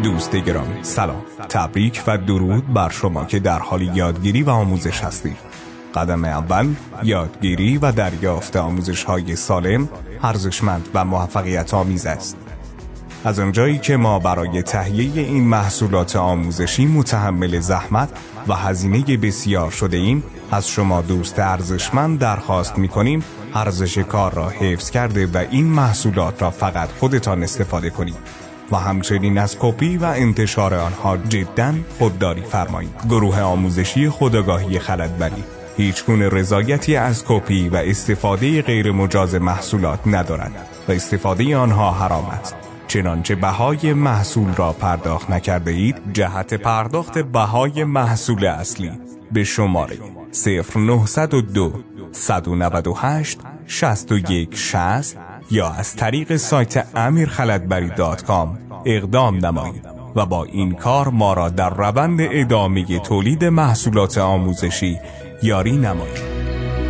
دوست گرامی، سلام، تبریک و درود بر شما که در حال یادگیری و آموزش هستید. قدم اول یادگیری و دریافت آموزش‌های سالم، ارزشمند و موفقیت آمیز است. از آنجایی که ما برای تهیه این محصولات آموزشی متحمل زحمت و هزینه بسیار شده ایم، از شما دوست ارزشمند درخواست می‌کنیم ارزش کار را حفظ کرده و این محصولات را فقط خودتان استفاده کنید و همچنین از کپی و انتشار آنها جداً خودداری فرمایید. گروه آموزشی خودآگاهی خلدبری هیچگونه رضایتی از کپی و استفاده غیر مجاز محصولات ندارد و استفاده آنها حرام است. چنانچه بهای محصول را پرداخت نکرده اید، جهت پرداخت بهای محصول اصلی به شماره 0902 198 6160 یا از طریق سایت amirkhaladbari.com اقدام نمایید و با این کار ما را در روند ادامه تولید محصولات آموزشی یاری نمایید.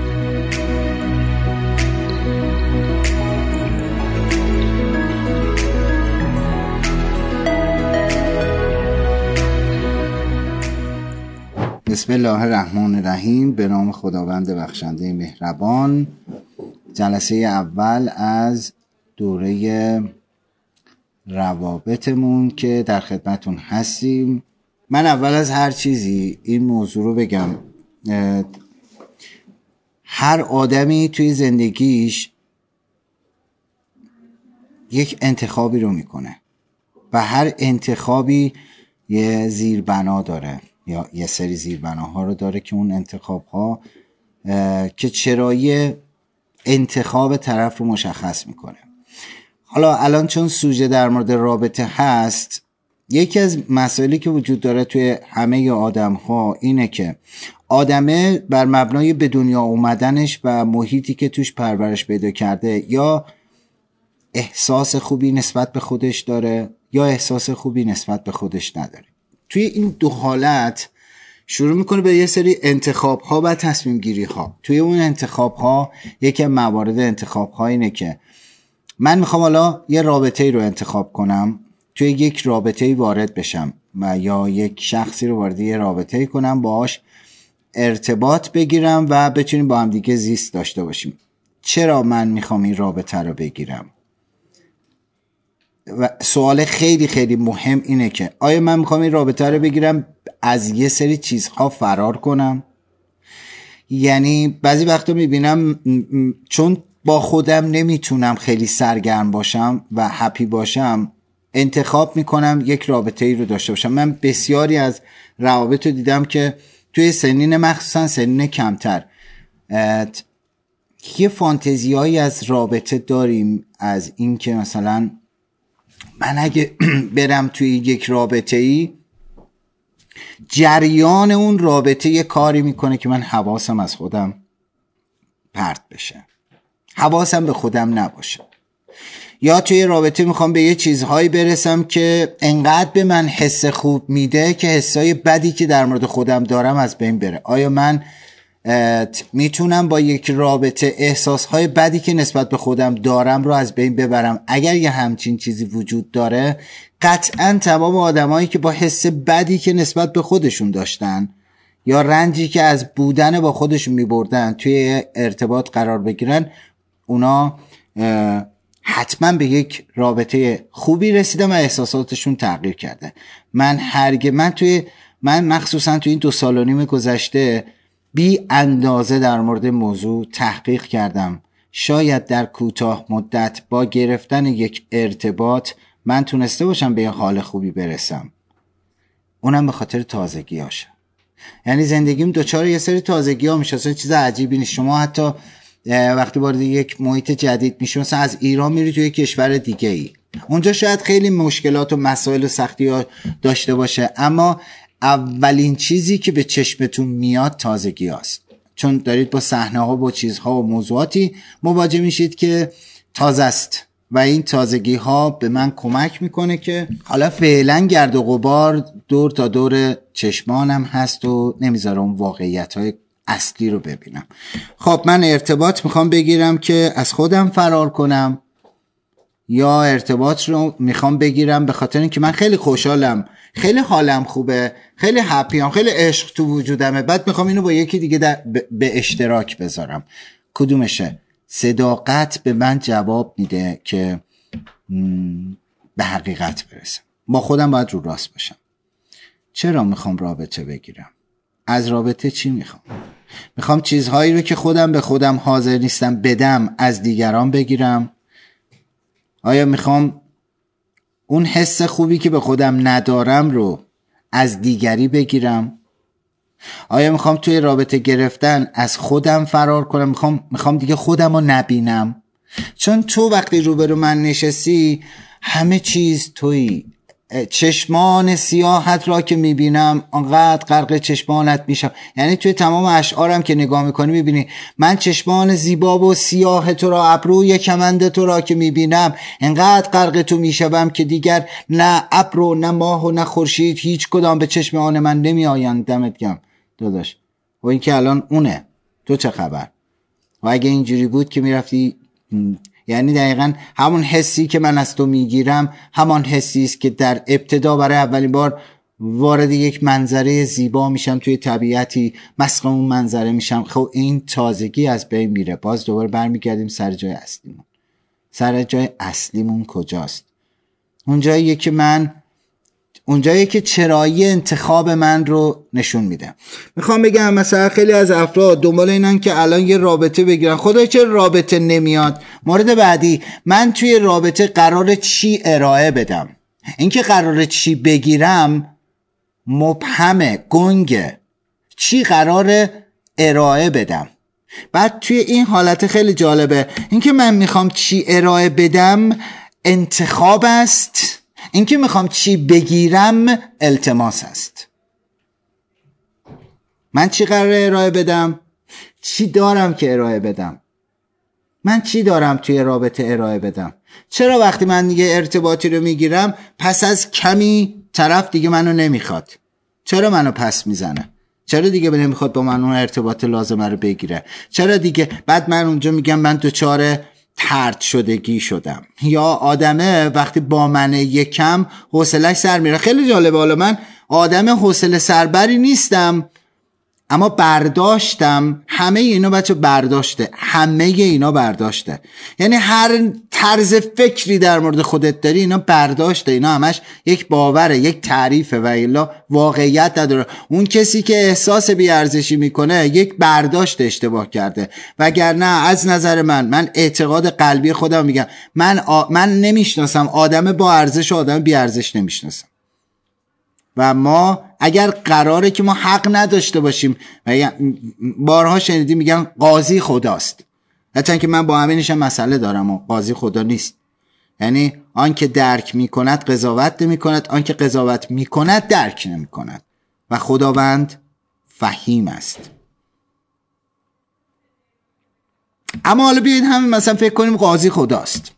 بسم الله الرحمن الرحیم. به نام خداوند بخشنده مهربان. جلسه اول از دوره روابطمون که در خدمتون هستیم. من اول از هر چیزی این موضوع رو بگم، هر آدمی توی زندگیش یک انتخابی رو میکنه و هر انتخابی یه زیربنا داره یا یه سری زیربناها رو داره که اون انتخابها که چرایی انتخاب طرف رو مشخص میکنه. حالا الان چون سوژه در مورد رابطه هست، یکی از مسائلی که وجود داره توی همه آدم ها اینه که آدمه بر مبنای به دنیا اومدنش و محیطی که توش پرورش پیدا کرده یا احساس خوبی نسبت به خودش داره یا احساس خوبی نسبت به خودش نداره. توی این دو حالت شروع میکنه به یه سری انتخاب ها و تصمیم گیری ها. توی اون انتخاب ها یکی موارد انتخاب ها اینه که من میخوام حالا یه رابطه‌ای رو انتخاب کنم، توی یک رابطه‌ای وارد بشم و یا یک شخصی رو وارد یه رابطه‌ای کنم، باهاش ارتباط بگیرم و بتونیم با هم دیگه زیست داشته باشیم. چرا من میخوام این رابطه رو بگیرم؟ و سوال خیلی خیلی مهم اینه که آیا من میخوام این رابطه رو بگیرم از یه سری چیزها فرار کنم؟ یعنی بعضی وقتا میبینم چون با خودم نمیتونم خیلی سرگرم باشم و هپی باشم، انتخاب میکنم یک رابطه ای رو داشته باشم. من بسیاری از روابط رو دیدم که توی سنین مخصوصا سنین کمتر یه فانتزی هایی از رابطه داریم، از این که مثلا من اگه برم توی یک رابطه ای، جریان اون رابطه یه کاری میکنه که من حواسم از خودم پرت بشه، حواسم به خودم نباشه. یا توی رابطه میخوام به یه چیزهایی برسم که انقدر به من حس خوب میده که حسای بدی که در مورد خودم دارم از بین بره. آیا من میتونم با یک رابطه احساسهای بدی که نسبت به خودم دارم رو از بین ببرم؟ اگر یه همچین چیزی وجود داره، قطعا تمام آدمایی که با حس بدی که نسبت به خودشون داشتن یا رنجی که از بودن با خودشون میبردن توی ارتباط قرار بگیرن، اونا حتما به یک رابطه خوبی رسیدن و احساساتشون تغییر کرده. من مخصوصا توی این 2 سال و نیم گذشته بی اندازه در مورد موضوع تحقیق کردم. شاید در کوتاه مدت با گرفتن یک ارتباط من تونسته باشم به یه حال خوبی برسم، اونم به خاطر تازگی هاشه. یعنی زندگیم دوچار یه سری تازگی ها میشه. اصلا چیز عجیبی نیست. شما حتی وقتی وارد یک محیط جدید میشی، مثلا از ایران میری توی یک کشور دیگه ای، اونجا شاید خیلی مشکلات و مسائل و سختی ها داشته باشه، اما اولین چیزی که به چشمتون میاد تازگی هاست، چون دارید با صحنه ها، با چیزها و موضوعاتی مواجه میشید که تازه است و این تازگی ها به من کمک میکنه که حالا فعلا گرد و غبار دور تا دور چشمانم هست و نمیذاره اون واقعیت های اصلی رو ببینم. خب من ارتباط میخوام بگیرم که از خودم فرار کنم یا ارتباط رو میخوام بگیرم به خاطر اینکه من خیلی خوشحالم، خیلی حالم خوبه، خیلی هپیم، خیلی عشق تو وجودمه، بعد میخوام اینو با یکی دیگه به اشتراک بذارم. کدومشه؟ صداقت به من جواب میده که به حقیقت برسم. با خودم باید رو راست باشم. چرا میخوام رابطه بگیرم؟ از رابطه چی میخوام؟ میخوام چیزهایی رو که خودم به خودم حاضر نیستم بدم از دیگران بگیرم؟ آیا میخوام اون حس خوبی که به خودم ندارم رو از دیگری بگیرم؟ آیا میخوام توی رابطه گرفتن از خودم فرار کنم؟ میخوام دیگه خودم رو نبینم؟ چون تو وقتی روبرو من نشستی همه چیز تویی. چشمان سیاحت را که میبینم انقدر غرق چشمانت میشم. یعنی توی تمام اشعارم که نگاه میکنی میبینی من چشمان زیبا و سیاه تو را، ابروی کمند تو را که میبینم انقدر غرق تو میشم که دیگر نه ابر و نه ماه و نه خورشید هیچ کدام به چشم آن من نمیآیند. دمت گرم داداش. و این که الان اونه، تو چه خبر؟ و اگه اینجوری بود که میرفتی، یعنی دقیقا همون حسی که من از تو میگیرم همان حسی است که در ابتدا برای اولین بار وارد یک منظره زیبا میشم توی طبیعتی، مسخ اون منظره میشم. خب این تازگی از بین میره. باز دوباره برمیگردیم سر جای اصلیمون. سر جای اصلیمون کجاست؟ اونجاییه که چرایی انتخاب من رو نشون میده. میخوام بگم مثلا خیلی از افراد دنبال اینن که الان یه رابطه بگیرن. خدای چه رابطه نمیاد؟ مورد بعدی، من توی رابطه قراره چی ارائه بدم؟ اینکه قراره چی بگیرم مبهمه، گنگه. چی قراره ارائه بدم؟ بعد توی این حالت خیلی جالبه، اینکه من میخوام چی ارائه بدم انتخاب است، اینکه میخوام چی بگیرم التماس است. من چی قراره ارائه بدم؟ چی دارم که ارائه بدم؟ من چی دارم توی رابطه ارائه بدم؟ چرا وقتی من دیگه ارتباطی رو میگیرم پس از کمی طرف دیگه منو نمیخواد؟ چرا منو پس میزنه؟ چرا دیگه نمیخواد با من اون ارتباط لازمه رو بگیره؟ چرا دیگه بعد من اونجا میگم من دچار طرد شدگی شدم، یا آدمه وقتی با من یکم حوصله‌اش سر میره. خیلی جالبه، حالا من آدم حوصله سربری نیستم اما برداشتم همه اینا. بچه برداشته، همه اینا برداشته. یعنی هر طرز فکری در مورد خودت داری اینا برداشته. اینا همش یک باوره، یک تعریفه و الا واقعیت نداره. اون کسی که احساس بی‌ارزشی میکنه یک برداشت اشتباه کرده. وگرنه از نظر من اعتقاد قلبی خودم میگم من نمیشناسم آدم با ارزش و آدم بی ارزش نمیشناسم. و ما اگر قراره که ما حق نداشته باشیم، بارها شنیدیم میگن قاضی خداست، حتی که من با همینشم مسئله دارم و قاضی خدا نیست. یعنی آن که درک میکند قضاوت نمیکند، آن که قضاوت میکند درک نمیکند و خداوند فهیم است. اما حالا بیایید همین مثلا فکر کنیم قاضی خداست،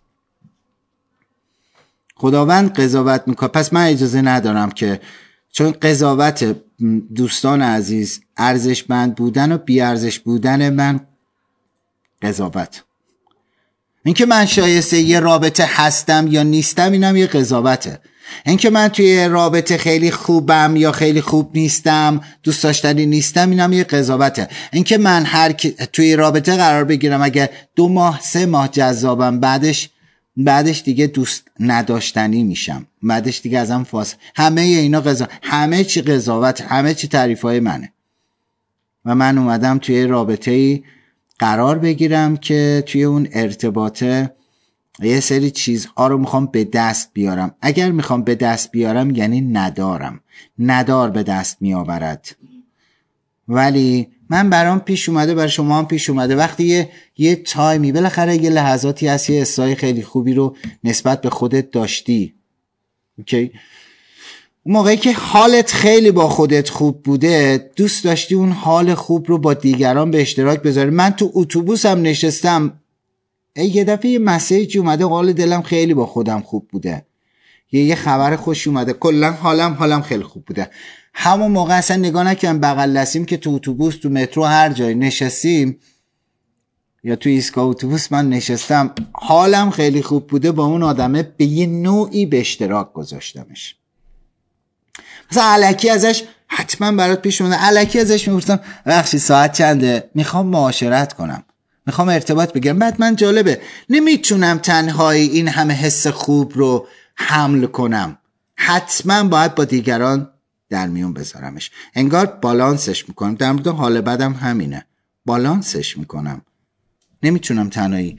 خداوند قضاوت میکنه، پس من اجازه ندارم که، چون قضاوت دوستان عزیز ارزشمند بودن و بی ارزش بودن من قضاوت. اینکه من شایسته یه رابطه هستم یا نیستم اینم یه قضاوته. اینکه من توی رابطه خیلی خوبم یا خیلی خوب نیستم، دوست داشتنی نیستم، اینم یه قضاوته. اینکه من توی رابطه قرار بگیرم اگه 2 ماه 3 ماه جذابم، بعدش دیگه دوست نداشتنی میشم، بعدش دیگه ازم فاصله. همه اینا همه چی قضاوت، همه چی تعریفای منه. و من اومدم توی رابطه‌ای قرار بگیرم که توی اون ارتباطه یه سری چیزها رو میخوام به دست بیارم. اگر میخوام به دست بیارم یعنی ندارم، ندار به دست میآورد. ولی من برام پیش اومده، برای شما هم پیش اومده، وقتی یه تایمی بالاخره یه لحظاتی هست یه احسای خیلی خوبی رو نسبت به خودت داشتی، اوکی، اون موقعی که حالت خیلی با خودت خوب بوده، دوست داشتی اون حال خوب رو با دیگران به اشتراک بذاری. من تو اتوبوسم نشستم، یه دفعه یه مسیجی اومده، حال دلم خیلی با خودم خوب بوده، یه خبر خوش اومده، کلا حالم خیلی خوب بوده. همون موقع اصلا نگاه نکنم بغل دستیم که تو اتوبوس، تو مترو، هر جای نشستیم، یا توی ایستگاه اتوبوس من نشستم، حالم خیلی خوب بوده، با اون آدمه به یه نوعی به اشتراک گذاشتمش. مثلا الکی ازش حتما برات پیش اومده، الکی ازش میپرسم بخشی ساعت چنده، میخوام معاشرت کنم، میخوام ارتباط بگیرم. بعد من جالبه نمیتونم تنهایی این همه حس خوب رو حمل کنم، حتما باید با دیگران در میون بذارمش. انگار بالانسش میکنم. در مورد حال بدم همینه، بالانسش میکنم، نمیتونم تنهایی.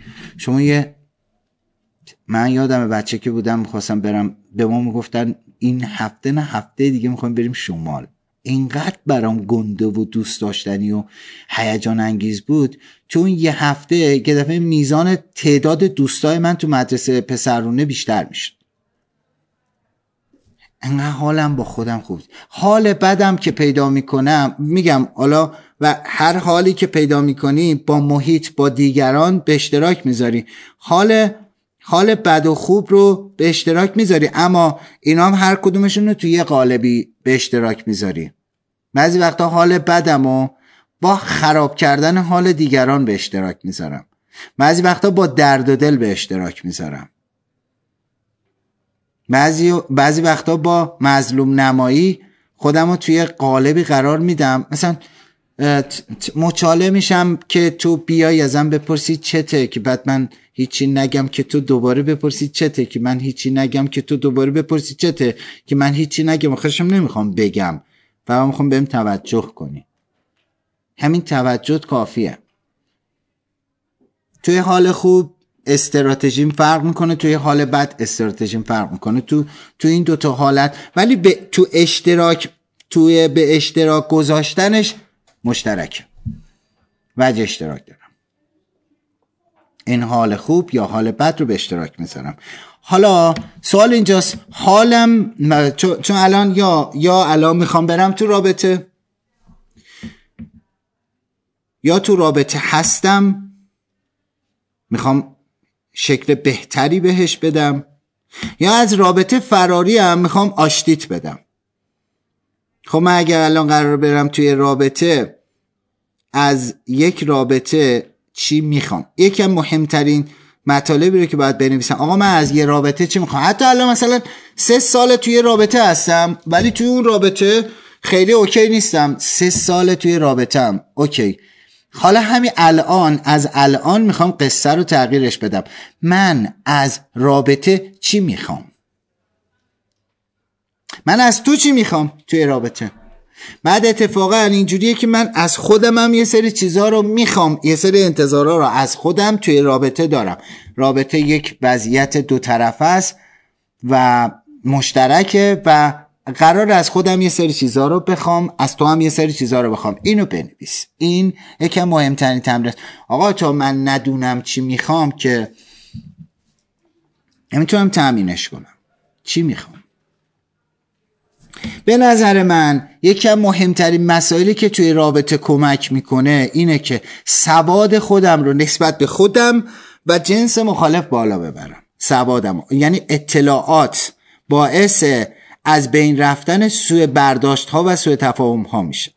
من یادم بچه که بودم میخواستم برم، به ما میگفتن این هفته نه هفته دیگه میخوایم بریم شمال. اینقدر برام گنده و دوست داشتنی و هیجان انگیز بود چون یه هفته یه دفعه میزان تعداد دوستای من تو مدرسه پسرونه بیشتر میشد. انقدر حالم با خودم خوب. حال بدم که پیدا میکنم، میگم حالا، و هر حالی که پیدا میکنی با محیط، با دیگران به اشتراک میذاری. حال بد و خوب رو به اشتراک میذاری، اما اینا هم هر کدومشون رو توی یه قالبی به اشتراک میذاری. بعضی وقتا حال بدم رو با خراب کردن حال دیگران به اشتراک میذارم، بعضی وقتا با درد و دل به اشتراک میذارم، بعضی وقتا با مظلوم نمایی خودم رو توی قالبی قرار میدم. مثلا مچاله میشم که تو بیای ازم بپرسی چته، که بعد من هیچی نگم که تو دوباره بپرسی چته، که من هیچی نگم که تو دوباره بپرسی چته، که من هیچی نگم. آخرشم نمیخوام بگم، فقط میخوام بهم توجه کنی. همین توجهت کافیه. توی حال خوب استراتژیم فرق میکنه، توی حال بد استراتژیم فرق میکنه. تو این دوتا حالت، ولی به اشتراک گذاشتنش مشترکه، وجه اشتراک دارم. این حال خوب یا حال بد رو به اشتراک میذارم. حالا سوال اینجاست، حالم چون الان یا الان میخوام برم تو رابطه، یا تو رابطه هستم میخوام شکل بهتری بهش بدم، یا از رابطه فراریم میخوام آشتیت بدم. خب من اگر الان قرار برم توی رابطه، از یک رابطه چی میخوام؟ یکی از مهمترین مطالبی رو که باید بنویسم، آقا من از یه رابطه چی میخوام. حتی الان مثلا 3 سال توی رابطه هستم ولی توی اون رابطه خیلی اوکی نیستم، 3 سال توی رابطه هم اوکی. حالا همین از الان میخوام قصه رو تغییرش بدم. من از رابطه چی میخوام؟ من از تو چی میخوام توی رابطه؟ بعد اتفاقا اینجوریه که من از خودم هم یه سری چیزها رو میخوام، یه سری انتظارها رو از خودم توی رابطه دارم. رابطه یک وضعیت دو طرفه است و مشترکه و قرار از خودم یه سری چیزها رو بخوام، از تو هم یه سری چیزها رو بخوام. اینو بنویس. این یکم مهمترین تمرین. آقا تا من ندونم چی میخوام که نمیتونم تأمینش کنم. چی میخوام؟ به نظر من یکم مهمترین مسائلی که توی رابطه کمک میکنه اینه که سواد خودم رو نسبت به خودم و جنس مخالف بالا ببرم. سوادم یعنی اطلاعات باعث از بین رفتن سوء برداشت ها و سوء تفاهم ها میشه.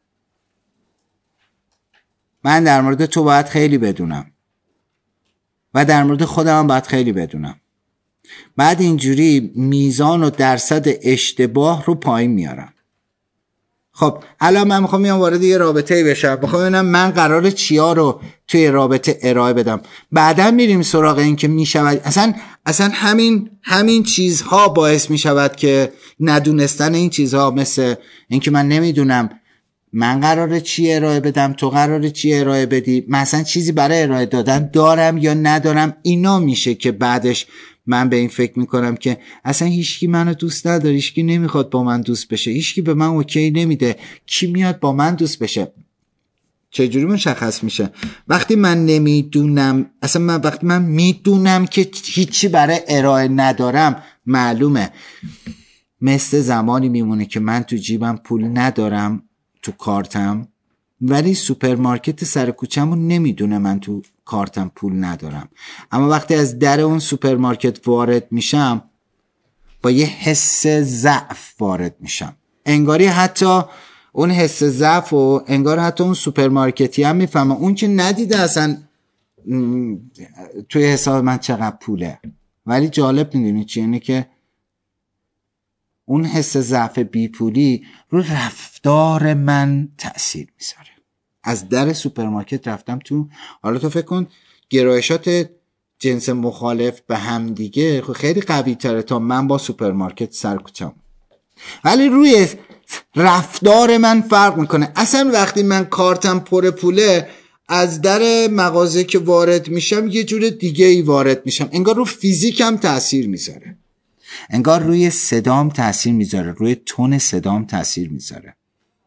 من در مورد تو باید خیلی بدونم و در مورد خودم هم باید خیلی بدونم. بعد اینجوری میزان و درصد اشتباه رو پایین میارم. خب الان من میخوام وارد یه رابطه‌ای بشم، میخوام ببینم من قراره چیا رو توی رابطه ارائه بدم. بعدا میریم سراغ این که میشود اصلا همین چیزها باعث میشود که ندونستن این چیزها، مثل این که من نمیدونم من قراره چی ارائه بدم، تو قراره چی ارائه بدی، مثلا چیزی برای ارائه دادن دارم یا ندارم، اینا میشه که بعدش من به این فکر میکنم که اصلا هیچکی منو دوست نداره، هیچکی نمیخواد با من دوست بشه، هیچکی به من اوکی نمیده، کی میاد با من دوست بشه؟ چجوری مشخص میشه؟ وقتی من نمیدونم، وقتی من میدونم که هیچی برای ارائه ندارم، معلومه. مثل زمانی میمونه که من تو جیبم پول ندارم، تو کارتم، ولی سوپرمارکت سر کوچه‌مو نمیدونه من تو کارتم پول ندارم. اما وقتی از در اون سوپرمارکت وارد میشم، با یه حس ضعف وارد میشم. انگاری حتی اون حس ضعف و انگار حتی اون سوپرمارکتی هم میفهمه، اون که ندیده اصلا توی حساب من چقدر پوله. ولی جالب میدونی چیه؟ اینه که اون حس ضعف بیپولی رو رفتار من تأثیر میذاره. از در سوپرمارکت رفتم تو، حالا تو فکر کن گرایشات جنس مخالف به هم دیگه خیلی قوی تره تا من با سوپرمارکت سرکوچم، ولی روی رفتار من فرق میکنه. اصلا وقتی من کارتم پر پوله، از در مغازه که وارد میشم یه جور دیگه ای وارد میشم، انگار رو فیزیکم تأثیر میذاره، انگار روی صدام تأثیر میذاره، روی تون صدام تأثیر میذاره،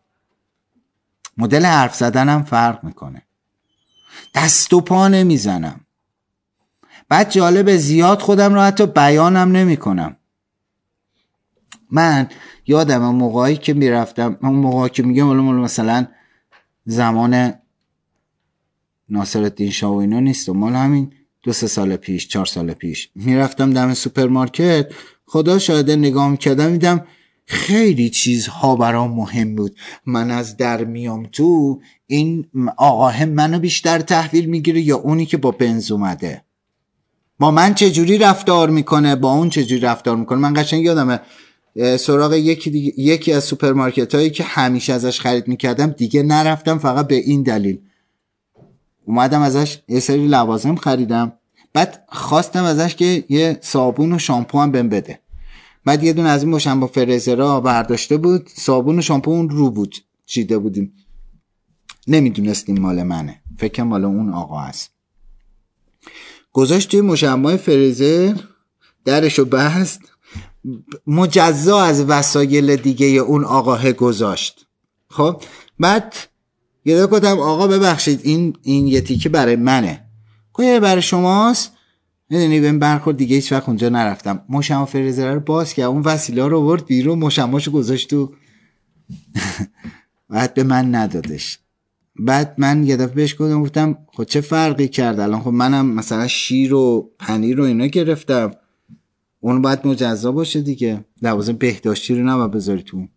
مدل حرف زدنم فرق میکنه، دست و پا نمیزنم. بعد جالب، زیاد خودم رو حتی بیانم نمی کنم. من یادم اون موقعی که میرفتم، اون موقعی که میگم مثلا زمان ناصرالدین شاه و اینا نیست، مال همین 2-3 سال پیش 4 سال پیش میرفتم دم سوپرمارکت، خدا شاهده نگاه میکردم میدم خیلی چیزها برام مهم بود. من از در میام تو، این آقاه منو بیشتر تحویل میگیره یا اونی که با بنز اومده، با من چجوری رفتار میکنه، با اون چجوری رفتار میکنه. من قشنگ یادمه سراغ یکی از سوپرمارکت هایی که همیشه ازش خرید میکردم دیگه نرفتم، فقط به این دلیل اومدم ازش یه سری لوازم خریدم، بعد خواستم ازش که یه صابون و شامپو هم بهم بده. بعد یه دون از این مشنبا فرزرا برداشته بود، صابون و شامپو اون رو بود، چیده بودیم، نمیدونستیم مال منه، فکرم مال اون آقا هست. گذاشت توی مشنبا فرزر، درشو بست، مجزا از وسایل دیگه اون آقاه گذاشت. خب بعد یه دفعه گفتم آقا ببخشید این یه تیکه برای منه. گفت برای شماست؟ میدونی بهم برخورد، دیگه هیچ وقت اونجا نرفتم. مشما فرزره رو باز کرد، اون وسیله رو آورد بیرون، مشماشو گذاشت تو بعد به من ندادش. بعد من یه دفعه بهش گفتم خب چه فرقی کرد الان؟ خب منم مثلا شیر و پنیر و اینا گرفتم، اون باید مجزا باشه دیگه، لوازم بهداشتی رو نباید بذاری تو.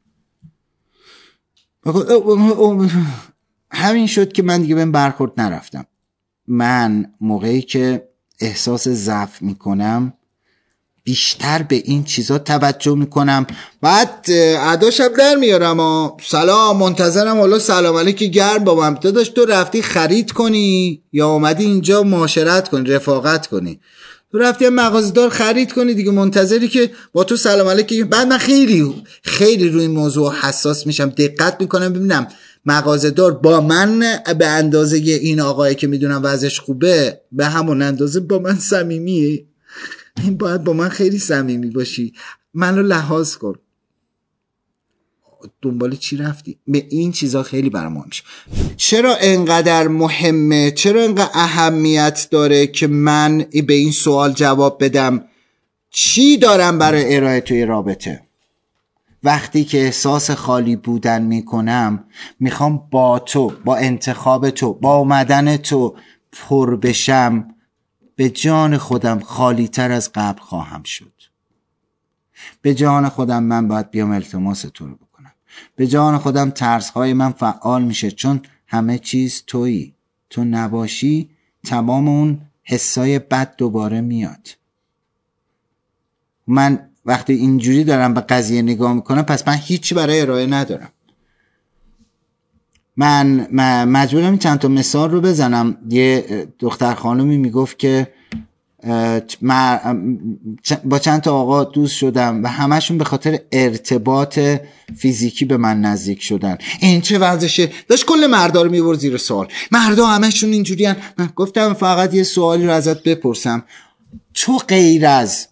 همین شد که من دیگه بهم برخورد نرفتم. من موقعی که احساس ضعف میکنم بیشتر به این چیزا توجه میکنم، بعد اداشم در میارم سلام منتظرم، حالا سلام علیکی گرم بابام، داداش تو رفتی خرید کنی یا اومدی اینجا معاشرت کنی، رفاقت کنی؟ تو رفتی مغازه‌دار خرید کنی دیگه، منتظری که با تو سلام علیکی. بعد من خیلی روی این موضوع حساس میشم، دقت میکنم ببینم مغازه‌دار با من به اندازه این آقایی که میدونم وضعش خوبه به همون اندازه با من صمیمیه. این باید با من خیلی صمیمی باشی، منو لحاظ کن. دنبال چی رفتی؟ به این چیزا خیلی برام مهمه. چرا انقدر مهمه، چرا انقدر اهمیت داره که من به این سوال جواب بدم چی دارم برای ارائه توی رابطه؟ وقتی که احساس خالی بودن میکنم، میخوام با تو، با انتخاب تو، با اومدن تو پر بشم، به جان خودم خالی تر از قبل خواهم شد. به جان خودم من باید بیام التماس تو رو بکنم. به جان خودم ترسهای من فعال میشه، چون همه چیز تویی. تو نباشی تمام اون حسای بد دوباره میاد. من وقتی اینجوری دارم به قضیه نگاه میکنم، پس من هیچی برای ارائه ندارم. من مجبورم چند تا مثال رو بزنم. یه دختر خانومی میگفت که با چند تا آقا دوست شدم و همشون به خاطر ارتباط فیزیکی به من نزدیک شدن. این چه وضعشه؟ داشت کل مردا رو میبرد زیر سوال. مردا همشون اینجوری هن. من گفتم فقط یه سوالی رو ازت بپرسم، تو غیر از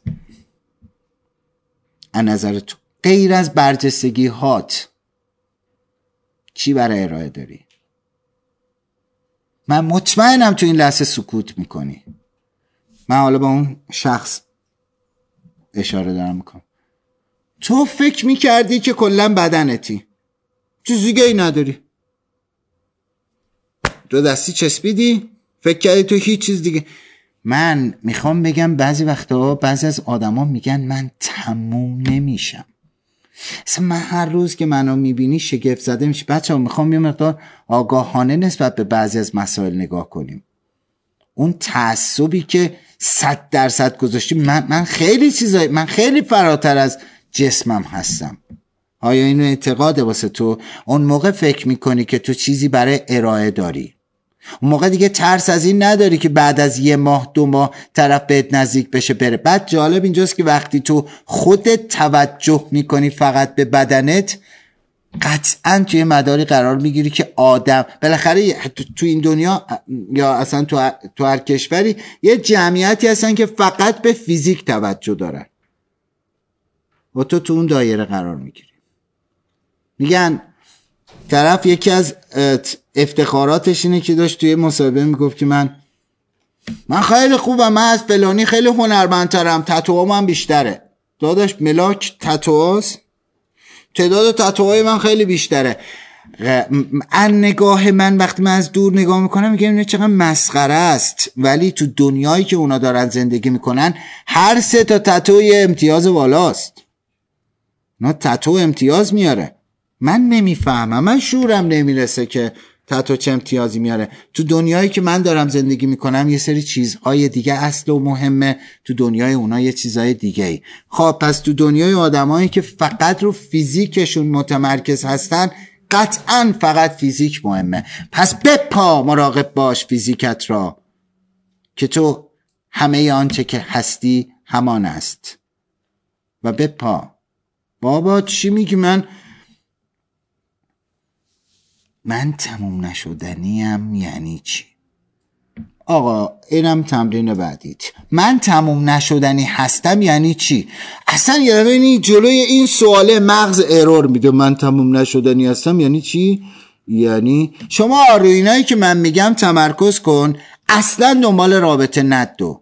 نظر تو، غیر از برجستگی هات، چی برای ارائه داری؟ من مطمئنم تو این لحظه سکوت میکنی. من حالا با اون شخص اشاره دارم میکنم. تو فکر میکردی که کلا بدنتی، چیز دیگه ای نداری، دو دستی چسبیدی، فکر کردی تو هیچ چیز دیگه. من میخوام بگم بعضی وقتا بعضی از آدما میگن من تموم نمیشم. اصلا من هر روز که منو میبینی شگفت زده میشه. بچه‌ها میخوام یه مقدار آگاهانه نسبت به بعضی از مسائل نگاه کنیم. اون تعصبی که 100% گذاشتی. من خیلی چیزایی، من خیلی فراتر از جسمم هستم. آیا اینو اعتقاده واسه تو؟ اون موقع فکر میکنی که تو چیزی برای ارائه داری. اون موقع دیگه ترس از این نداری که بعد از 1 ماه 2 ماه طرف بهت نزدیک بشه بره. بعد جالب اینجاست که وقتی تو خودت توجه میکنی فقط به بدنت، قطعا توی مداری قرار میگیری که آدم بالاخره تو این دنیا یا اصلا تو هر کشوری یه جمعیتی هستن که فقط به فیزیک توجه دارن و تو اون دایره قرار میگیری. میگن طرف یکی از افتخاراتش اینه که داشت توی مصاحبه میگفت که من خیلی خوبم، من از فلانی خیلی هنرمندترم، تتوام هم بیشتره. داداش ملاک تتواست، تعداد تتوهای من خیلی بیشتره. نگاه من وقتی من از دور نگاه میکنم میگم اینه چقدر مسخره است، ولی تو دنیایی که اونا دارن زندگی میکنن هر 3 تا تتوی امتیاز والاست. اونا تتو امتیاز میاره. من نمیفهمم، من شورم نمیرسه که تتو چه امتیازی میاره. تو دنیایی که من دارم زندگی میکنم یه سری چیزهای دیگه اصل و مهمه، تو دنیای اونا یه چیزهای دیگه ای. خب پس تو دنیای آدمایی که فقط رو فیزیکشون متمرکز هستن قطعا فقط فیزیک مهمه. پس بپا مراقب باش فیزیکت را که تو همه آنچه که هستی همان است. و بپا. بابا چی میگی؟ من تموم نشدنیم یعنی چی؟ آقا اینم تمرین بعدیت. من تموم نشدنی هستم یعنی چی؟ اصلا یعنی جلوی این سواله مغز ارور میده. من تموم نشدنی هستم یعنی چی؟ یعنی شما روی اینایی که من میگم تمرکز کن، اصلا دنبال رابطه ندو،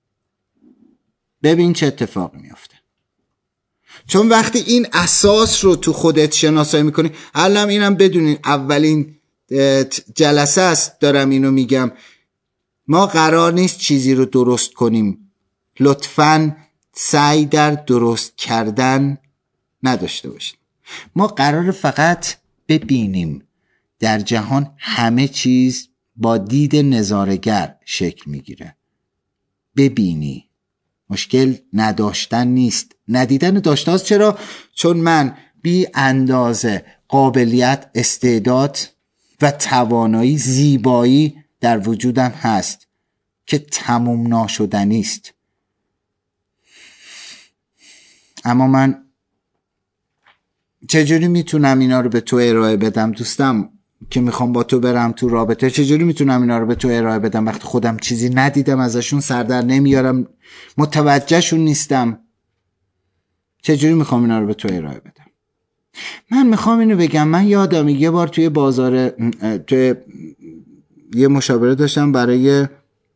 ببین چه اتفاقی میفته. چون وقتی این اساس رو تو خودت شناسایی میکنی، الان اینم بدونین اولین جلسه است دارم اینو میگم، ما قرار نیست چیزی رو درست کنیم. لطفاً سعی در درست کردن نداشته باشید. ما قرار فقط ببینیم در جهان همه چیز با دید نظاره‌گر شکل میگیره. ببینی، مشکل نداشتن نیست، ندیدن داشتن. چرا؟ چون من بی اندازه قابلیت، استعداد و توانایی، زیبایی در وجودم هست که تموم ناشدنی است. اما من چجوری میتونم اینا رو به تو ارائه بدم؟ دوستم که میخوام با تو برم تو رابطه، چجوری میتونم اینا رو به تو ارائه بدم وقتی خودم چیزی ندیدم، ازشون سر در نمیارم، متوجهشون نیستم؟ چجوری میخوام اینا رو به تو ارائه بدم؟ من میخوام اینو بگم. من یادم یه بار توی بازار توی یه مشاوره داشتم برای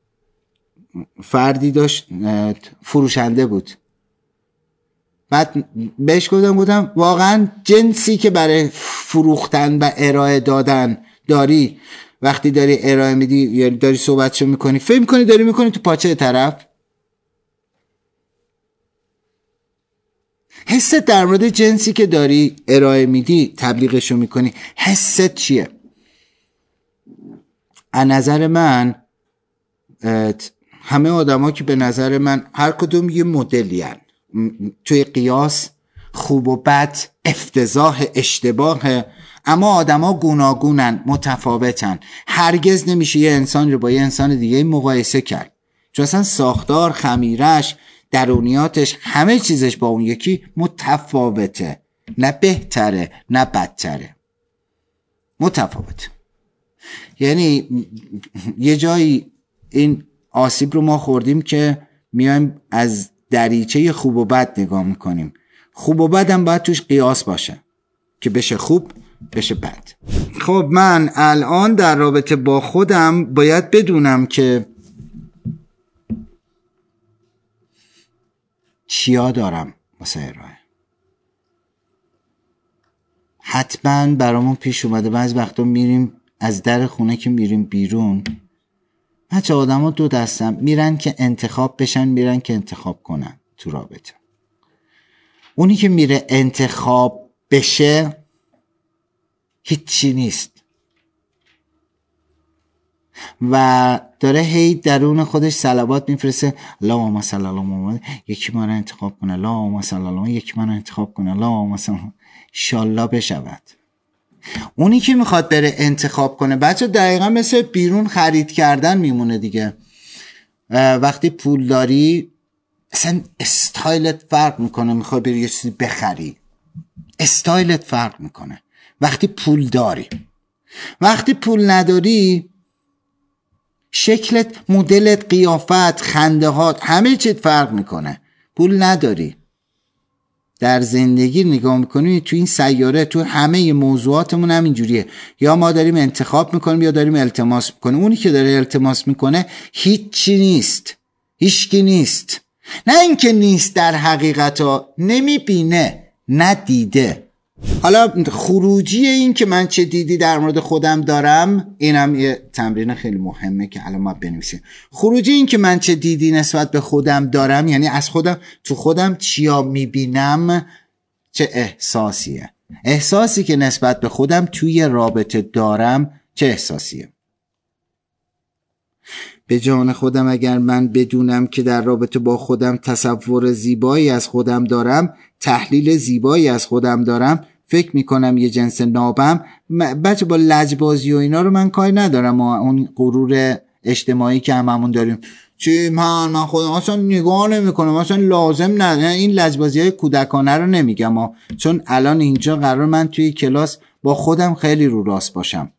فردی، داشت فروشنده بود. بعد بهش گفتم واقعا جنسی که برای فروختن و ارائه دادن داری، وقتی داری ارائه میدی یا داری صحبتشو میکنی، فکر میکنی داری میکنی تو پاچه طرف؟ حست در مورد جنسی که داری ارائه میدی، تبلیغشو میکنی، حست چیه؟ از نظر من همه آدما که به نظر من هر کدوم یه مدلی هن. توی قیاس خوب و بد، افتضاح، اشتباه، اما آدما گوناگونن، متفاوتن. هرگز نمیشه یه انسان رو با یه انسان دیگه مقایسه کرد، چون اصلا ساختار، خمیرش، درونیاتش، همه چیزش با اون یکی متفاوته. نه بهتره نه بدتره، متفاوت. یعنی یه جایی این آسیب رو ما خوردیم که میایم از دریچه خوب و بد نگاه میکنیم. خوب و بد هم باید توش قیاس باشه که بشه خوب بشه بد. خب من الان در رابطه با خودم باید بدونم که چیا دارم واسه ارائه. حتما برامون پیش اومده بعضی وقتا میریم از در خونه که میریم بیرون، بچه آدم ها 2 دستن، میرن که انتخاب بشن، میرن که انتخاب کنن تو رابطه. اونی که میره انتخاب بشه هیچی نیست. و داره هی درون خودش صلوات میفرسته، اللهم صل علی محمد، یکی ما رو انتخاب کنه، اللهم صل علی محمد، یکی ما رو انتخاب کنه، اللهم صل، ان شاءالله بشود. اونی که میخواد بره انتخاب کنه بچه دقیقا مثل بیرون خرید کردن میمونه دیگه. وقتی پول داری اصلا استایلت فرق میکنه، میخوای بری یه چیزی بخری، استایلت فرق میکنه وقتی پول داری. وقتی پول نداری شکلت، مدلت، قیافت، خندهات، همه چیت فرق میکنه. پول نداری، در زندگی نگاه میکنی تو این سیاره، تو همه موضوعاتمون هم اینجوریه، یا ما داریم انتخاب میکنیم یا داریم التماس میکنیم. اونی که داره التماس میکنه هیچی نیست، هیچکی نیست. نه اینکه نیست، در حقیقت ها نمیبینه، ندیده. حالا خروجی این که من چه دیدی در مورد خودم دارم، اینم یه تمرین خیلی مهمه که الان ما بنویسیم. خروجی این که من چه دیدی نسبت به خودم دارم، یعنی از خودم، تو خودم چیا میبینم، چه احساسیه. احساسی که نسبت به خودم توی رابطه دارم چه احساسیه. به جان خودم اگر من بدونم که در رابطه با خودم تصور زیبایی از خودم دارم، تحلیل زیبایی از خودم دارم، فکر میکنم یه جنس نابم. بچه با لجبازی و اینا رو من کاری ندارم، اون غرور اجتماعی که هممون داریم، چی من خودم اصلا نگاه نمیکنم، اصلا لازم نه، این لجبازی های کودکانه رو نمیگم چون الان اینجا قرار من توی کلاس با خودم خیلی رو راست باشم.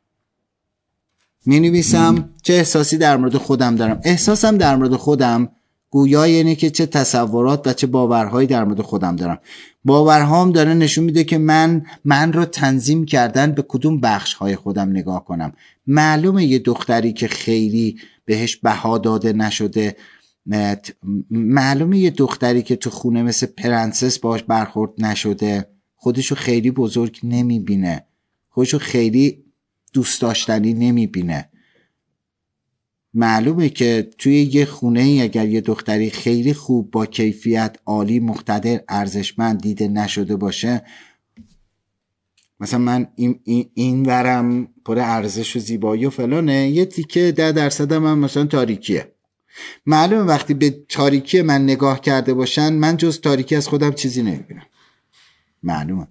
می نویسم چه احساسی در مورد خودم دارم. احساسم در مورد خودم گویا اینه که چه تصورات و چه باورهایی در مورد خودم دارم. باورهام داره نشون میده که من رو تنظیم کردن به کدوم بخش‌های خودم نگاه کنم. معلومه یه دختری که خیلی بهش بها داده نشده، معلومه یه دختری که تو خونه مثل پرنسس باش برخورد نشده خودشو خیلی بزرگ نمیبینه، خودشو خیلی دوست داشتنی نمیبینه. معلومه که توی یه خونه ای اگر یه دختری خیلی خوب، با کیفیت، عالی، مقتدر، ارزشمند دیده نشده باشه، مثلا من این ورم پر ارزش و زیبایی و فلانه، یه تیکه 10% هم مثلا تاریکیه. معلومه وقتی به تاریکی من نگاه کرده باشن من جز تاریکی از خودم چیزی نمیبینم. معلومه.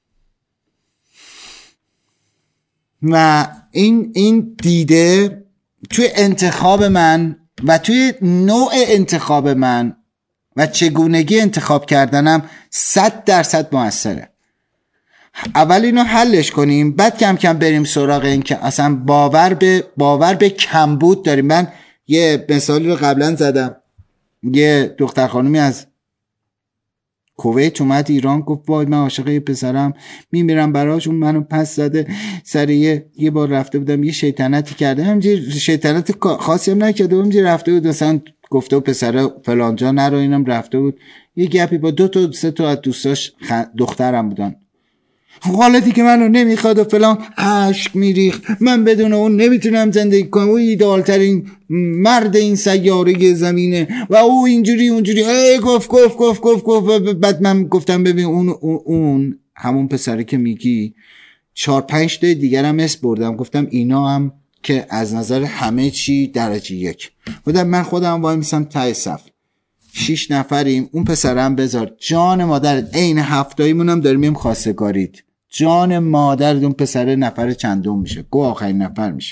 و این دیده توی انتخاب من و توی نوع انتخاب من و چگونگی انتخاب کردنم 100% موثره. اول اینو حلش کنیم، بعد کم کم بریم سراغ این که اصلا باور به کمبود داریم. من یه مثالی رو قبلا زدم، یه دختر خانومی از کویت اومد ایران، گفت وای من عاشق یه پسرم میمیرم براش، اون منو پس زده، سر یه بار رفته بودم یه شیطنتی کرده، همینجوری شیطنت خاصی هم نکرده، همینجوری رفته بود مثلا گفته و پسر فلانجا نرو، اینم رفته بود یه گپی با 2 تا 3 تا از دوستاش دخترم بودن، حالتی که منو نمیخواد و فلان، عشق میریخت، من بدون اون نمیتونم زندگی کنم، او ایدئالترین مرد این سیاره زمینه و او اینجوری اونجوری، گفت بعد من گفتم ببین اون همون پسره که میگی 4-5 تا دیگرم اسم بردم، گفتم اینا هم که از نظر همه چی درجه 1 بودم، من خودم وای میسم ته صف 6 نفریم، اون پسرم بذار جان مادرت عین هفتاییمونم داریم میم خواستگارید، جان مادرت اون پسر نفر چندم میشه، گو آخرین نفر میشه.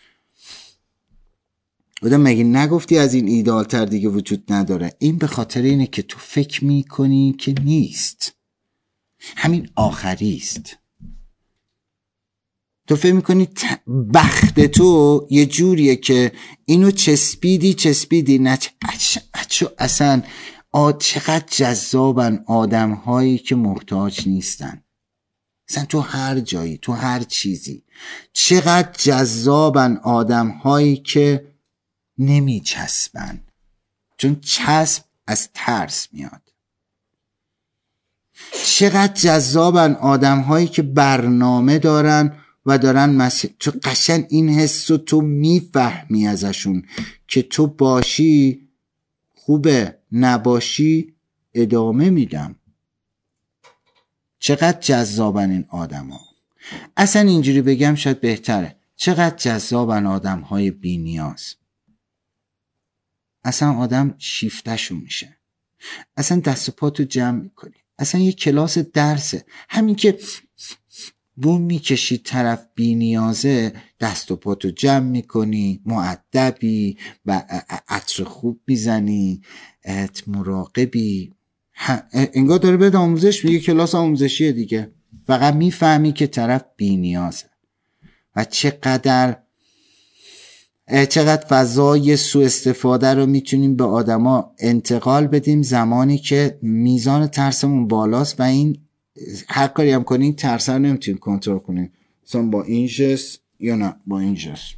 بودم مگه نگفتی از این ایدئالتر دیگه وجود نداره؟ این به خاطر اینه که تو فکر میکنی که نیست، همین آخری است. تو فکر میکنی بخت تو یه جوریه که اینو چسبیدی نه اصلا چقدر جذابن آدم هایی که محتاج نیستن، اصلا تو هر جایی، تو هر چیزی چقدر جذابن آدم هایی که نمی چسبن، چون چسب از ترس میاد. چقدر جذابن آدم هایی که برنامه دارن و دارن تو قشنگ این حس رو تو میفهمی ازشون که تو باشی خوبه، نباشی ادامه میدم. چقدر جذابن این آدم ها. اصلا اینجوری بگم شاید بهتره، چقدر جذابن آدم های بی نیاز. اصلا آدم شیفتشون میشه، اصلا دست و پاتو جمع میکنی، اصلا یه کلاس درسه، همین که بوم میکشی طرف بی نیازه دست و پاتو جمع میکنی، مؤدبی و عطر خوب میزنی، مراقبی، انگار داره بهت آموزش میگه، کلاس آموزشیه دیگه. فقط میفهمی که طرف بی نیازه و چقدر فضای سوء استفاده رو میتونیم به آدما انتقال بدیم زمانی که میزان ترسمون بالاست و این هر کاری هم کنیم ترس رو نمیتونیم کنترل کنیم، مثلا با این جست یا نه با این جست،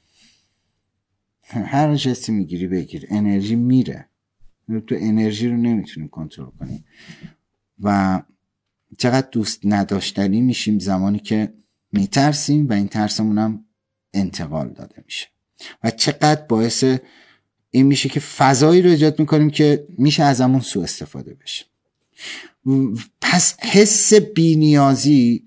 هر جستی میگیری بگیر انرژی میره، تو انرژی رو نمیتونیم کنترل کنیم و چقدر دوست نداشتنی میشیم زمانی که میترسیم و این ترسمون هم انتقال داده میشه و چقدر باعث این میشه که فضایی رو ایجاد میکنیم که میشه ازمون سوء استفاده بشه. پس حس بی‌نیازی،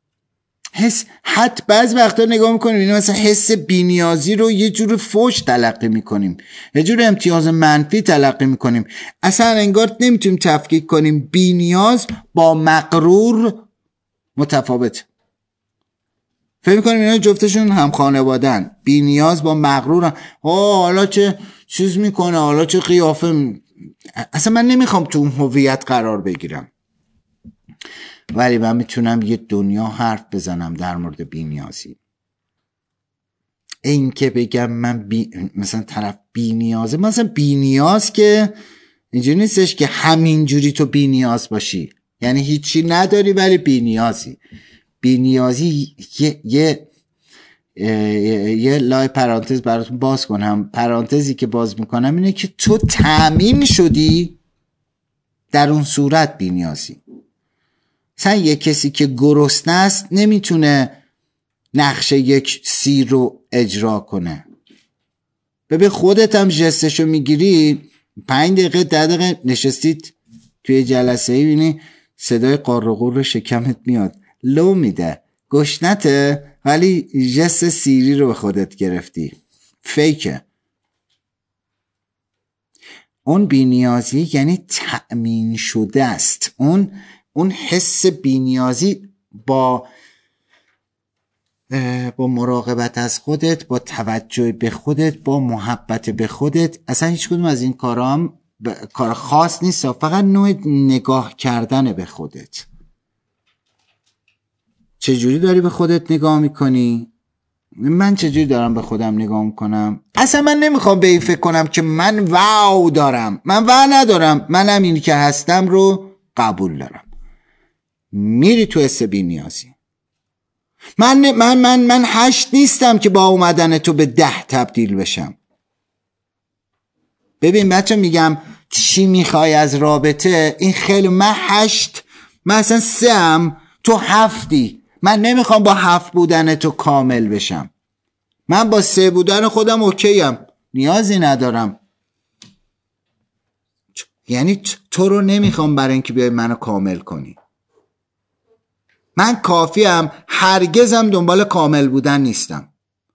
حتی بعض وقتا نگاه میکنیم اینو مثلا حس بی‌نیازی رو یه جور فوش تلقی میکنیم، یه جور امتیاز منفی تلقی میکنیم، اصلا انگار نمیتونیم تفکیک کنیم بی‌نیاز با مغرور متفاوت. فکر میکنیم اینا جفتشون هم خانوادن، بی‌نیاز با مغرور حالا چه چیز میکنه، حالا چه قیافه اصلا من نمیخوام تو اون هویت قرار بگیرم، ولی من میتونم یه دنیا حرف بزنم در مورد بی‌نیازی. این که بگم من مثلا طرف بی‌نیازه، مثلا بی‌نیاز که اینجوری نیستش که همینجوری تو بی‌نیاز باشی، یعنی هیچی نداری ولی بی‌نیازی. بی‌نیازی یه لای پرانتز براتون باز کنم، پرانتزی که باز میکنم اینه که تو تأمین شدی در اون صورت بی‌نیازی. مثلا یه کسی که گرسنه است نمیتونه نقشه یک سیر رو اجرا کنه. ببین خودت هم جستشو میگیری، 5 دقیقه 10 دقیقه نشستید توی جلسه ای بینی صدای قارقور شکمت میاد، لو میده، گشنته ولی جست سیری رو به خودت گرفتی، فیکه. اون بی‌نیازی یعنی تأمین شده است. اون حس بی‌نیازی با مراقبت از خودت، با توجه به خودت، با محبت به خودت، اصلا هیچ کدوم از این کارا هم کار خاص نیست، فقط نوع نگاه کردن به خودت. چجوری داری به خودت نگاه میکنی؟ من چجوری دارم به خودم نگاه میکنم؟ اصلا من نمیخوام به این فکر کنم که من واو دارم، من واو ندارم، منم اینی که هستم رو قبول دارم. میری تو حس بی‌نیازی. من 8 نیستم که با اومدن تو به 10 تبدیل بشم. ببین بچه میگم چی میخوای از رابطه، این خیلی، من 8، من اصلا 3ام، تو 7ی. من نمیخوام با 7 بودن تو کامل بشم، من با 3 بودن خودم اوکیم، نیازی ندارم. یعنی تو رو نمیخوام برای اینکه بیای منو کامل کنی. من کافیم، هرگزم دنبال کامل بودن نیستم،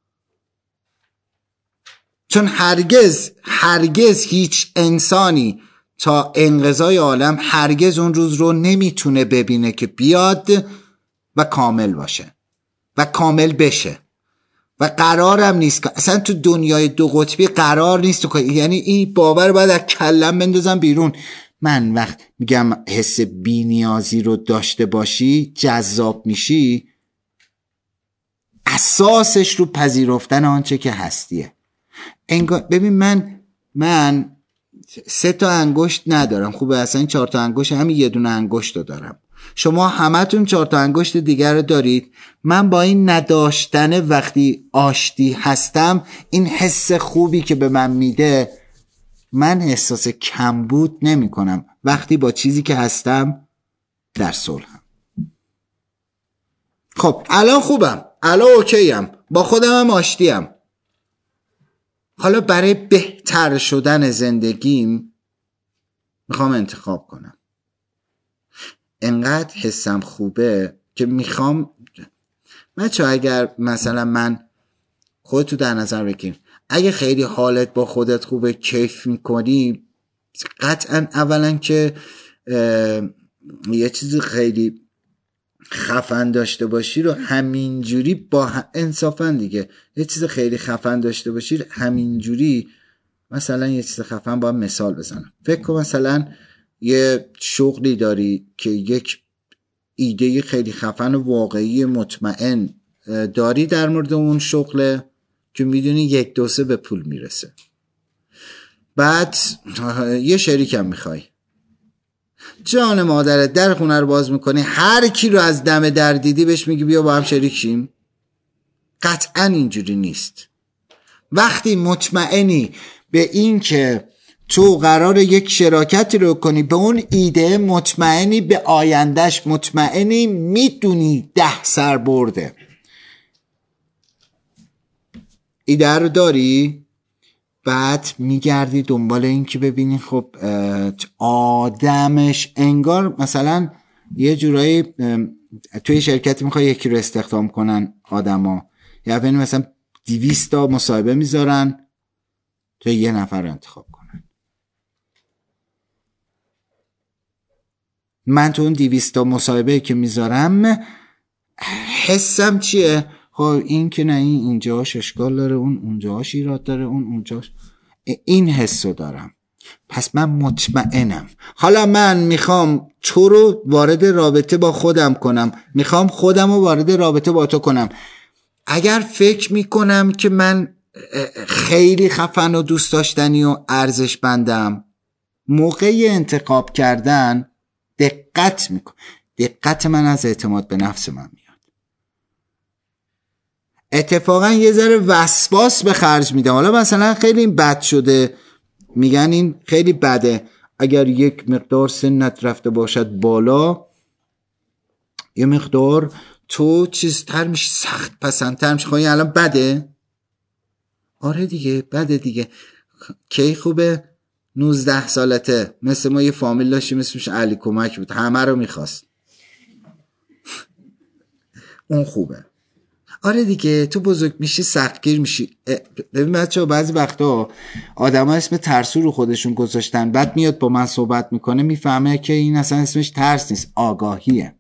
چون هرگز هیچ انسانی تا انقضای عالم هرگز اون روز رو نمیتونه ببینه که بیاد و کامل باشه و کامل بشه و قرارم نیست که اصلا تو دنیای 2 قطبی قرار نیست تو، یعنی این باور باید از کلم بندازم بیرون. من وقت میگم حس بی‌نیازی رو داشته باشی، جذاب میشی، اساسش رو پذیرفتن آنچه که هستیه. ببین من 3 تا انگشت ندارم، خوبه، اصلا 4 تا انگشت، همین یه دونه انگشت رو دارم. شما همتون 4 تا انگشت دیگر رو دارید. من با این نداشتن وقتی آشتی هستم، این حس خوبی که به من میده، من احساس کمبود نمی کنم وقتی با چیزی که هستم در صلحم. خب الان خوبم، الان اوکیم، با خودم هم آشتیم. حالا برای بهتر شدن زندگیم میخوام انتخاب کنم. انقدر حسم خوبه که میخوام، بچه اگر مثلا من خودتو در نظر بگیر. اگه خیلی حالت با خودت خوبه، کیف میکنی، قطعا اولا که یه چیز خیلی خفن داشته باشی رو همینجوری با انصافا دیگه، یه چیز خیلی خفن داشته باشی همینجوری، مثلا یه چیز خفن با مثال بزنم. فکر کن مثلا یه شغلی داری که یک ایده خیلی خفن و واقعی مطمئن داری در مورد اون شغله که میدونی 1 2 3 به پول میرسه. بعد یه شریکم میخوای، جان مادرت در خونه رو باز میکنی، هر کی رو از دم در دیدی بهش میگی بیا با هم شریک شیم. قطعا اینجوری نیست. وقتی مطمئنی به این که تو قرار یک شراکتی رو کنی، به اون ایده مطمئنی، به آیندهش مطمئنی، میدونی 10 سر برده، ایده رو داری، بعد میگردی دنبال این که ببینی خب آدمش، انگار مثلا یه جورایی توی شرکتی میخوای یکی رو استخدام کنن آدما، یعنی مثلا 200 تا مصاحبه میذارن تو 1 نفر رو انتخاب کنن. من تو اون 200 تا مصاحبه که میذارم حسم چیه؟ خب این که نه، اینجاش اشکال داره، اون اونجاش ایراد داره، اون اونجاش، این حسو دارم، پس من مطمئنم. حالا من میخوام تو رو وارد رابطه با خودم کنم، میخوام خودم رو وارد رابطه با تو کنم. اگر فکر میکنم که من خیلی خفن و دوست داشتنی و ارزشمندم، موقع انتخاب کردن دقت میکنم. دقت من از اعتماد به نفس من میاد. اتفاقا یه ذره وسواس به خرج میدم. حالا مثلا خیلی این بد شده، میگن این خیلی بده، اگر یک مقدار سنت رفته باشد بالا، یه مقدار تو چیزتر میشی، سخت پسندتر میشی. خب این الان بده؟ آره دیگه بده دیگه. کی خوبه؟ 19 سالته، مثل ما یه فامیل داشتیم اسمش علی کمک بود، همه رو میخواست، اون خوبه. آره دیگه تو بزرگ میشی سختگیر میشی. ببین بچه‌ها بعضی وقتا آدم‌ها اسم ترسو رو خودشون گذاشتن، بعد میاد با من صحبت میکنه میفهمه که این اصلا اسمش ترس نیست، آگاهیه.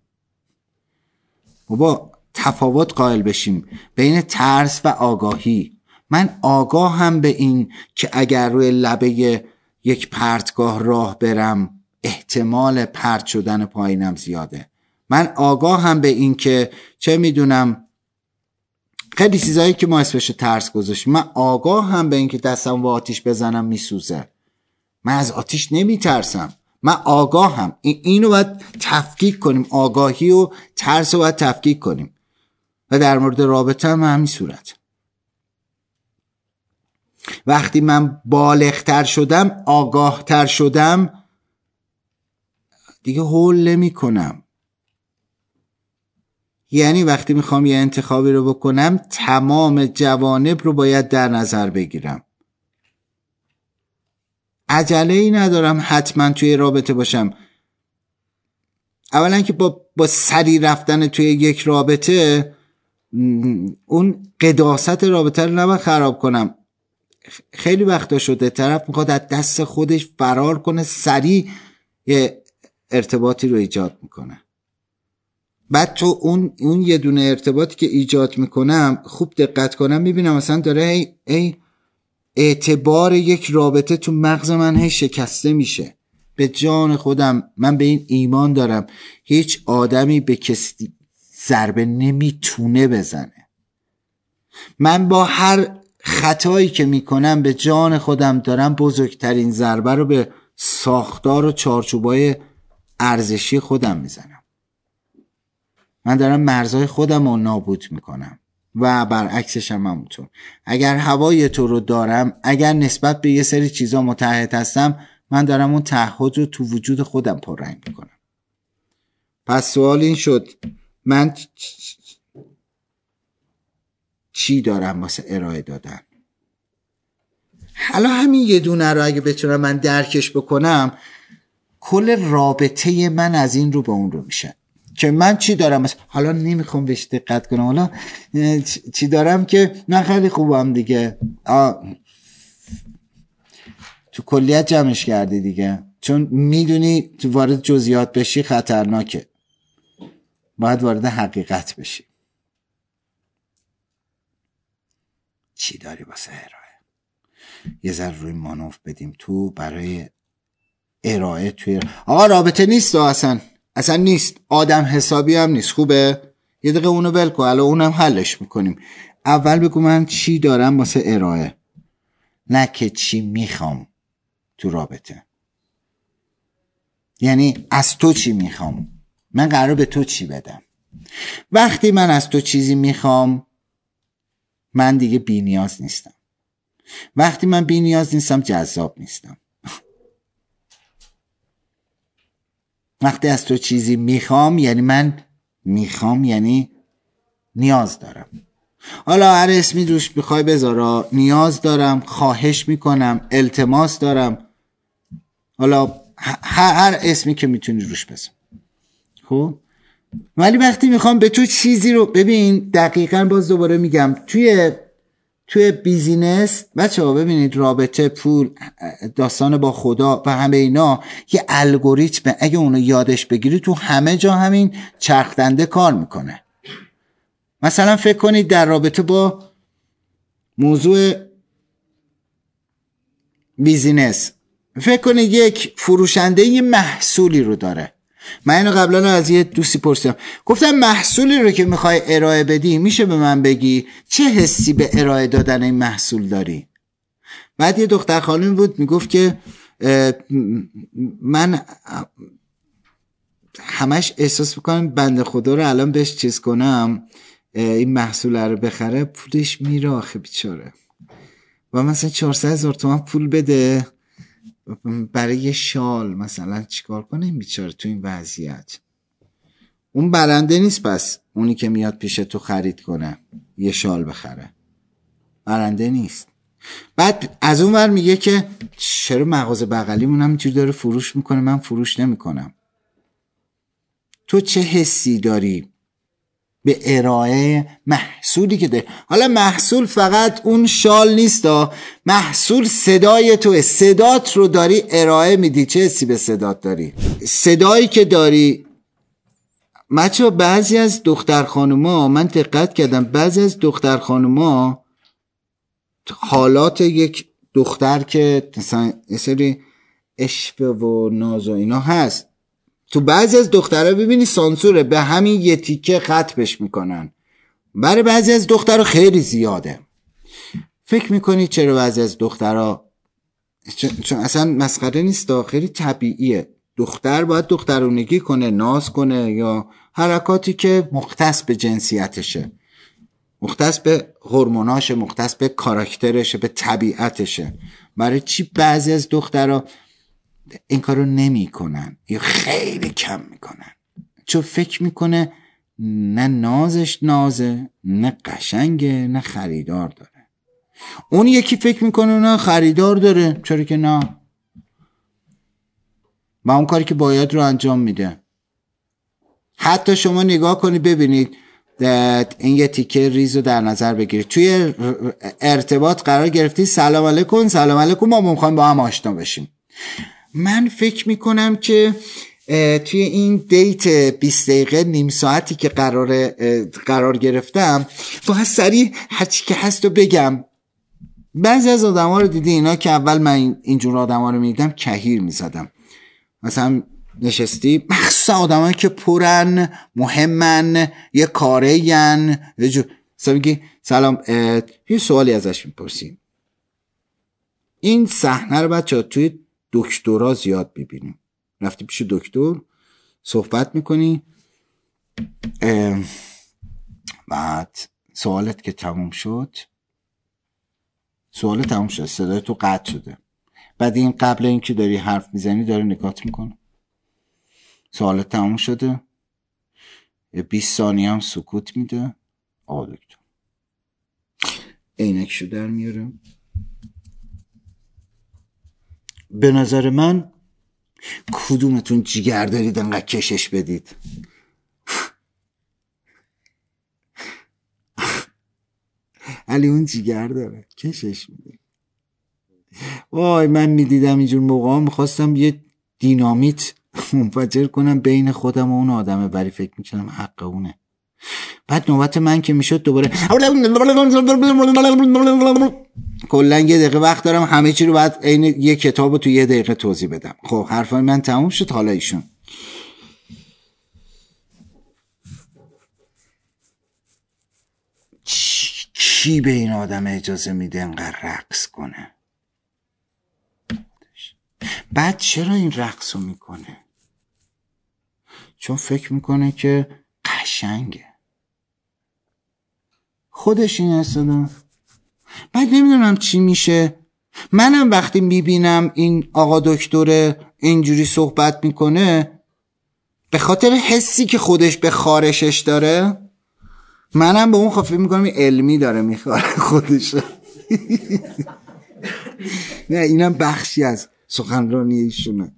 بابا تفاوت قائل بشیم بین ترس و آگاهی. من آگاهم به این که اگر روی لبه یک پرتگاه راه برم احتمال پرت شدن پایینم زیاده. من آگاهم به این که چه میدونم خیلی چیزایی که ما اسمش ترس گذاشتیم. من آگاهم به این که دستم و آتیش بزنم میسوزه. من از آتیش نمیترسم. من آگاهم. اینو باید تفکیک کنیم، آگاهی و ترس رو باید تفکیک کنیم. و در مورد رابطه هم همین صورت. وقتی من بالغتر شدم، آگاهتر شدم، دیگه هول نمی کنم. یعنی وقتی میخوام یه انتخابی رو بکنم تمام جوانب رو باید در نظر بگیرم. عجله ای ندارم حتما توی رابطه باشم. اولا که با سری رفتن توی یک رابطه اون قداست رابطه رو نباید خراب کنم. خیلی وقتا شده طرف میخواد از دست خودش فرار کنه، سریع یه ارتباطی رو ایجاد میکنه. بعد تو اون یه دونه ارتباطی که ایجاد میکنم خوب دقت کنم میبینم مثلا داره اعتبار یک رابطه تو مغز من شکسته میشه. به جان خودم من به این ایمان دارم هیچ آدمی به کسی ضربه نمیتونه بزنه. من با هر خطایی که میکنم به جان خودم دارم بزرگترین ضربه رو به ساختار و چارچوبای ارزشی خودم میزنم. من دارم مرزهای خودم رو نابود میکنم و برعکسش هم همونطور. اگر هوای تو رو دارم، اگر نسبت به یه سری چیزا متعهد هستم، من دارم اون تعهد رو تو وجود خودم پررنگ میکنم. پس سوال این شد من چی دارم واسه ارائه دادن؟ حالا همین یه دونه رو اگه بتونم من درکش بکنم، کل رابطه من از این رو به اون رو میشه. که من چی دارم، حالا نمیخوام بهش دقت کنم، حالا چی دارم که من خیلی خوبم دیگه. تو کلیت جمعش کردی دیگه، چون میدونی تو وارد جزئیات بشی خطرناکه، باید وارد حقیقت بشی. چی داری واسه ارائه؟ یه ذره روی مانوف بدیم تو برای ارائه. توی آقا رابطه نیست اصلا نیست، آدم حسابی هم نیست. خوبه یه دقیقه اونو ول کن، الان اونم حلش میکنیم. اول بگو من چی دارم واسه ارائه، نه که چی میخوام تو رابطه. یعنی از تو چی میخوام، من قرار به تو چی بدم. وقتی من از تو چیزی میخوام، من دیگه بی نیاز نیستم. وقتی من بی نیاز نیستم، جذاب نیستم. وقتی از تو چیزی میخوام، یعنی من میخوام، یعنی نیاز دارم. حالا هر اسمی روش بخوای بذارا، نیاز دارم، خواهش میکنم، التماس دارم، حالا هر اسمی که میتونی روش بذار. خب ولی وقتی میخوام به تو چیزی رو، ببین دقیقاً باز دوباره میگم، توی بیزینس بچه‌ها ببینید، رابطه، پول، داستان با خدا و همه اینا یه الگوریتم، اگه اونو یادش بگیری تو همه جا همین چرخدنده کار میکنه. مثلا فکر کنید در رابطه با موضوع بیزینس، فکر کنید یک فروشنده یه محصولی رو داره. من اینو قبلا از یه دوستی پرسیدم، گفتم محصولی رو که میخوای ارائه بدی، میشه به من بگی چه حسی به ارائه دادن این محصول داری؟ بعد یه دختر خانم بود میگفت که من همش احساس میکنم بنده خدا رو الان بهش چیز کنم، این محصول رو بخره، پولش میره آخه بیچاره، و مثلا 400,000 تومان پول بده برای یه شال، مثلا چیکار کنه این بیچاره تو این وضعیت؟ اون برنده نیست. پس اونی که میاد پیش تو خرید کنه یه شال بخره برنده نیست. بعد از اون ور میگه که چرا مغازه بغلیمون همینجوری داره فروش میکنه، من فروش نمیکنم. تو چه حسی داری به ارائه محصولی که داری؟ حالا محصول فقط اون شال نیست، محصول صدای توه، صدات رو داری ارائه میدی. چه حسی به صدات داری؟ صدایی که داری. بچه‌ها بعضی از دختر خانوما، من دقت کردم بعضی از دختر خانوما حالات یک دختر که مثلا یه سری عشق و ناز و اینا هست، تو بعضی از دخترها ببینی سانسوره، به همین یه تیکه ختمش میکنن. برای بعضی از دخترها خیلی زیاده. فکر میکنی چرا بعضی از دخترها، چون اصلا مسخره نیست، خیلی طبیعیه. دختر باید دخترونگی کنه، ناز کنه، یا حرکاتی که مختص به جنسیتشه، مختص به هورموناشه، مختص به کاراکترشه، به طبیعتشه. برای چی بعضی از دخترها این کارو نمی کنن یا خیلی کم میکنن؟ چون فکر میکنه نه نازش نازه، نه قشنگه، نه خریدار داره. اون یکی فکر میکنه نه خریدار داره، چرا که نه، و اون کاری که باید رو انجام میده. حتی شما نگاه کنید ببینید، این یه تیکه ریز رو در نظر بگیرید، توی ارتباط قرار گرفتی، سلام علیکم، سلام علیکم، ما میخوایم با هم آشنا بشیم. من فکر میکنم که توی این دیت 20 دقیقه نیم ساعتی که قرار گرفتم، باید سریع هرچی که هست رو بگم. بعضی از آدم ها رو دیدی، اینا که اول من اینجور آدم ها رو میدیدم کهیر میزدم. مثلا نشستی، مخصوصا آدم هایی که پرن، مهمن، یه کاره ین، مثلا میگی سلام، یه سوالی ازش میپرسیم. این صحنه رو بچه ها توی دکترها زیاد ببینیم. رفتی پیش دکتر، صحبت میکنی، بعد سوالت که تموم شد، صدای تو قطع شده. بعد این قبل این که داری حرف میزنی داره نگات میکنه. سوالت تموم شده، 20 ثانیه هم سکوت میده. آقا دکتر عینکشو در میاره. به نظر من کدومتون جیگر دارید انقدر کشش بدید؟ علی اون جیگر داره، کشش میده. وای من میدیدم اینجور موقعا میخواستم یه دینامیت منفجر کنم بین خودم و اون آدمه، ولی فکر میکنم حق اونه. بعد نوبت من که میشد دوباره کلا یه دقیقه وقت دارم همه چی رو بعد عین یه کتاب رو تو یه دقیقه توضیح بدم. خب حرفای من تموم شد. حالا ایشون کی به این آدم اجازه میده انقدر رقص کنه؟ بعد چرا این رقص رو میکنه؟ چون فکر میکنه که قشنگه، خودش این استعداد. بعد نمیدونم چی میشه. منم وقتی میبینم این آقا دکتر اینجوری صحبت میکنه به خاطر حسی که خودش به خارشش داره، منم به اون خفه میکنم این علمی داره میخواره خودش. نه اینم بخشی از سخنرانی ایشونه.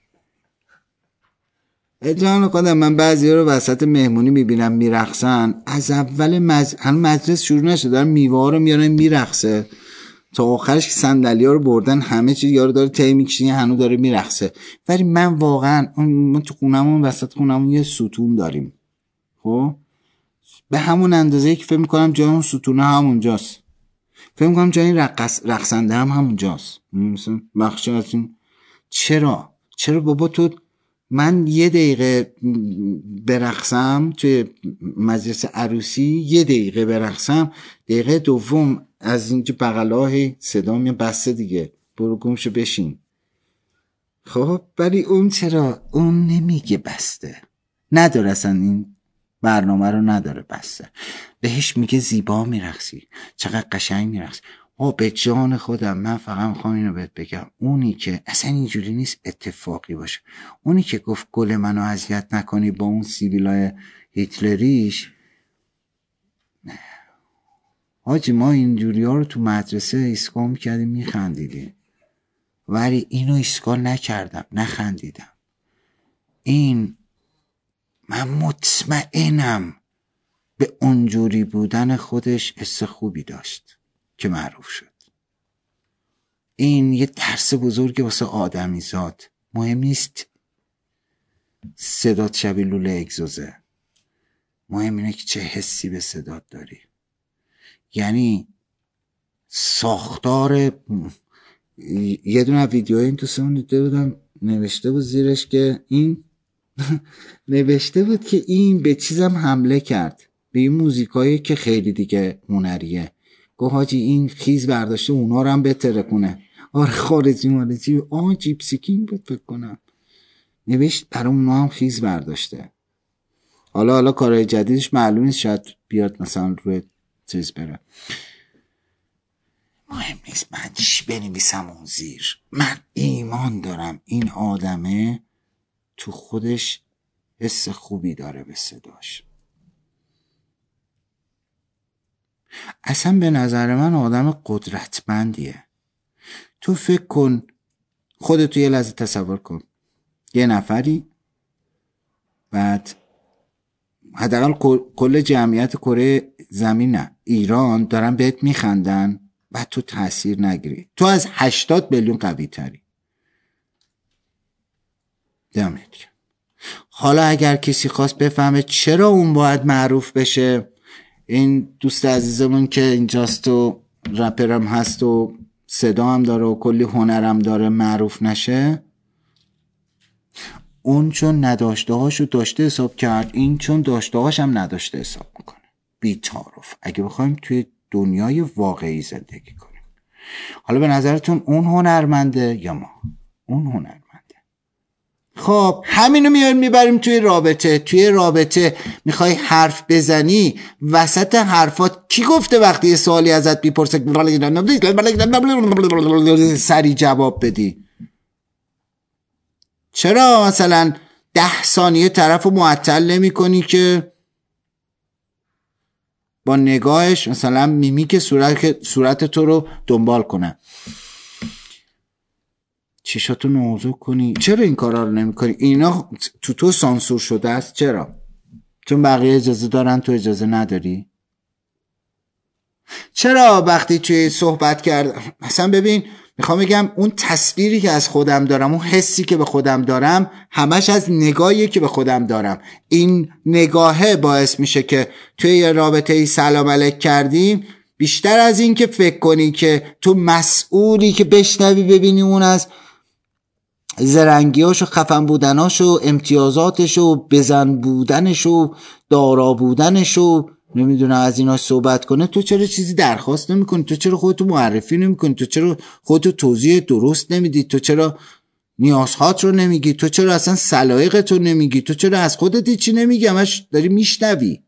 جان خودم من بعضی رو وسط مهمونی میبینم میرقصن، از اول مجلس شروع نشده دارن میوه رو میارن میرقصه تا آخرش که صندلی‌ها رو بردن همه چی یارو داره تی میکشینه هنوز داره میرقصه. ولی من واقعا من تو خونمون وسط خونمون یه ستون داریم، خب به همون اندازه‌ای که فکر می‌کنم جای اون ستونه همونجاست، فکر می‌کنم جای این رقصنده هم همونجاست. مثلا بخشی از این چرا بابا تو من یه دقیقه برقصم توی مجلس عروسی، یه دقیقه برقصم، دقیقه دوم از اینجا بغلاه صدا میاد بسته دیگه برو گمشو بشین. خب ولی اون چرا اون نمیگه بسته، نداره اصلا این برنامه رو نداره بسته، بهش میگه زیبا میرقصی، چقدر قشنگ میرقصی. به جان خودم من فقط میخوام اینو بهت بگم، اونی که اصلا اینجوری نیست اتفاقی باشه، اونی که گفت گل منو اذیت نکنی با اون سیبیلای هیتلریش، حاجی ما اینجوری ها رو تو مدرسه ایسکا میکردیم میخندیدیم، ولی اینو ایسکا نکردم نخندیدم. این من مطمئنم به اونجوری بودن خودش حس خوبی داشت که معروف شد. این یه درس بزرگه واسه آدمی زاد. مهم نیست صدات شبیه لوله اگزوزه، مهم اینه که چه حسی به صدات داری. یعنی ساختار یه دونه ویدیو این تو سمون دیده بودم نوشته بود زیرش که این نوشته بود که این به چیزم حمله کرد، به این موزیکایی که خیلی دیگه هنریه. گفت حاجی این خیز برداشته اونا رو هم بهتره کنه. آره خارجی مالجی جیپسی کینگ بود فکر کنم نوشت برای اونا هم خیز برداشته. حالا کارهای جدیدش معلوم نیست، شاید بیاد مثلا روی چیز بره. مهم نیست من چی بنویسم اون زیر، من ایمان دارم این آدمه تو خودش حس خوبی داره به صداش. اصلا به نظر من آدم قدرتمندیه. تو فکر کن خودتو یه لحظه تصور کن، یه نفری بعد حداقل کل جمعیت کره زمین نه ایران دارن بهت میخندن، بعد تو تأثیر نگیری، تو از 80 میلیون قوی تری. دمت گرم. حالا اگر کسی خواست بفهمه چرا اون باید معروف بشه، این دوست عزیزمون که اینجاست و رپرم هست و صدا هم داره و کلی هنرم داره معروف نشه، اون چون نداشته هاشو داشته حساب کرد، این چون داشته هاش هم نداشته حساب میکنه. بی تعارف اگه بخوایم توی دنیای واقعی زندگی کنیم. حالا به نظرتون اون هنرمنده یا ما؟ اون هنرمنده. خب همینو میاریم میبریم توی رابطه میخوای حرف بزنی، وسط حرفات کی گفته وقتی یه سوالی ازت بیپرسه سری جواب بدی؟ چرا مثلا 10 ثانیه طرفو معطل نمی کنی که با نگاهش مثلا میمیک صورت تو رو دنبال کنه، چشاتو نازک کنی؟ چرا این کارا رو نمی کنی؟ اینا تو سانسور شده است. چرا؟ چون بقیه اجازه دارن تو اجازه نداری؟ چرا وقتی توی صحبت کردم مثلا ببین میخوام بگم اون تصویری که از خودم دارم، اون حسی که به خودم دارم، همش از نگاهی که به خودم دارم. این نگاهه باعث میشه که توی یه رابطه‌ای سلام علیک کردیم، بیشتر از این که فکر کنی که تو مسئولی که بشنوی ببینی اون از زرنگیاش و خفن بودناش و امتیازاتش و بزن بودنش و دارا بودنش و نمیدونم از اینا صحبت کنه، تو چرا چیزی درخواست نمیکنی؟ تو چرا خودتو معرفی نمیکنی؟ تو چرا خودتو توضیح درست نمیدی؟ تو چرا نیازهات رو نمیگی؟ تو چرا اصلا سلایقت رو نمیگی؟ تو چرا از خودت چی نمیگی؟ همش داری میشنوی.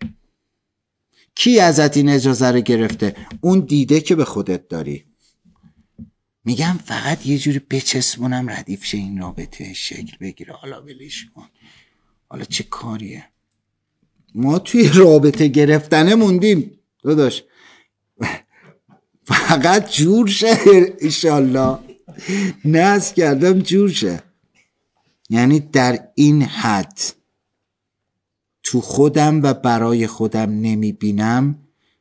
کی ازت این اجازه رو گرفته؟ اون دیده که به خودت داری. میگم فقط یه جوری بچسبونم ردیف شه این رابطه شکل بگیره، حالا ولش کن، حالا چه کاریه؟ ما توی رابطه گرفتنه موندیم داداش. فقط جور شه انشالله، ناز کردم جور شه. یعنی در این حد تو خودم و برای خودم نمیبینم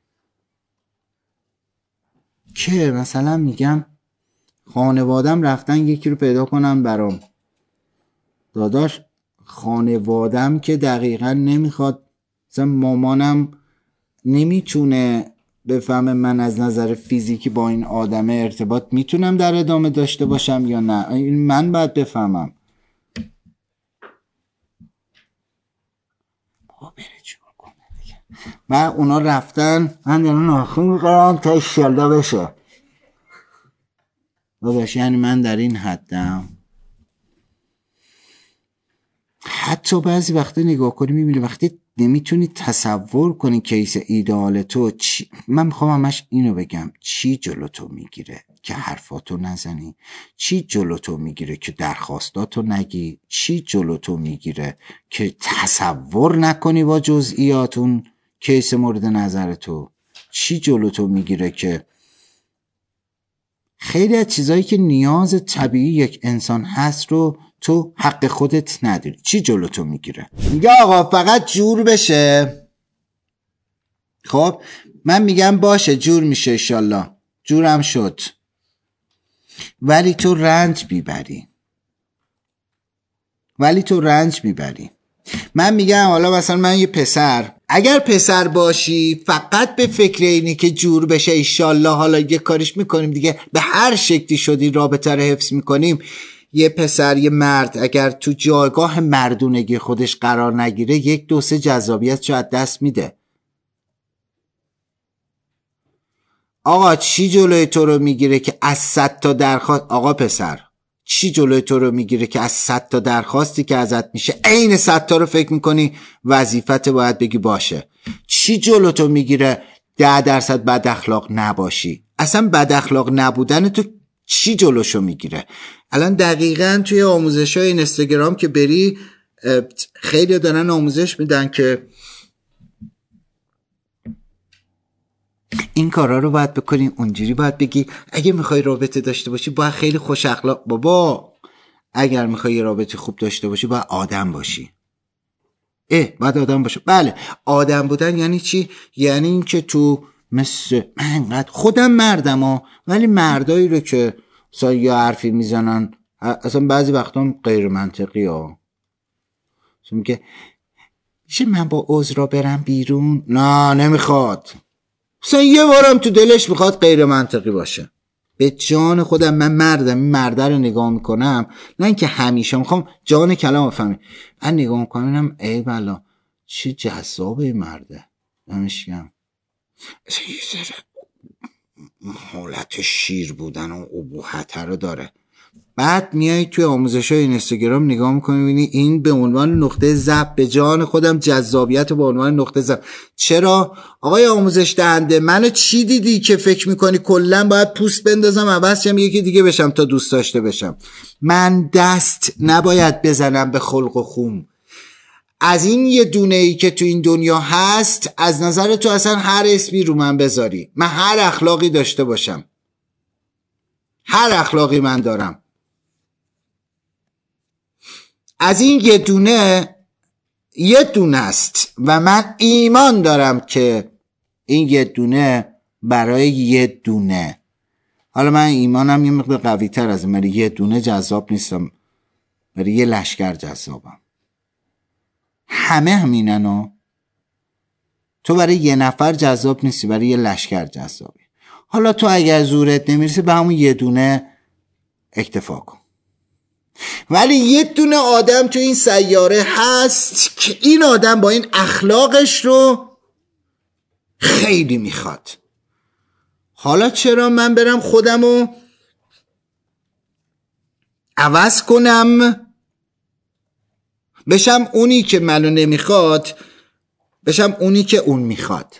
که مثلا میگم خانوادم رفتن یکی رو پیدا کنم برام. داداش خانوادم که دقیقا نمیخواد، مثلا مامانم نمیتونه بفهمه من از نظر فیزیکی با این آدم ارتباط میتونم در ادامه داشته باشم یا نه. این من باید بفهمم. بره جور کنه دیگه. من اونا رفتن، من دارم ناخون میکنم تا ایشالله بشه داداش. یعنی من در این حدم. حتی بعضی وقتا نگاه کنی میبینی وقتی نمیتونی تصور کنی کیس ایدئال تو چی. من میخوام همش اینو بگم، چی جلو تو میگیره که حرفاتو نزنی؟ چی جلو تو میگیره که درخواستاتو نگی؟ چی جلو تو میگیره که تصور نکنی با جزئیات اون کیس مورد نظر تو؟ چی جلو تو میگیره که خیلی از چیزایی که نیاز طبیعی یک انسان هست رو تو حق خودت نداری؟ چی جلو تو میگیره؟ میگه آقا فقط جور بشه. خب من میگم باشه جور میشه انشالله، جورم شد، ولی تو رنج میبری. من میگم حالا مثلا من یه پسر، اگر پسر باشی فقط به فکر اینی که جور بشه انشالله، حالا یه کاریش میکنیم دیگه، به هر شکلی شدی رابطه رو حفظ میکنیم. یه پسر، یه مرد اگر تو جایگاه مردونگی خودش قرار نگیره، 1-2-3 جذابیت شاید دست میده. آقا چی جلوی تو رو میگیره که از 100 تا درخواست، آقا پسر چی جلوی تو رو میگیره که از 100 تا درخواستی که ازت میشه عین 100 تا رو فکر میکنی وظیفت باید بگی باشه؟ چی جلو تو میگیره 10% بد اخلاق نباشی؟ اصلا بد اخلاق نبودن تو چی جلوشو میگیره؟ الان دقیقاً توی آموزش‌های اینستاگرام که بری خیلی دارن آموزش میدن که این کارا رو باید بکنی، اونجوری باید بگی. اگه میخوای رابطه داشته باشی باید خیلی خوش اخلاق. بابا اگر میخوای یه رابطه خوب داشته باشی باید آدم باشی. باید آدم باشه. بله آدم بودن یعنی چی؟ یعنی این که تو مثل من خودم مردم ولی مردایی رو که مثلا یه حرفی میزنن اصلا بعضی وقتا غیر منطقی مثلا میگه میشه من با عذرا برم بیرون؟ نه نمیخواد. مثلا یه بارم تو دلش میخواد غیر منطقی باشه. به جان خودم من مردم، این مرده رو نگاه میکنم، نه اینکه همیشه میخوام جان کلام بفهمی، من نگاه میکنم ای بلا چه جذابه این مرده، نمیشگم یه ذره حالت شیر بودن و ابوحت رو داره. بعد میای توی آموزش‌های اینستاگرام نگاه می‌کنی می‌بینی این به عنوان نقطه ضعف، به جان خودم جذابیت به عنوان نقطه ضعف. چرا آقای آموزش دهنده؟ منو چی دیدی که فکر می‌کنی کلا باید پوست بندازم عوض شم یکی دیگه بشم تا دوست داشته بشم؟ من دست نباید بزنم به خلق و خوم. از این یه دونه‌ای که تو این دنیا هست، از نظر تو اصلا هر اسمی رو من بذاری، من هر اخلاقی داشته باشم، هر اخلاقی من دارم، از این یه دونه است و من ایمان دارم که این یه دونه برای یه دونه. حالا من ایمانم یه مقدار قوی تر از من، یه دونه جذاب نیستم، برای یه لشکر جذابم. همه همینن. تو برای یه نفر جذاب نیستی، برای یه لشکر جذابی. حالا تو اگر زورت نمیرسه به همون یه دونه اکتفا کن. ولی یه دونه آدم تو این سیاره هست که این آدم با این اخلاقش رو خیلی میخواد. حالا چرا من برم خودمو عوض کنم بشم اونی که منو نمیخواد، بشم اونی که اون میخواد؟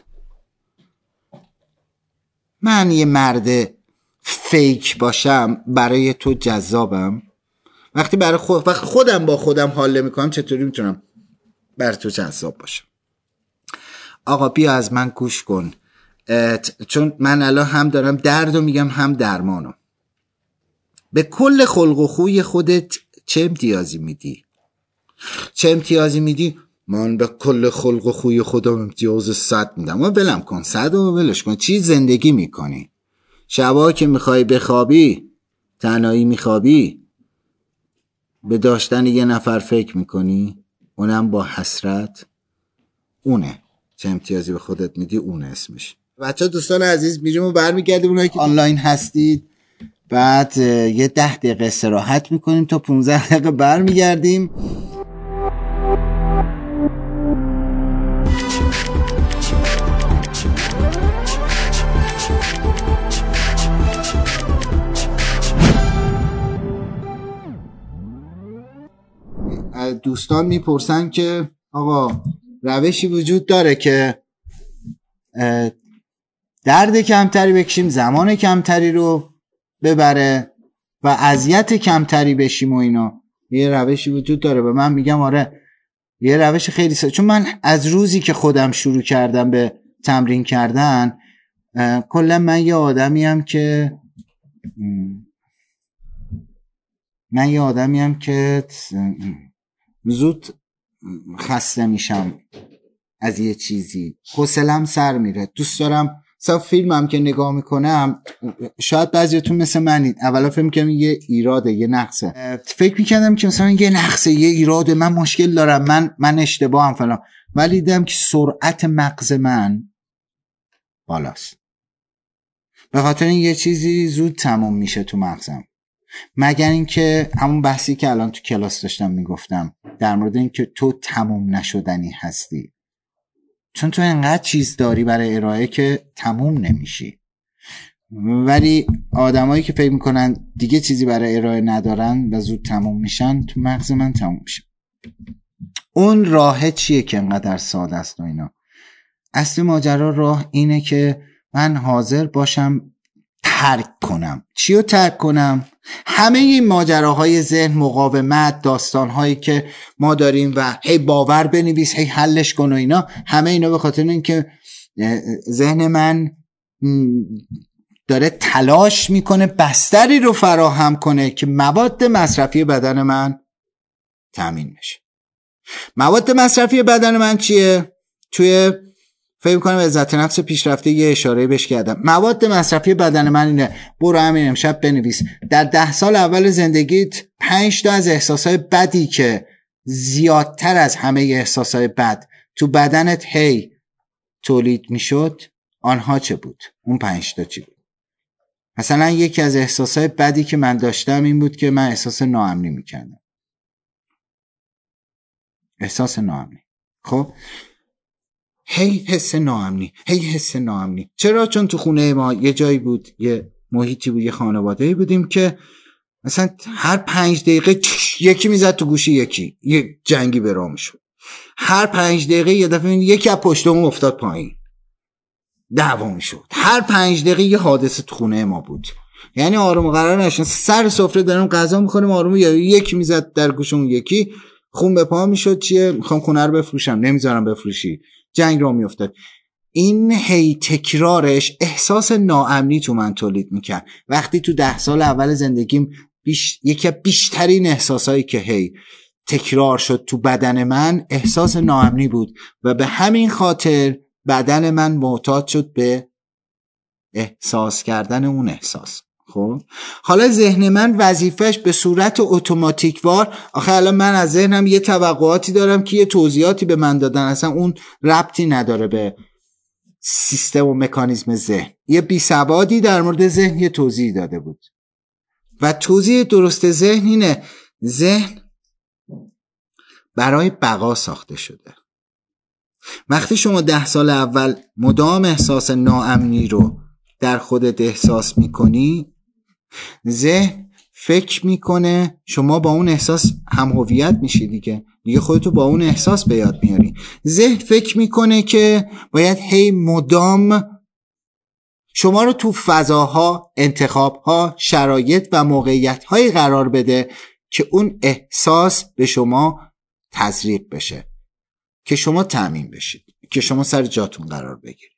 من یه مرد فیک باشم برای تو جذابم؟ وقتی خودم با خودم حال میکنم چطوری میتونم برای تو جذاب باشم؟ آقا بیا از من گوش کن، چون من الان هم دارم درد و میگم هم درمانو. به کل خلق و خوی خودت چه امتیازی میدی؟ چه امتیازی میدی؟ من به کل خلق و خوی خودم امتیاز 100 میدم. ما ولم کن، 100 رو ولش کن. چی زندگی میکنی؟ شبا که میخوای بخوابی، تنهایی میخوابی، به داشتن یه نفر فکر میکنی، اونم با حسرت. اونه چه امتیازی به خودت میدی، اونه اسمش. بچه دوستان عزیز، میریم و برمیگردیم. اونایی که آنلاین هستید بعد یه 10 دقیقه استراحت میکنیم تا 15 دقیقه برمیگردیم. دوستان میپرسن که آقا روشی وجود داره که درد کمتری بکشیم، زمان کمتری رو ببره و اذیت کمتری بشیم و اینا؟ یه روشی وجود داره؟ به من میگم آره، یه روش خیلی چون من از روزی که خودم شروع کردم به تمرین کردن، کلا من یه آدمیم که زود خسته میشم از یه چیزی، حوصله‌ام سر میره. دوست دارم مثلا فیلمم که نگاه میکنم، شاید بعضیتون مثل منید، اولا فکر میکنم یه ایراده، یه نقصه، فکر میکردم که مثلا یه نقصه، یه ایراده، من مشکل دارم، من اشتباهم فلان، ولی دیدم که سرعت مغز من بالاست. به خاطر این یه چیزی زود تموم میشه تو مغزم، مگر اینکه همون بحثی که الان تو کلاس داشتم میگفتم در مورد اینکه تو تموم نشدنی هستی، چون تو انقدر چیز داری برای ارائه که تموم نمیشی. ولی آدمایی که فکر میکنن دیگه چیزی برای ارائه ندارن و زود تموم میشن، تو مغز من تموم میشه. اون راه چیه که انقدر ساده است و اینا؟ اصل ماجرا راه اینه که من حاضر باشم ترک کنم. چی رو ترک کنم؟ همه این ماجراهای ذهن، مقاومت، داستانهایی که ما داریم و هی باور بنویس، هی حلش کن و اینا، همه اینا به خاطر اینکه ذهن من داره تلاش میکنه بستری رو فراهم کنه که مواد مصرفی بدن من تامین بشه. مواد مصرفی بدن من چیه؟ توی فکر کنم عزت نفس پیشرفته یه اشاره بهش کردم. مواد مصرفی بدن من اینه. برو همین امشب بنویس در 10 سال اول زندگیت 5 تا از احساسای بدی که زیادتر از همه احساسای بد تو بدنت هی تولید میشد، آنها چه بود؟ اون 5 تا چی بود؟ مثلا یکی از احساسای بدی که من داشتم این بود که من احساس ناامنی میکردم. احساس ناامنی. خب هی حس ناامنی. چرا؟ چون تو خونه ما یه جایی بود، یه محیطی بود، یه خانواده‌ای بودیم که مثلا هر 5 دقیقه یکی میزد تو گوشی، یکی یه جنگی به راه میشد. هر 5 دقیقه یه دفعه یکی از پشتمون افتاد پایین، دعوا میشد. هر 5 دقیقه یه حادثه تو خونه ما بود. یعنی آروم قرار نشد. سر سفره داریم غذا میخوریم، آروم یکی میزد در گوشمون، یکی خون به پا میشد. چیه؟ میخوام خونه رو بفروشم، نمیذارم بفروشی. جنگ را میافتاد. این هی تکرارش احساس ناامنی تو من تولید میکرد. وقتی تو 10 سال اول زندگیم یکی از بیشترین احساسایی که هی تکرار شد تو بدن من احساس ناامنی بود و به همین خاطر بدن من معتاد شد به احساس کردن اون احساس. خب حالا ذهن من وظیفش به صورت اتوماتیکوار، آخه الان من از ذهنم یه توقعاتی دارم که یه توضیحاتی به من دادن، اصلا اون ربطی نداره به سیستم و مکانیزم ذهن. یه بیسوادی در مورد ذهن یه توضیح داده بود و توضیح درست ذهن اینه: ذهن برای بقا ساخته شده. وقتی شما 10 سال اول مدام احساس ناامنی رو در خودت احساس میکنی، ذهن فکر میکنه شما با اون احساس هم هویت میشی دیگه خودتو با اون احساس به یاد میاری. ذهن فکر میکنه که باید هی مدام شما رو تو فضاها، انتخابها، شرایط و موقعیت‌های قرار بده که اون احساس به شما تزریق بشه، که شما تأمین بشید، که شما سر جاتون قرار بگیرید.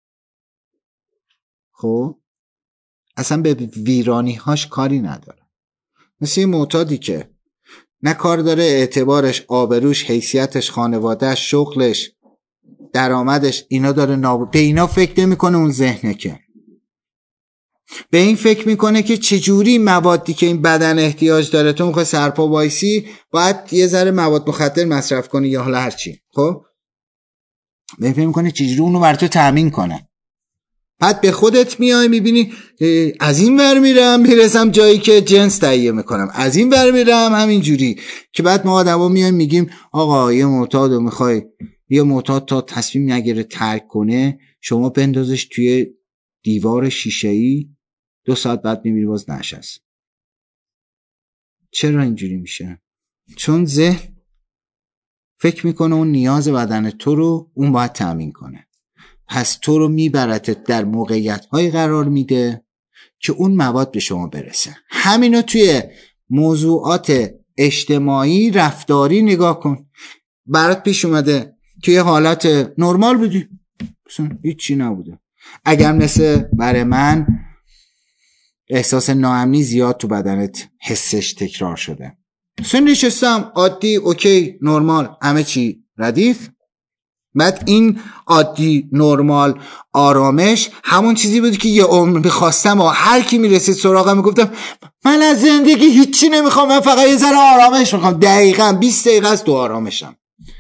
خب اصلا به ویرانی‌هاش کاری نداره. مثل یه معتادی که نه کار داره اعتبارش، آبروش، حیثیتش، خانوادهش، شغلش، درآمدش اینا داره به اینا فکر نمی‌کنه. اون ذهنه که به این فکر میکنه که چجوری موادی که این بدن احتیاج داره، تو میخوای سرپا وایسی باید یه ذره مواد مخدر مصرف کنی یا حالا هرچی. خب به این فکر میکنه چجوری اونو بر تو تأمین کنه. بعد به خودت میای میبینی از این ور میرم میرسم جایی که جنس تهیه میکنم، از این ور میرم همینجوری. که بعد ما آدما میایم میگیم آقا یه معتاد رو میخوای، یه معتاد تا تصمیم نگیره ترک کنه شما بندازش توی دیوار شیشه‌ای، 2 ساعت بعد میبینی باز نشست. چرا اینجوری میشه؟ چون ذهن فکر میکنه اون نیاز بدن تو رو اون باید تأمین کنه، پس تو رو میبرتت در موقعیت‌های قرار میده که اون مواد به شما برسه. همینو توی موضوعات اجتماعی رفتاری نگاه کن. برات پیش اومده توی حالت نرمال بودی، هیچی نبوده. اگر مثل برای من احساس ناامنی زیاد تو بدنت حسش تکرار شده، نشستم عادی، اوکی، نرمال، همه چی ردیف، بعد این عادی، نرمال، آرامش همون چیزی بود که یه عمر میخواستم و هر کی میرسید سراغم میگفتم من از زندگی هیچی نمیخوام، من فقط یه ذره آرامش میخوام. دقیقاً 20 دقیقه است تو آرامشم،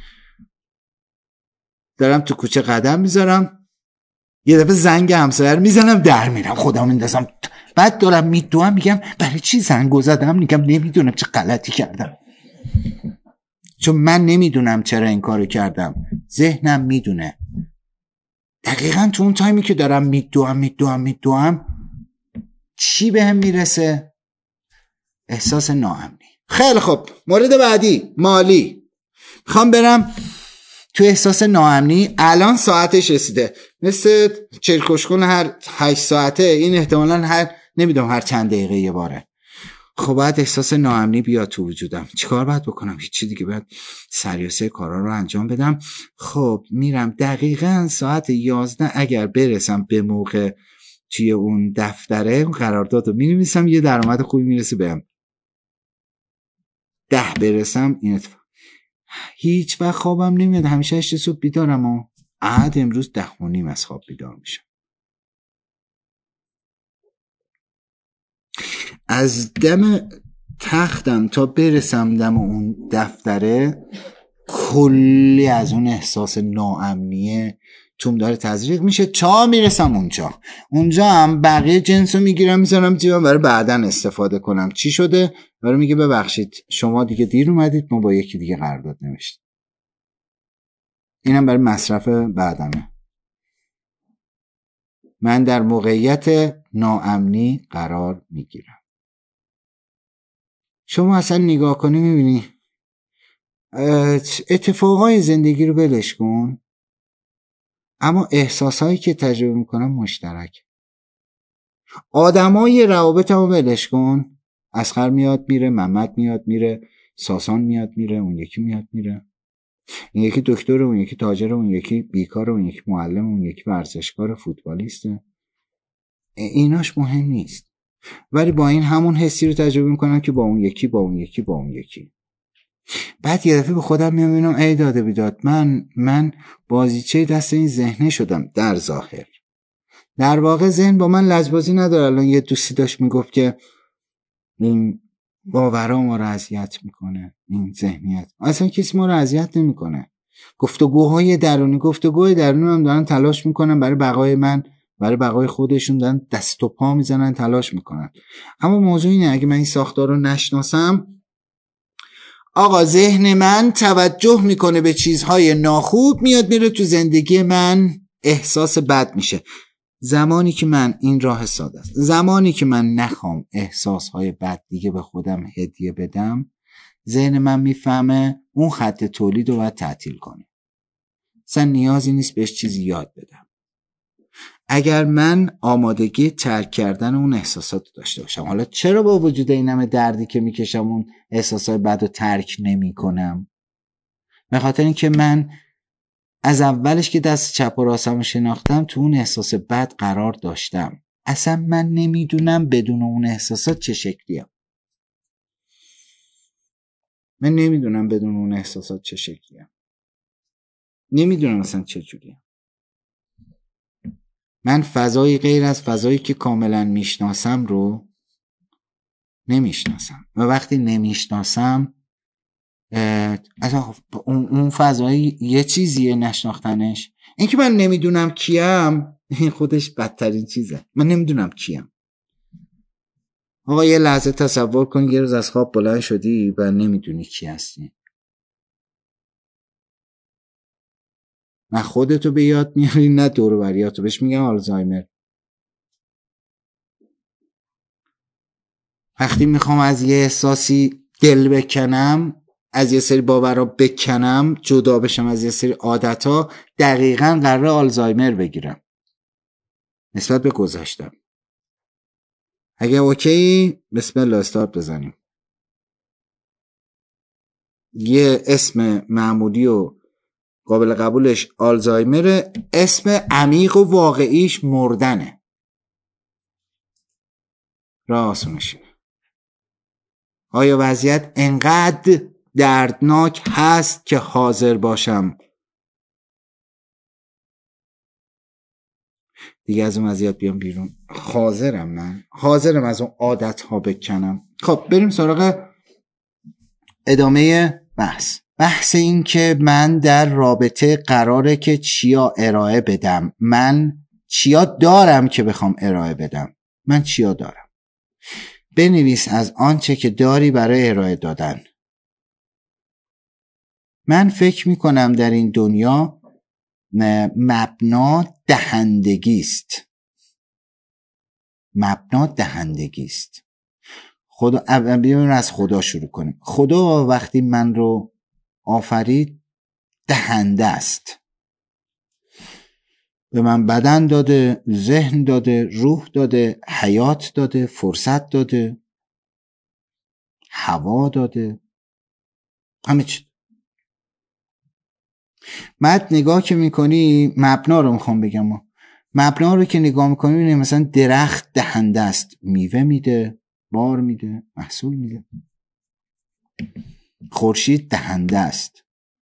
دارم تو کوچه قدم میذارم، یه دفعه زنگ همسایه رو میزنم، در میرم، خودم میندازم، بعد دارم میدوام میگم برای چی زنگو زدم، میگم نمیدونم چه غلطی کردم، چون من نمیدونم چرا این کارو کردم، ذهنم میدونه. دقیقاً تو اون تایمی که دارم میدوام چی بهم میرسه؟ احساس ناامنی. خیلی خب، مورد بعدی، مالی. میخوام برم تو احساس ناامنی. الان ساعتش رسیده، مثل چرکشکن هر 8 ساعته، این احتمالاً نمیدونم هر چند دقیقه یه باره. خب باید احساس ناامنی بیاد تو وجودم. چیکار باید بکنم؟ هیچی دیگه، باید سریاسه کارا رو انجام بدم. خب میرم دقیقاً ساعت 11 اگر برسم به موقع توی اون دفتره، اون قرارداد رو می‌نویسم، یه درآمد خوبی میرسه بهم. 10 برسم این اتفاق. هیچ وقت خوابم نمیاد، همیشه 8 صبح بیدارم و عاد امروز 10:30 از خواب بیدار میشم. از دم تختم تا برسم دم اون دفتره کلی از اون احساس ناامنیه توم داره تزریق میشه تا میرسم اونجا هم بقیه جنسو میگیرم میذارم جیبم برای بعدن استفاده کنم. چی شده؟ برای میگه ببخشید شما دیگه دیر اومدید، ما با یکی دیگه قرارداد نوشتیم. اینم برای مصرف بعدمه. من در موقعیت ناامنی قرار میگیرم. شما اصلا نگاه کنی میبینی اتفاقای زندگی رو بلش کن، اما احساسایی که تجربه میکنم مشترک. آدمای روابط رو بلش کن، اصغر میاد میره، محمد میاد میره، ساسان میاد میره، اون یکی میاد میره، این یکی دکتر، اون یکی تاجر، اون یکی بیکار، اون یکی معلم، اون یکی ورزشکار، فوتبالیسته. ایناش مهم نیست، ولی با این همون حسی رو تجربه میکنم که با اون یکی. بعد یه دفعه به خودم میبینم ای داده بیداد، من بازیچه دست این ذهنه شدم. در در واقع ذهن با من لجبازی نداره. الان یه دوستی داشت میگفت که این باورا ما رو اذیت میکنه، این ذهنیت. اصلا کسی ما رو اذیت نمیکنه. گفتگوهای درونی هم دارن تلاش میکنن برای بقای من، برای بقای خودشون دارن دست و پا میزنن، تلاش میکنن. اما موضوع اینه اگه من این ساختار رو نشناسم، آقا ذهن من توجه میکنه به چیزهای ناخوب، میاد میره تو زندگی من، احساس بد میشه. زمانی که من این راه ساده است، زمانی که من نخوام احساسهای بد دیگه به خودم هدیه بدم، ذهن من میفهمه اون خط تولید رو باید تعطیل کنه. اصلا نیازی نیست بهش چیزی یاد بدم. اگر من آمادگی ترک کردن اون احساسات رو داشته باشم، حالا چرا با وجود این همه دردی که میکشم اون احساسات بد رو ترک نمی کنم؟ به خاطر اینکه من از اولش که دست چپ و راستم رو شناختم تو اون احساس بد قرار داشتم. اصلا من نمیدونم بدون اون احساسات چه شکلیم. نمیدونم اصلا چه جوریم. من فضایی غیر از فضایی که کاملا میشناسم رو نمیشناسم، و وقتی نمیشناسم اون فضایی یه چیزیه نشناختنش. این که من نمیدونم کیم، این خودش بدترین چیزه. من نمیدونم کیم. آقا یه لحظه تصور کن یه روز از خواب بلند شدی و نمیدونی کی هستی. نه خودتو به یاد میاری نه دور و بریاتو. بهش میگن آلزایمر. وقتی میخوام از یه احساسی دل بکنم، از یه سری باورا بکنم، جدا بشم از یه سری عادتها، دقیقاً قراره آلزایمر بگیرم نسبت به گذشتم. اگه اوکی بسم الله استارت بزنیم. یه اسم معمولی و قابل قبولش آلزایمر، اسم عمیق و واقعیش مردنه. راسونشینه. آیا وضعیت انقدر دردناک هست که حاضر باشم دیگه از اون وضعیت بیام بیرون؟ حاضرم از اون عادت ها بکنم. خب بریم سراغ ادامه بحث این که من در رابطه قراره که چیا ارائه بدم. من چیا دارم که بخوام ارائه بدم. من چیا دارم. بنویس از آنچه که داری برای ارائه دادن. من فکر میکنم در این دنیا مبنا دهندگی است. خدا، بیایم از خدا شروع کنیم. خدا وقتی من رو آفرید دهنده است. به من بدن داده، ذهن داده، روح داده، حیات داده، فرصت داده، هوا داده، همه چی. بعد نگاه که میکنی، مبنا رو میخوام بگم، مبنا رو که نگاه میکنی میبینی مثلا درخت دهنده است، میوه میده، بار میده، محصول میده. خورشید دهنده است،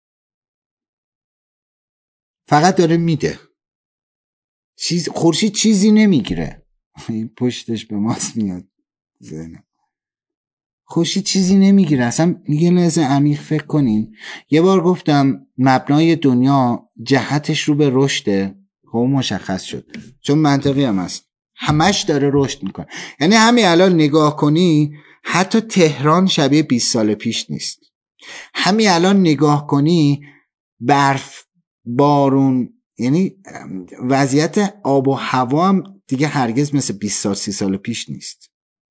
فقط داره میده. خورشید چیزی نمیگیره. پشتش به ماست میاد ذهنم. خورشید چیزی نمیگیره. اصلا یه لحظه عمیق فکر کنین. یه بار گفتم مبنای دنیا جهتش رو به رشده. خب مشخص شد، چون منطقی هم هست، همش داره رشد میکنه. یعنی همین الان نگاه کنی حتی تهران شبیه 20 سال پیش نیست. همین الان نگاه کنی برف، بارون، یعنی وضعیت آب و هوا هم دیگه هرگز مثل 20 سال 30 سال پیش نیست.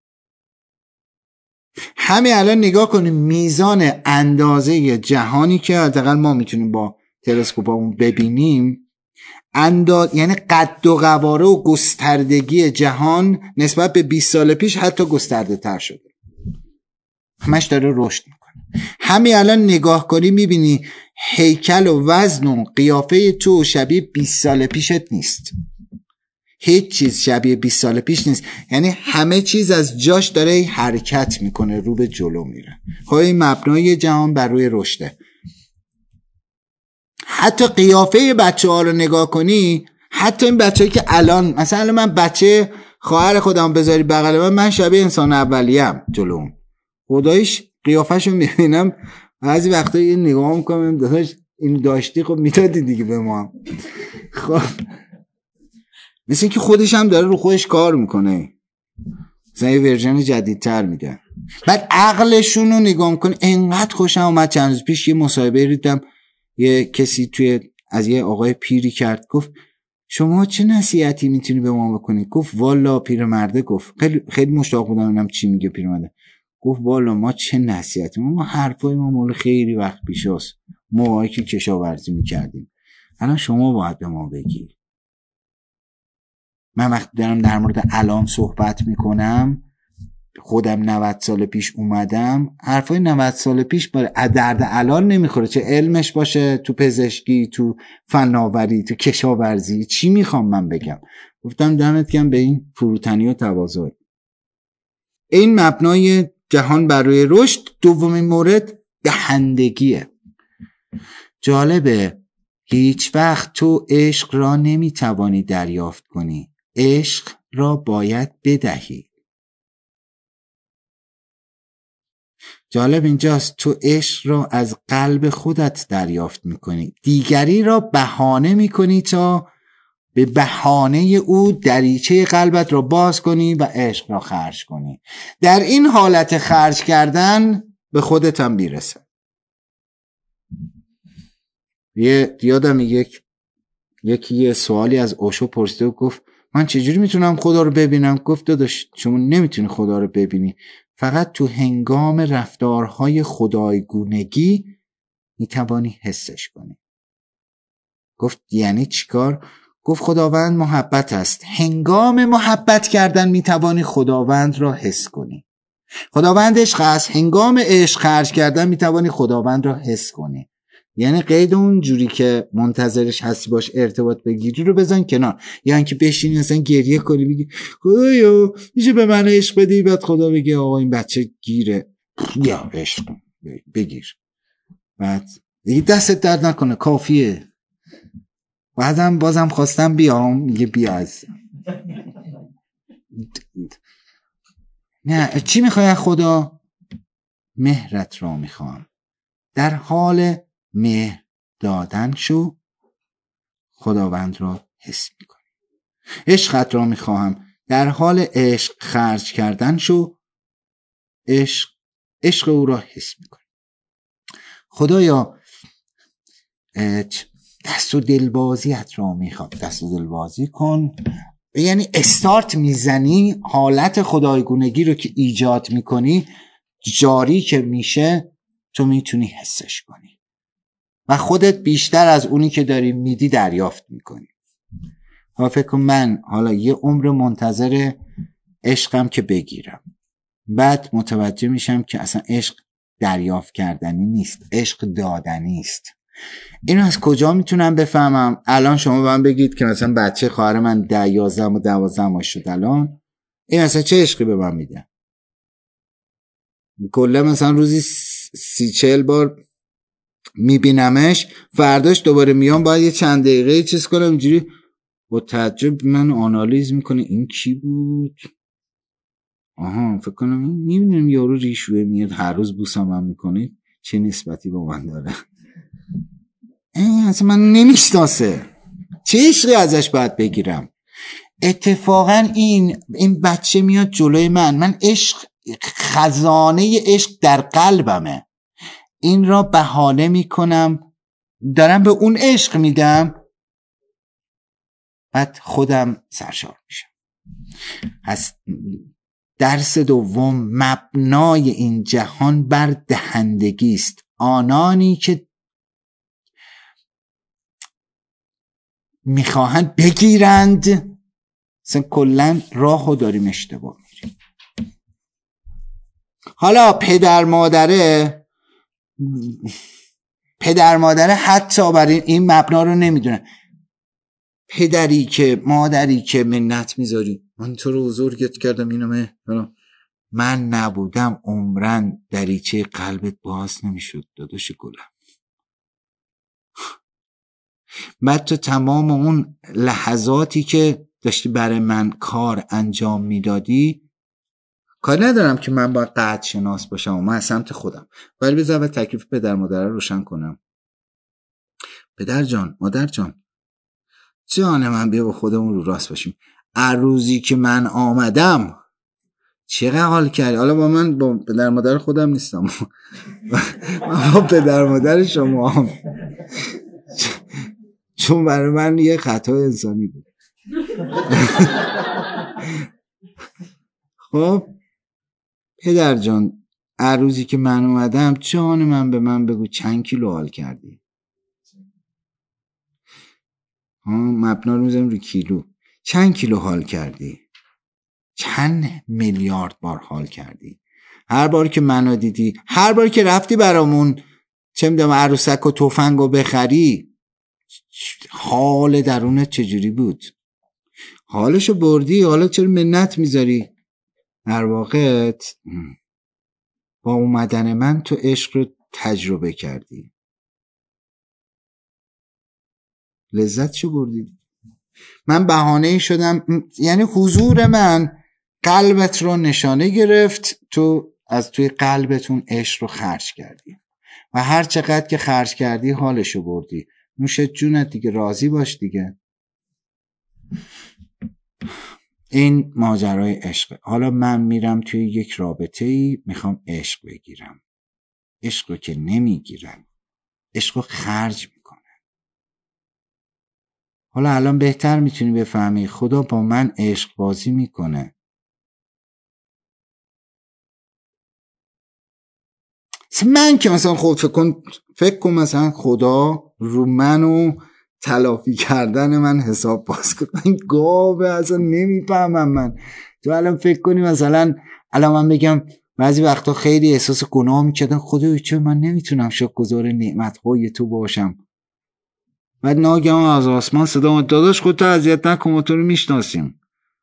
همین الان نگاه کنیم میزان اندازه جهانی که حداقل ما میتونیم با تلسکوپمون ببینیم، یعنی قد و قواره و گستردگی جهان نسبت به 20 سال پیش حتی گسترده تر شده. همش داره رشد میکنه. همین الان نگاه کنی میبینی هیکل و وزن و قیافه تو شبیه 20 سال پیشت نیست. هیچ چیز شبیه 20 سال پیش نیست. یعنی همه چیز از جاش داره حرکت میکنه، رو به جلو میره. خب این مبنای جهان بر روی رشده. حتی قیافه بچه ها رو نگاه کنی، حتی این بچه‌ای که الان مثلا من بچه خواهر خودم بذاری بغل من شبیه انسان اولیه‌ام جلو اون. خداییش قیافه‌شو میبینم بعضی وقتا یه نگاه میکنم داداش این داشتی خب میدادی دیگه به ما. خب مثل این که خودش هم داره رو خودش کار میکنه، مثلا یه ورژن جدیدتر میده. بعد عقلشون رو نگاه میکنه. انقدر خوشم اومد چند روز پیش یه مصاحبه دیدم یه کسی از یه آقای پیری کرد، گفت شما چه نصیحتی میتونی به ما بکنی؟ گفت والا پیرمرده، گفت خیلی مشتاق بودم ببینم چی میگه پیرمرده. گفت والا ما چه نصیحتی، ما حرفای ما مال خیلی وقت پیشاست، موقعی که کشاورزی میکردیم، الان شما باید به ما بگی. من وقتی دارم در مورد الان صحبت میکنم، خودم 90 سال پیش اومدم، حرفای 90 سال پیش با درد الان نمیخوره، چه علمش باشه، تو پزشکی، تو فناوری، تو کشاورزی، چی میخوام من بگم. گفتم دمت گرم به این فروتنی و تواضع. این مبنای جهان برای رشد. دومین مورد دهندگیه. جالبه هیچ وقت تو عشق را نمیتوانی دریافت کنی، عشق را باید بدهی. جالب اینجاست، تو عشق را از قلب خودت دریافت میکنی، دیگری را بهانه میکنی تا به بهانه او دریچه قلبت را باز کنی و عشق را خرج کنی. در این حالت خرج کردن به خودت هم بیرسه. یادم یکی یه سوالی از اوشو پرسیده و گفت من چجوری میتونم خدا رو ببینم؟ گفت داداش شما نمیتونی خدا رو ببینی، فقط تو هنگام رفتارهای خدایگونگی میتوانی حسش کنی. گفت یعنی چیکار؟ گفت خداوند محبت است، هنگام محبت کردن میتوانی خداوند را حس کنی. خداوند عشق است، هنگام عشق خرج کردن میتوانی خداوند را حس کنی. یعنی قید اون جوری که منتظرش هستی باش ارتباط بگیری رو بزن کنار، یا اینکه بشینی مثلا گریه کنی بگی خدایا میشه به من عشق بدی، بعد خدا بگه آقا این بچه گیره، یا عشق بگیر، بعد دیگه دستت درد نکنه کافیه. بعدم بازم خواستم بیام، میگه بیا از نه. چی میخوای خدا؟ مهرت را میخوام. در حال مهر دادن شو، خداوند را حس میکنی. عشقت را میخواهم، در حال عشق خرج کردن شو، عشق او را حس میکنی. خدایا دست و دلبازیت را میخوام، دست و دلبازی کن. یعنی استارت میزنی، حالت خدایگونگی رو که ایجاد میکنی، جاری که میشه، تو میتونی حسش کنی و خودت بیشتر از اونی که داری میدی دریافت میکنی. حالا فکر کن من حالا یه عمر منتظر عشقم که بگیرم، بعد متوجه میشم که اصلا عشق دریافت کردنی نیست، عشق دادنی است. اینو از کجا میتونم بفهمم؟ الان شما به من بگید که مثلا بچه خواهر من 11 و 12 ماه شد، الان این اصلا چه عشقی به من میده؟ کلا مثلا روزی 30-40 بار میبینمش، فرداش دوباره میام باید یه چند دقیقه چیز کنم، اینجوری با تعجب من آنالیز میکنه این کی بود؟ آها فکر کنم نمیدونم یارو ریشوه میاد هر روز بوسم هم میکنه، چه نسبتی با من داره؟ اصلا من نمیشناسه، چه عشقی ازش باید بگیرم؟ اتفاقا این بچه میاد جلوی من عشق، خزانه عشق در قلبمه، این را بهانه میکنم، دارم به اون عشق میدم، بعد خودم سرشار میشم. پس درس دوم، مبنای این جهان بر دهندگی است. آنانی که میخواهند بگیرند، اصلا کلن راهو داریم اشتباه میریم. حالا پدر مادره حتی برای این مبنا رو نمیدونه. پدری که مادری که منت میذاری، من تو رو بزرگت کردم اینو من نبودم عمرن دریچه قلبت باز نمیشد داداش گلم. بعد تو تمام اون لحظاتی که داشتی برای من کار انجام میدادی، کار ندارم که من باید قدر شناس باشم و من از سمت خودم، ولی بذار اول تکلیف پدر مادر رو روشن کنم. پدر جان، مادر جان، جان من، بیا با خودمون رو راست باشیم. روزی که من آمدم چقدر حال کردی. حالا من با پدر مادر خودم نیستم، من با پدر مادر شما، چون برای من یه خطای انسانی بود. خب پدر جان، روزی که من اومدم جان من، به من بگو چند کیلو حال کردی؟ مبنا رو میذاریم رو کیلو. چند کیلو حال کردی؟ چند میلیارد بار حال کردی؟ هر بار که منو دیدی، هر بار که رفتی برامون چه میدونم عروسک و تفنگ رو بخری، حال درونت چجوری بود؟ حالشو بردی، حالا چرا منت میذاری؟ در واقع با اومدن من تو عشق رو تجربه کردی، لذتشو بردی. من بهانه‌ای شدم، یعنی حضور من قلبت رو نشانه گرفت، تو از توی قلبتون عشق رو خرج کردی و هر چقدر که خرج کردی حالشو بردی. نوش جونت دیگه، راضی باش دیگه. این ماجرای عشقه. حالا من میرم توی یک رابطه‌ای، میخوام عشق بگیرم. عشق رو که نمیگیرم، عشق رو خرج میکنم. حالا الان بهتر میتونی بفهمی خدا با من عشق بازی میکنه. من که مثلا خود فکر کن مثلا خدا رو منو تلافی کردن من حساب باز کنه. این گاوه اصلا نمیفهمم من. تو الان فکر کنی مثلا الان من بگم بعضی وقتا خیلی احساس گناه میکردم، خدایا چرا من نمیتونم شکرگزار نعمتهای تو باشم؟ بعد ناگهان از آسمان صدا اومد داداش خودتو اذیت نکن، ما تو رو میشناسیم.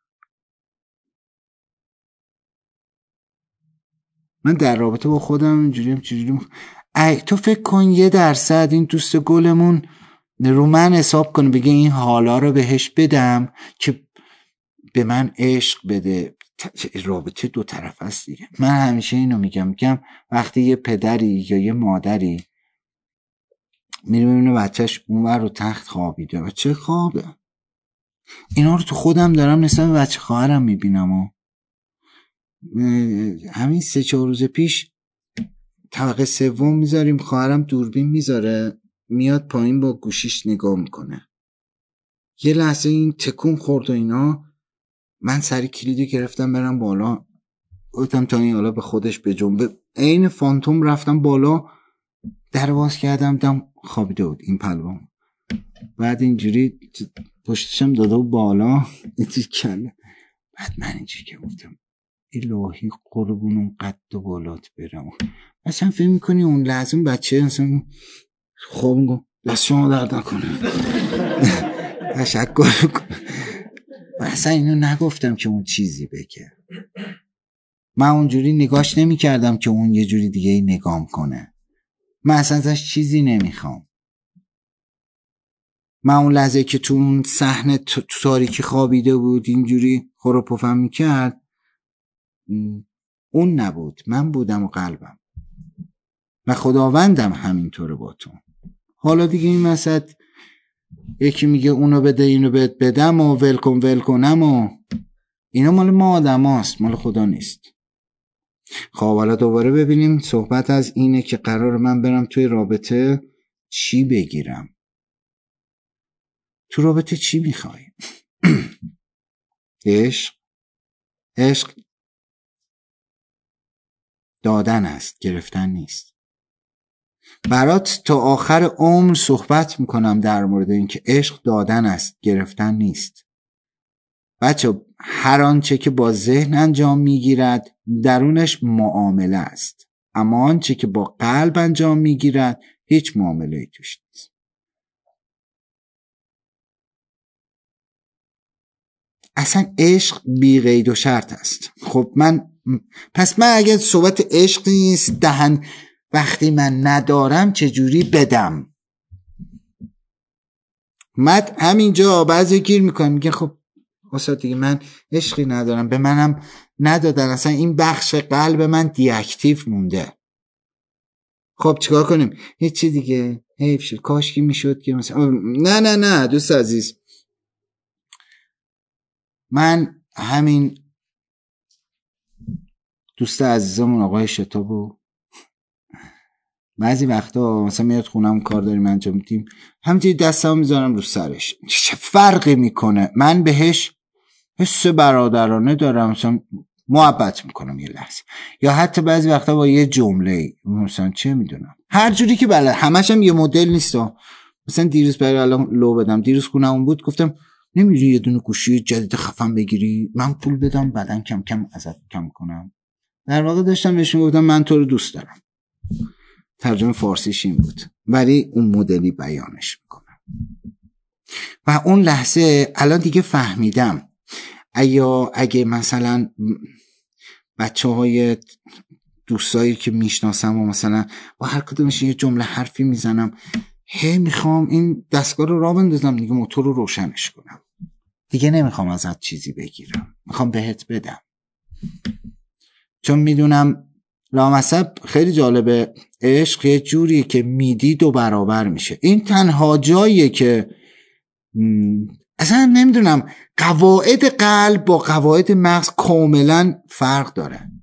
من در رابطه با خودم اینجوری تو فکر کن 1% این دوست گلمون رو من حساب کنه، بگه این حالا رو بهش بدم که به من عشق بده. رابطه دو طرف است دیگه. من همیشه اینو میگم وقتی یه پدری یا یه مادری میره میبینه بچهش اونور رو تخت خوابیده، بچه خوابه، اینا رو تو خودم دارم نسبت به بچه خواهرم میبینم و همین 3-4 روز پیش طبقه 3 میذاریم، خواهرم دوربین میذاره، میاد پایین با گوشیش نگاه میکنه. یه لحظه این تکون خورد و اینا، من سری کلیدی گرفتم برم بالا، گفتم تا این حالا به خودش بجنبه. عین فانتوم رفتم بالا، در باز کردم، دم خوابیده بود این پلوام. بعد اینجوری پشتشم داده و بالا اینجوری کنه. بعد من اینجوری که گفتم الهی قربون اون قد و بالات برم. اصلا فکر میکنی اون لازم بچه اصلا خواب میگم دست شما درد نکنه تشکر کنه. اصلا اینو نگفتم که اون چیزی بگه. من اونجوری نگاش نمی کردم که اون یه جوری دیگه نگام کنه. من اصلا ازش چیزی نمیخوام. من اون لحظه که تو اون صحنه تو تاریکی خوابیده بود اینجوری خور پفم میکرد، اون نبود، من بودم و قلبم و خداوندم همینطوره با تو. حالا دیگه این مسئله یکی میگه اونو بده اینو بهت بدم و ول کنم و اینا مال ما آدم هاست، مال خدا نیست. خب حالا دوباره ببینیم صحبت از اینه که قرار من برم توی رابطه چی بگیرم. تو رابطه چی میخوای؟ عشق دادن است، گرفتن نیست. برات تا آخر عمر صحبت میکنم در مورد این که عشق دادن است، گرفتن نیست. بچه هر آنچه که با ذهن انجام میگیرد درونش معامله است، اما آنچه که با قلب انجام میگیرد هیچ معامله‌ای توش نیست. اصلا عشق بی قید و شرط است. خب پس من اگر صحبت عشق نیست وقتی من ندارم چجوری بدم؟ بعد همینجا بعضی گیر میکنن میگن خب استاد دیگه من عشقی ندارم، به منم ندادن، اصلا این بخش قلب من دیاکتیو مونده. خب چیکار کنیم؟ هیچی دیگه، حیف شد، کاش که میشد که مثلا نه دوست عزیز، من همین دوست عزیزمون آقای شتابو بعضی وقتا مثلا میاد خونم کار داریم انجام میدیم، همینجوری دستم میذارم رو سرش، چه فرقی میکنه؟ من بهش حس برادرانه دارم، مثلا محبت میکنم یه لحظه، یا حتی بعضی وقتا با یه جمله مثلا چه میدونم هر جوری که بله، همش هم یه مدل نیست. مثلا دیروز برای الان لو بدم، دیروز خونمون بود، گفتم نمیری یه دونه گوشی جدید خفن بگیری من پول بدم بعدن کم کم ازت کم کنم. در واقع داشتم بهش میگفتم من تو رو دوست دارم، ترجمه فارسیش این بود، ولی اون مدلی بیانش میکنم. و اون لحظه الان دیگه فهمیدم اگه مثلا بچه‌های دوستایی که میشناسم و مثلا با هر کدومش یه جمله حرفی میزنم، میخوام این دستگاه رو راه بندازم دیگه، موتور رو روشنش کنم، دیگه نمیخوام ازت چیزی بگیرم، میخوام بهت بدم، چون میدونم لامصب خیلی جالبه، عشق یه جوریه که میدی 2 برابر میشه. این تنها جاییه که اصلا نمیدونم، قواعد قلب با قواعد مغز کاملا فرق داره.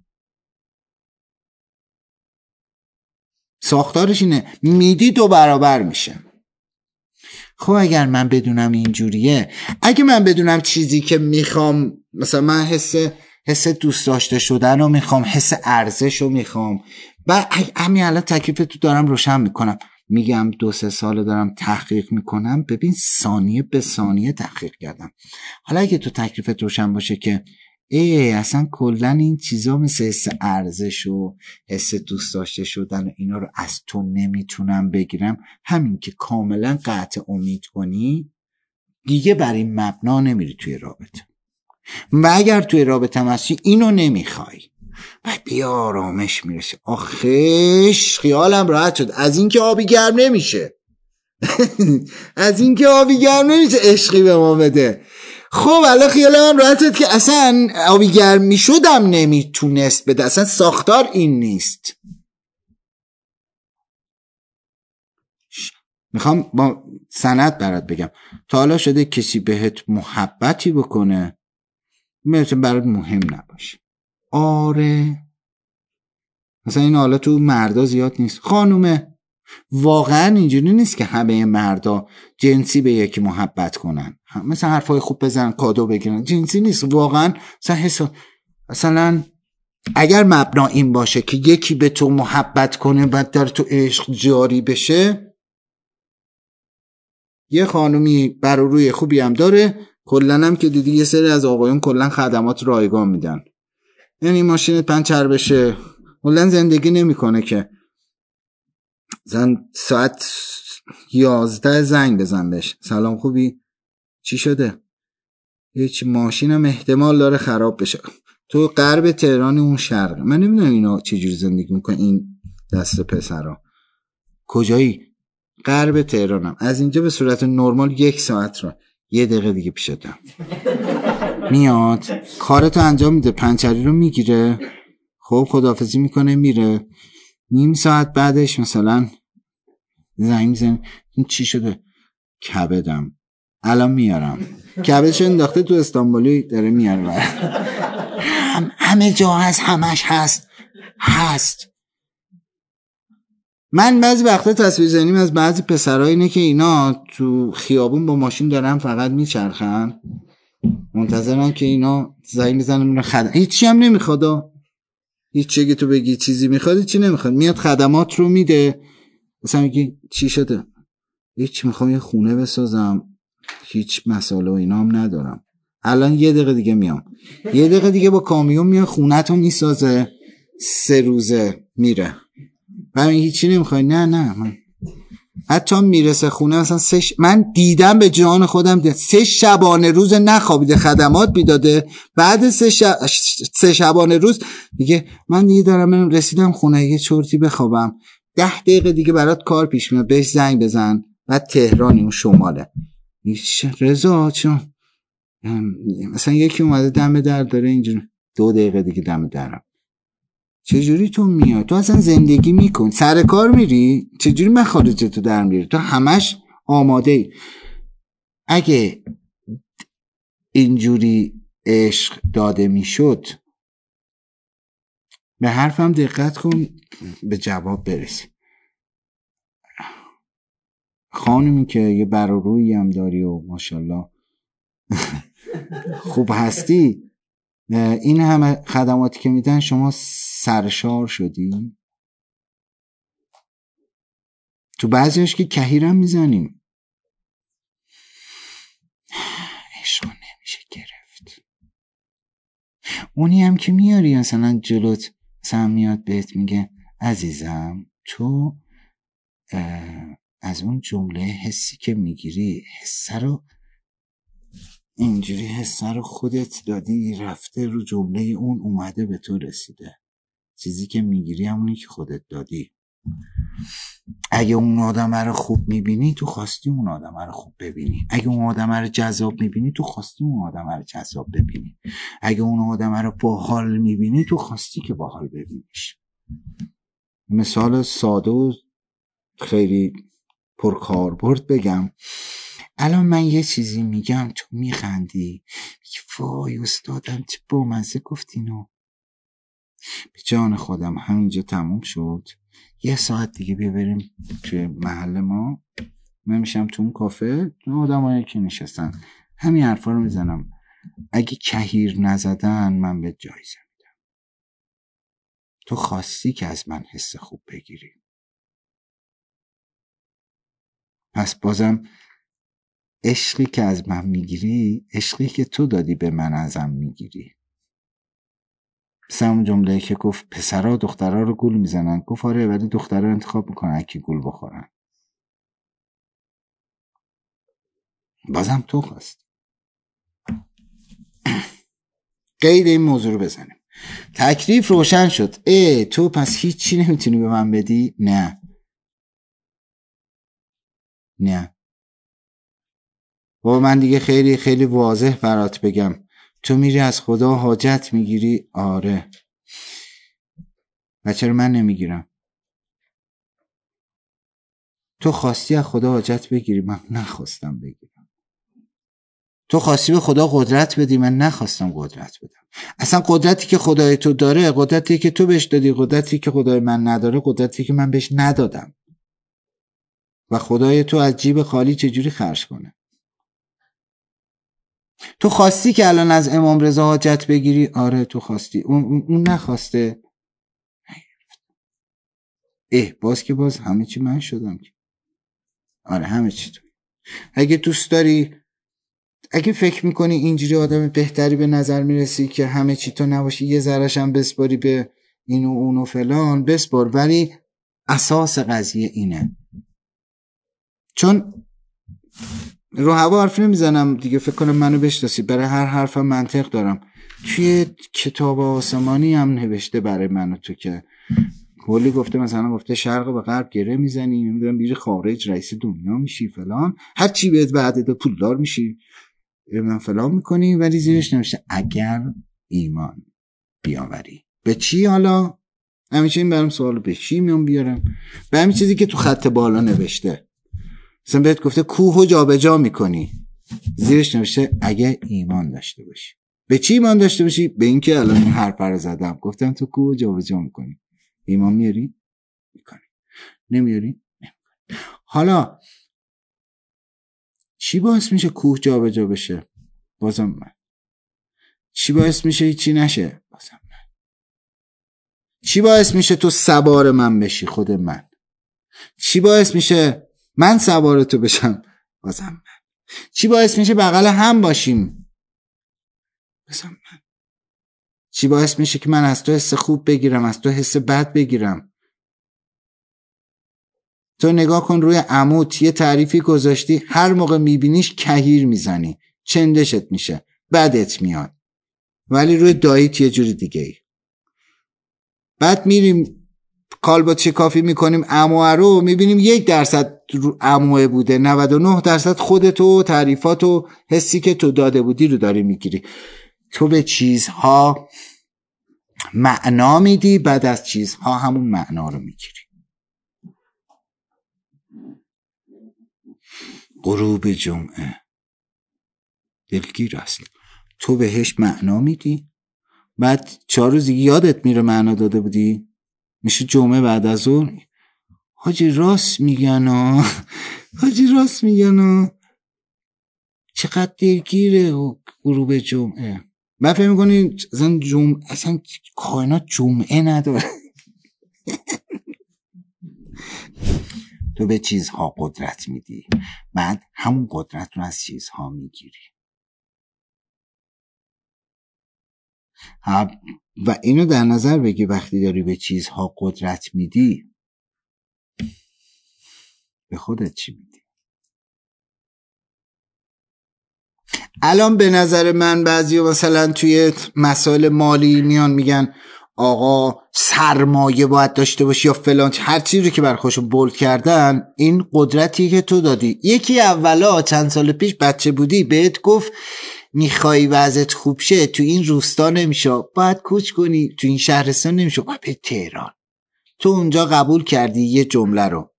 ساختارش اینه میدی 2 برابر میشه. خب اگر من بدونم اینجوریه، اگه من بدونم چیزی که میخوام، مثلا من حس دوست داشته شدن رو میخوام، حس ارزش رو میخوام، و همین الان تکلیف تو دارم روشن میکنم، میگم 2-3 سال دارم تحقیق میکنم، ببین ثانیه به ثانیه تحقیق کردم. حالا اگه تو تکلیفت روشن باشه که اصلا کلن این چیزا مثل حس ارزش و حس دوست داشته شدن و اینا رو از تو نمیتونم بگیرم، همین که کاملا قطع امید کنی، دیگه بر این مبنا نمیری توی رابطه. و اگر توی رابطه هستی اینو نمیخوای، بعد بیا آرامش میرسه، آخش خیالم راحت شد از اینکه آبی گرم نمیشه از اینکه آبی گرم نمیشه عشقی به ما بده. خب الان خیالم راحت شد که اصلا آبی گرم میشدم نمیتونست بده، اصلا ساختار این نیست. میخوام با سند برات بگم، تا حالا شده کسی بهت محبتی بکنه میتونه برات مهم نباشه؟ آره، مثلا این حالا تو مردا زیاد نیست، خانومه واقعا اینجوری نیست که همه مردا جنسی به یکی محبت کنن، مثلا حرفای خوب بزنن کادو بگیرن، جنسی نیست واقعا. مثلا اگر مبنا این باشه که یکی به تو محبت کنه بعد در تو عشق جاری بشه، یه خانومی بر روی خوبی هم داره، کلن هم که دیدی یه سری از آقایون کلن خدمات رایگان میدن، یعنی ماشینت پنچر بشه کلن زندگی نمیکنه که زن ساعت 11 زنگ بزن بهش، سلام خوبی؟ چی شده؟ هیچ، ماشینم احتمال داره خراب بشه. تو غرب تهران اون شرق، من نمیدونم اینا چجوری زندگی میکنن این دست پسرا. کجایی؟ غرب تهرانم، از اینجا به صورت نرمال 1 ساعت را 1 دقیقه دیگه پیشتم میاد کارتو انجام میده، پنچری رو میگیره، خب خداحافظی میکنه میره، نیم ساعت بعدش مثلا زنگ میزنه این چی شده؟ کبدم الان میارم، کبدش انداخته تو استانبولی داره میاره همه جا هست، همش هست. من بعضی وقتا تصویر ذهنیم از بعضی پسرها اینه که اینا تو خیابون با ماشین دارن فقط میچرخن، منتظرن که اینا زنگ میزنن میرن خدمات، هیچی هم نمیخواد، هیچ چیزی تو بگی چیزی میخواد چی نمیخواد، میاد خدمات رو میده، مثلا میگی چی شده؟ هیچ، میخوام یه خونه بسازم، هیچ مسئله و اینا هم ندارم، الان 1 دقیقه دیگه میام، 1 دقیقه دیگه با کامیون میاد خونه‌تو میسازه، 3 روزه میره. من هیچی نمیخوای؟ نه من حتی میرسه خونه مثلا من دیدم به جان خودم 3 شبانه روز نخوابیده خدمات میداده، بعد 3 شبانه روز دیگه من دیگه دارم رسیدم خونه یه چرتی بخوابم، 10 دقیقه دیگه برات کار پیش میاد، بهش زنگ بزن بعد تهرانی اون شماله. رضا چون مثلا یکی اومده دم در داره اینجوری 2 دقیقه دیگه دم درم. چجوری تو میای؟ تو اصلا زندگی میکن، سر کار میری، چجوری مخارج تو در میری؟ تو همش آماده ای. اگه اینجوری عشق داده میشد، به حرفم دقت کن به جواب برسی. خانمی که یه بر و رویی هم داری و ماشاءالله خوب هستی، این همه خدماتی که میدن شما سرشار شدی؟ تو بعضیش که کهیرم میزنیم. عشق نمیشه گرفت. اونی هم که میاری مثلا جلوت مثلا میاد بهت میگه عزیزم تو از اون جمله حسی که میگیری، حسه رو اینجوری حسه رو خودت دادی رفته رو جمله اون اومده به تو رسیده. چیزی که میگیری همونی که خودت دادی. اگه اون آدم رو خوب میبینی تو خواستی اون آدم رو خوب ببینی. اگه اون آدم رو جذاب میبینی تو خواستی اون آدم رو جذاب ببینی. اگه اون آدم رو باحال میبینی تو خواستی که باحال ببینیش. مثال ساده و خیلی پرکاربرد بگم، الان من یه چیزی میگم تو میخندی، میگی وای استادم چه بامزه گفت اینو. به جان خودم همینجا تموم شد. 1 ساعت دیگه بریم توی محل ما، من میشم تو اون کافه، آدم هایی که نشستن همین حرفا رو میزنم. اگه کهیر نزدن من به جایزه میدم. تو خواستی که از من حس خوب بگیری، پس بازم عشقی که از من میگیری عشقی که تو دادی به من ازم میگیری. مثلا اون جمله که گفت پسرها دخترها رو گول میزنن، گفت آره ولی دخترها انتخاب میکنن که گول بخورن. بازم تو خواست. قید این موضوع رو بزنیم. تکلیف روشن شد. تو پس هیچی نمیتونی به من بدی؟ نه با من دیگه خیلی خیلی واضح برات بگم، تو میری از خدا حاجت میگیری؟ آره. و چرا من نمیگیرم؟ تو خواستی از خدا حاجت بگیری، من نخواستم بگیرم. تو خواستی به خدا قدرت بدی، من نخواستم قدرت بدم. اصلا قدرتی که خدای تو داره قدرتی که تو بهش دادی، قدرتی که خدای من نداره قدرتی که من بهش ندادم. و خدای تو از جیب خالی چجوری خرج کنه؟ تو خواستی که الان از امام رضا حاجت بگیری؟ آره تو خواستی. اون نخواسته. باز که باز همه چی من شدم. آره همه چی تو. اگه دوست داری، اگه فکر میکنی اینجوری آدم بهتری به نظر میرسی که همه چی تو نباشی، یه ذره‌ش هم بسپاری به اینو اونو فلان بسپار، ولی اساس قضیه اینه. چون رو هوا حرف نمیزنم دیگه، فکر کنم منو بشناسی، برای هر حرفم منطق دارم. توی کتاب آسمانی هم نوشته برای من و تو که کلی گفته، مثلا گفته شرق به غرب گره میزنی، نمیدونم میری خارج رئیس دنیا میشی فلان، هر چی بهت بعد پولدار میشی من فلان میکنی، ولی زیرش نوشته اگر ایمان بیاوری. به چی؟ حالا همیشه این برام سوال، به چی میام بیارم؟ به همین چیزی که تو خط بالا نوشته. مثلا بهت گفته کوهو جابجا میکنی، زیرش نوشته اگه ایمان داشته باشی. به چی ایمان داشته باشی؟ به این که الان این حرف رو زدم، گفتم تو کوهو جابجا میکنی، ایمان میاری؟ میکنی. نمیاری؟ نمیکنی. حالا چی باعث میشه کوه جابجا بشه؟ بازم من. چی باعث میشه چی نشه؟ بازم من. چی باعث میشه تو سوار من بشی؟ خود من. چی باعث میشه من سوار تو بشم؟ بازم من. چی باعث میشه بغل هم باشیم؟ بازم من. چی باعث میشه که من از تو حس خوب بگیرم، از تو حس بد بگیرم؟ تو نگاه کن روی عمود یه تعریفی گذاشتی، هر موقع میبینیش کهیر میزنی، چندشت میشه، بدت میاد. ولی روی داییت یه جوری دیگه ای. بعد میریم کالبد شکافی میکنیم عموه رو میبینیم 1% عموه بوده، 99% خودتو، تعریفاتو، حسی که تو داده بودی رو داری میگیری. تو به چیزها معنا میدی، بعد از چیزها همون معنا رو میگیری. غروب جمعه دلگیر است. تو بهش معنا میدی، بعد 4 روز یادت میره معنا داده بودی، میشه جمعه بعد از ظهر. حاجی راست میگن حاجی راست میگن چقدر دلگیره و غروب جمعه. من فکر میکنی اصلا کائنات جمعه نداره. تو به چیزها قدرت میدی، بعد همون قدرت رو از چیزها میگیری. و اینو در نظر بگی وقتی داری به چیزها قدرت میدی، به خودت چی میدی؟ الان به نظر من بعضیا مثلا توی مسائل مالی میان میگن آقا سرمایه باید داشته باشی یا فلان، هر چیزی که بر خودشون بولد کردن. این قدرتی که تو دادی. یکی اولا چند سال پیش بچه بودی بهت گفت میخوای وضعت خوب شه تو این روستا نمیشه، باید کوچ کنی، تو این شهرستان نمیشه، باید به تهران. تو اونجا قبول کردی یه جمله رو،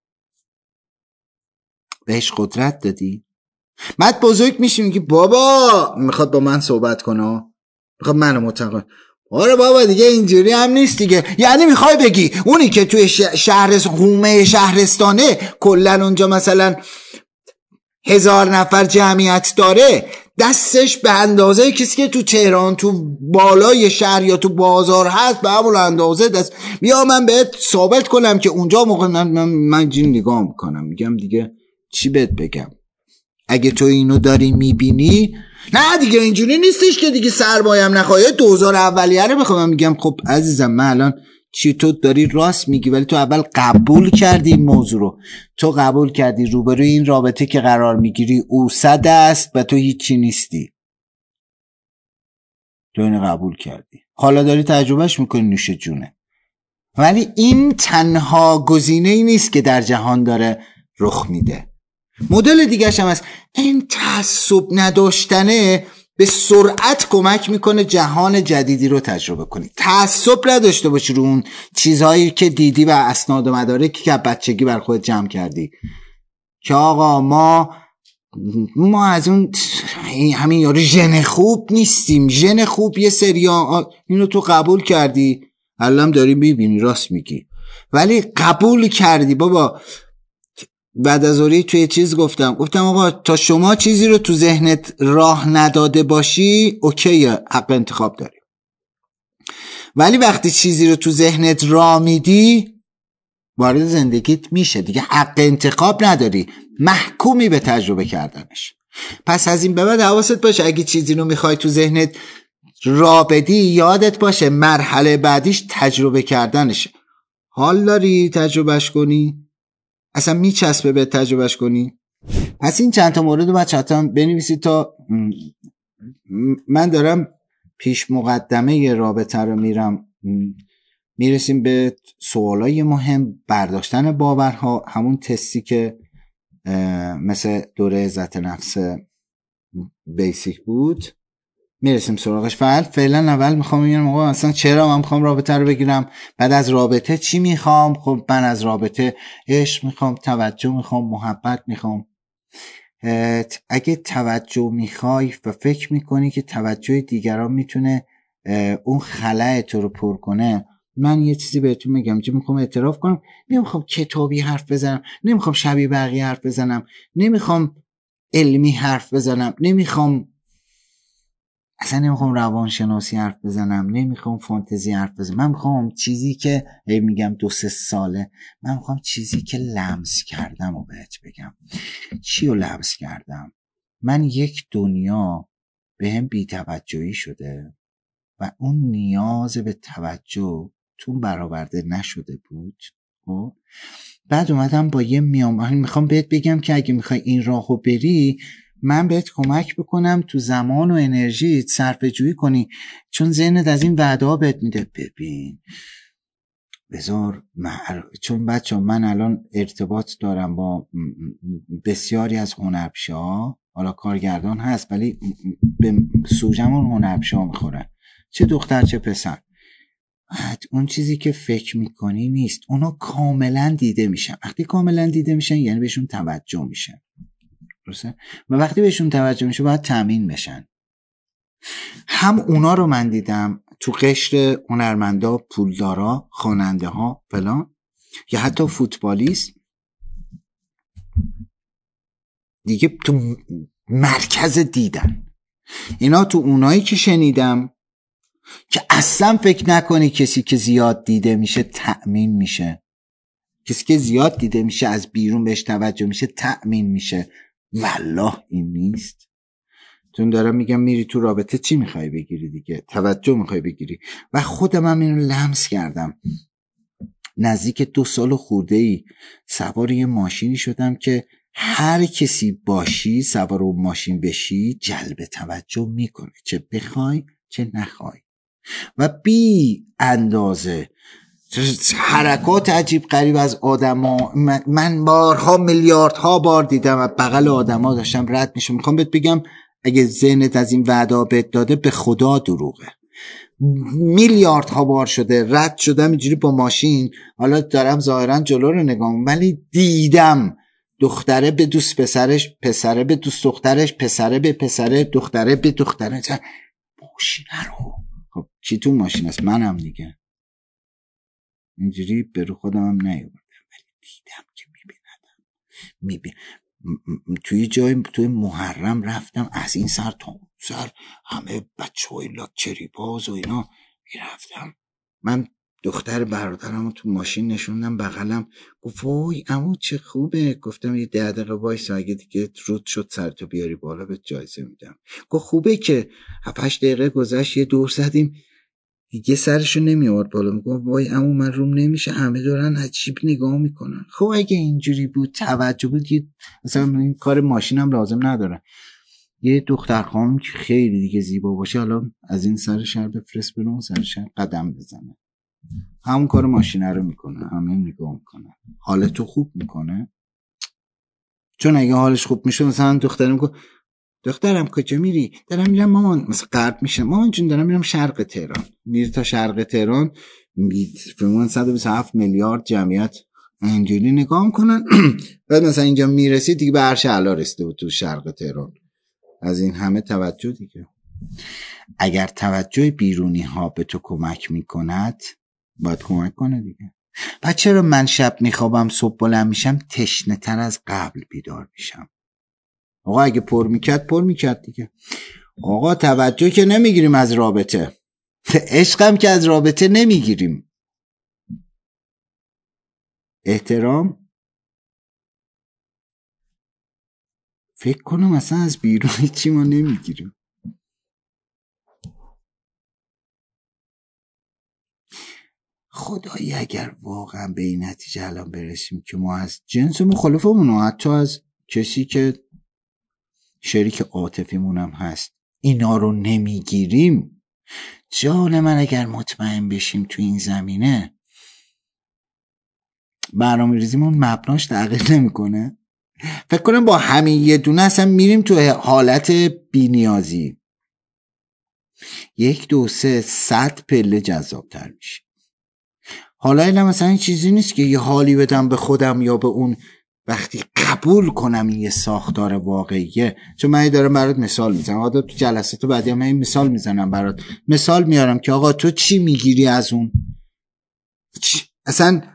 بهش قدرت دادی. بعد بزرگ میشی میگی بابا میخواد با من صحبت کنه، میخواد منو متقاعد. آره بابا دیگه اینجوری هم نیست دیگه. یعنی میخوای بگی اونی که توی حومه شهرستانه کلن اونجا مثلا 1000 نفر جمعیت داره، دستش به اندازه کسی که تو تهران تو بالای شهر یا تو بازار هست به همون اندازه دست. بیا من بهت ثابت کنم که اونجا موقع من جین نگاه میکنم میگم دیگه چی بهت بگم. اگه تو اینو داری میبینی نه دیگه اینجوری نیستش که دیگه سرمایم نخواهی 2000 اولیه رو بخوام. میگم خب عزیزم من الان چی تو داری راست میگی، ولی تو اول قبول کردی این موضوع رو. تو قبول کردی روبروی این رابطه که قرار میگیری او 100 است و تو هیچی نیستی. تو اینو قبول کردی، حالا داری تجربهش میکنی، نوش جونه. ولی این تنها گزینه ای نیست که در جهان داره رخ میده. مدل دیگرش هم هست. این تعصب نداشتنه به سرعت کمک میکنه جهان جدیدی رو تجربه کنی. تعصب نداشته باشی رو اون چیزهایی که دیدی و اسناد و مدارکی که بچگی بر خود جمع کردی که آقا ما از اون همین یارو ژن خوب نیستیم. ژن خوب یه سریا اینو تو قبول کردی، الان داری میبینی راست میگی، ولی قبول کردی. بابا بعد از اوری توی چیز گفتم آقا تا شما چیزی رو تو ذهنت راه نداده باشی اوکیه، حق انتخاب داری. ولی وقتی چیزی رو تو ذهنت راه میدی وارد زندگیت میشه دیگه، حق انتخاب نداری، محکومی به تجربه کردنش. پس از این به بعد حواست باشه اگه چیزی رو میخوای تو ذهنت راه بدی، یادت باشه مرحله بعدیش تجربه کردنشه. حال داری تجربهش کنی؟ اصلا میچسبه به تجربهش کنی؟ پس این چند تا مورد رو بچه حتما بنویسید تا من دارم پیش مقدمه یه رابطه رو میرسیم به سوالای مهم، برداشتن باورها، همون تستی که مثل دوره عزت نفس بیسیک بود میرسیم سراغش. فعلا اول میخوام بگم آقا اصلا چرا من میخوام رابطه رو بگیرم، بعد از رابطه چی میخوام. خب من از رابطه عشق میخوام، توجه میخوام، محبت میخوام. اگه توجه میخوای و فکر میکنی که توجه دیگران میتونه اون خلأ تو رو پر کنه، من یه چیزی بهتون میگم که میخوام اعتراف کنم، نمیخوام کتابی حرف بزنم، نمیخوام شبیه بقیه حرف بزنم، نمیخوام علمی حرف بزنم، نمیخوام روانشناسی حرف بزنم، نمیخوام فانتزی حرف بزنم. من میخوام چیزی که میگم 2-3 ساله، من میخوام چیزی که لمس کردم و بهت بگم. چی رو لمس کردم؟ من یک دنیا به هم بی‌توجهی شده و اون نیاز به توجه تو برآورده نشده بود. بعد اومدم با یه میخوام بهت بگم که اگه میخوای این راهو بری، من بهت کمک بکنم تو زمان و انرژی صرفه جویی کنی، چون ذهنت از این وعده ها بهت میده. ببین بذار چون بچه من الان ارتباط دارم با بسیاری از هنرپیشه‌ها، حالا کارگردان هست ولی به سوژمون هنرپیشه‌ها میخوره، چه دختر چه پسر. اون چیزی که فکر میکنی نیست، اونا کاملا دیده میشن. وقتی کاملا دیده میشن یعنی بهشون توجه میشه، درسته؟ و وقتی بهشون توجه میشه باید تامین بشن. هم اونا رو من دیدم تو قشر هنرمندا، پولدارا، خواننده ها فلان، یا حتی فوتبالیست دیگه تو مرکز دیدن. اینا تو اونایی که شنیدم که اصلا فکر نکنی کسی که زیاد دیده میشه تأمین میشه، کسی که زیاد دیده میشه از بیرون بهش توجه میشه تأمین میشه. والله این نیست. چون دارم میگم میری تو رابطه چی میخوای بگیری دیگه؟ توجه میخوای بگیری. و خودم هم اینو لمس کردم. نزدیک 2 سال خورده‌ای سوار یه ماشینی شدم که هر کسی باشی سوار اون ماشین بشی جلب توجه میکنه، چه بخوای چه نخوای. و بی اندازه حرکات عجیب غریب از آدما. من بارها میلیاردها بار دیدم و بغل آدما داشتم رد میشم. میخوام بهت بگم اگه ذهنت از این وعدا بهت داده به خدا دروغه. میلیاردها بار شده رد شدم اینجوری با ماشین، حالا دارم ظاهرا جلو رو نگاه می‌کنم ولی دیدم دختره به دوست پسرش، پسره به دوست دخترش، پسره به پسره، دختره به دختره. ماشین رو خب کی تو ماشین است؟ منم دیگه. اینجوری به رو خودم هم نیومدم ولی دیدم که میبینم. توی محرم رفتم از این سر تا اون سر همه بچه‌های لاکچری باز و اینا میرفتم. من دختر برادرم رو تو ماشین نشوندم بغلم، گفت وای عمو چه خوبه. گفتم یه 10 دقیقه وایس اگه دیگه رود شد سرتو بیاری بالا بهت جایزه میدم. گفت خوبه که 7-8 دقیقه گذشت یه دور زدیم دیگه سرشو نمیارد بالا. میگم وای عمو من روم نمیشه، همه دارن عجیب نگاه میکنن. خب اگه اینجوری بود توجه بود مثلا این کار ماشینم لازم نداره. یه دختر خانم که خیلی دیگه زیبا باشه حالا از این سر شهر بفرست برون اون سر شهر قدم بزنه، همون کار ماشینه رو میکنه، همه نگاه میکنه. حالتو خوب میکنه. چون اگه حالش خوب میشه مثلا دخترم میگه دخترم کجا میری؟ دارم میرم مامان. مثلا قرب میشه مامان جون دارم میرم شرق تهران. میری تا شرق تهران فهمون 127 میلیارد جمعیت اینجوری نگاه میکنن. بعد مثلا اینجا میرسی دیگه به عرش اعلی رسیده بود تو شرق تهران. از این همه توجه دیگه. اگر توجه بیرونی ها به تو کمک میکند باید کمک کنه دیگه. بعد چرا من شب میخوابم صبح بلند میشم تشنه تر از قبل بیدار میشم؟ آقا اگه پر میکرد دیگه. آقا توجه که نمیگیریم از رابطه، عشقم که از رابطه نمیگیریم. احترام فکر کنم اصلا از بیرون چی ما نمیگیریم. خدایی اگر واقعا به این نتیجه الان برسیم که ما از جنس مخالفمون و حتی از کسی که شریک عاطفیمون هم هست اینا رو نمیگیریم، جان من اگر مطمئن بشیم تو این زمینه برنامه‌ریزیمون مبناش تغییر نمیکنه. فکر کنم با همین یه دونه اصلا میریم تو حالت بی‌نیازی. 1 2 3 100 پله جذاب‌تر میشه. حالا اینا مثلا این چیزی نیست که یه حالی بدم به خودم یا به اون، وقتی قبول کنم این یه ساختار واقعیه. چون من دارم برات مثال میزنم، آقا تو جلسات بعدی هم این مثال میزنم برات، مثال میارم که آقا تو چی میگیری از اون؟ اصلا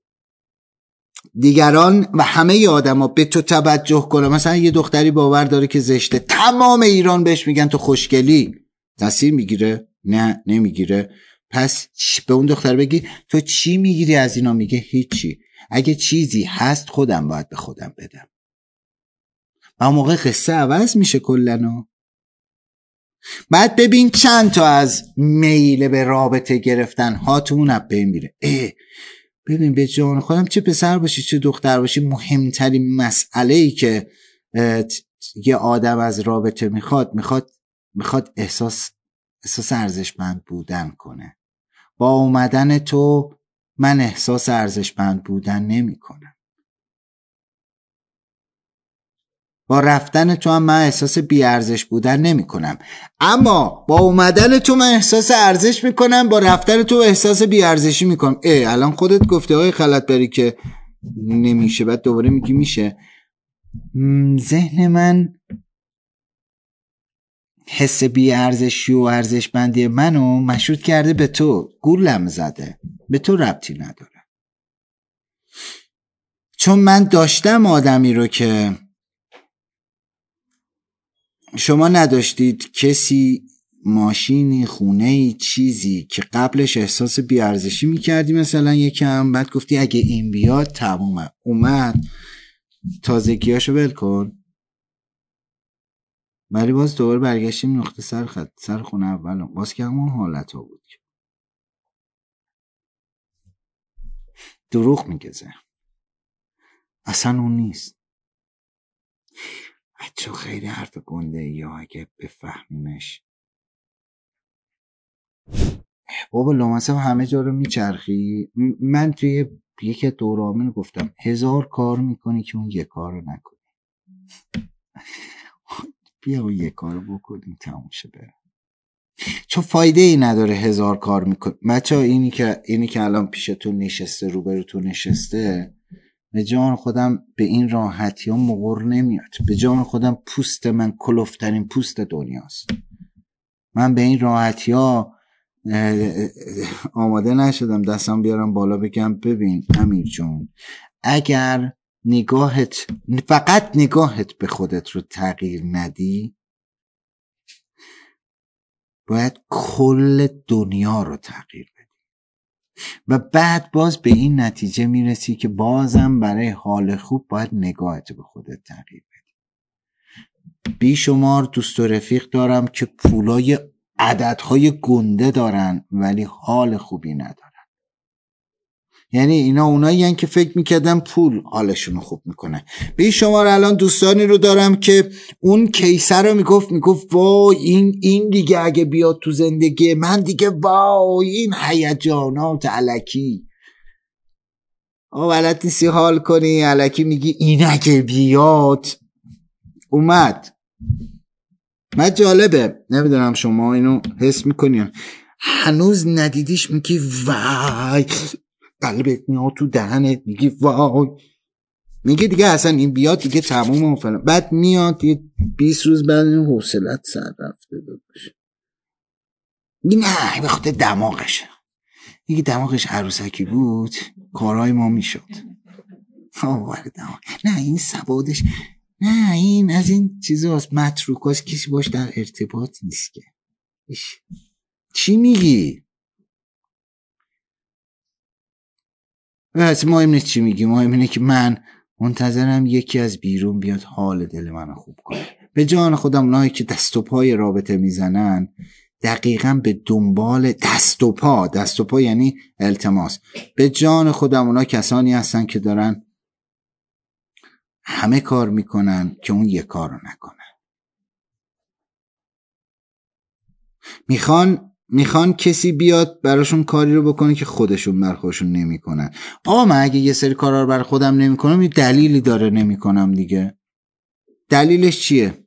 دیگران و همه آدما به تو توجه کنه. مثلا یه دختری باور داره که زشته، تمام ایران بهش میگن تو خوشگلی، تاثیر میگیره؟ نه نمیگیره. پس به اون دختر بگی تو چی میگیری از اینا؟ میگه هیچی. اگه چیزی هست خودم باید به خودم بدم. و اون موقع قصه عوض میشه کلنا. بعد ببین چند تا از میل به رابطه گرفتن هاتون از بین میره. ببین به جان خودم چه پسر باشی چه دختر باشی، مهمترین مسئله‌ای که یه آدم از رابطه میخواد احساس ارزشمند بودن کنه. با اومدن تو من احساس ارزشمند بودن نمی کنم. با رفتن تو هم من احساس بی‌ارزش بودن نمی کنم، اما با اومدن تو من احساس ارزش می کنم، با رفتن تو احساس بی‌ارزشی می کنم. الان خودت گفته های غلط بری که نمیشه، بعد دوباره میگی میشه. ذهن من حس بی‌ارزشی و ارزشمندی منو مشروط کرده به تو، گولم زده، به تو ربطی نداره. چون من داشتم آدمی رو که شما نداشتید، کسی، ماشینی، خونه‌ای، چیزی که قبلش احساس بی‌ارزشی میکردی مثلا یکم، بعد گفتی اگه این بیاد تمومه، اومد، تازگیاشو ول کن، ولی باز دوباره برگشتیم نقطه سر خونه اولم، باز که همون حالت ها بود. دروغ میگه ذهن، اصلا اون نیست. بچه خیلی حرف گنده یا اگه بفهمیمش. بابا لامصب همه جا رو میچرخی. من توی یک دورامین گفتم 1000 کار میکنی که اون یک کار رو نکنی. بیا اون یک کار رو بکنیم تموم شه بره، چون فایده ای نداره 1000 کار میکنی. بچه اینی که الان پیشتون نشسته، روبروتون نشسته، به جان خودم به این راحتی ها مقر نمیاد. به جان خودم پوست من کلفترین پوست دنیاست. من به این راحتی ها آماده نشدم دستم بیارم بالا بگم ببین امیر جون، اگر فقط نگاهت به خودت رو تغییر ندی، باید کل دنیا رو تغییر بدی و بعد باز به این نتیجه میرسی که بازم برای حال خوب باید نگاهت به خودت تغییر بدی. بیشمار دوست و رفیق دارم که پولای عددهای گنده دارن ولی حال خوبی ندارن. یعنی اینا اونایی هن که فکر میکردن پول حالشون رو خوب میکنه. بیشمار الان دوستانی رو دارم که اون کیسه رو میگفت وای این دیگه اگه بیاد تو زندگی من دیگه وای این هیجانات الکی. بلد نیستی حال کنی، الکی میگی این اگه بیاد. اومد. من جالبه، نمیدونم شما اینو حس میکنی، هنوز ندیدیش میگی وای، قلبت میاد تو دهنت میگی وای، میگی دیگه اصلا این بیاد دیگه تمومه و فلان. بعد میاد یه 20 روز بعد این حوصلت سر رفته باشه. نه به خاطر دماغشه. میگی دماغش عروسکی بود کارهای ما میشد. نه این سوادش، نه این از این چیزاست، متروکاست، کسی باش در ارتباط نیست که. چی میگی؟ مهم نیست چی میگی، مهم اینه که من منتظرم یکی از بیرون بیاد حال دل منو خوب کنه. به جان خودم اونایی که دست و پای رابطه میزنن دقیقاً به دنبال دست و پا یعنی التماس. به جان خودم اونا کسانی هستن که دارن همه کار میکنن که اون یک کار رو نکنن. میخوان کسی بیاد براشون کاری رو بکنه که خودشون بر خودشون نمیکنن. من اگه یه سری کارا رو بر خودم نمیکنم یه دلیلی داره نمیکنم دیگه. دلیلش چیه؟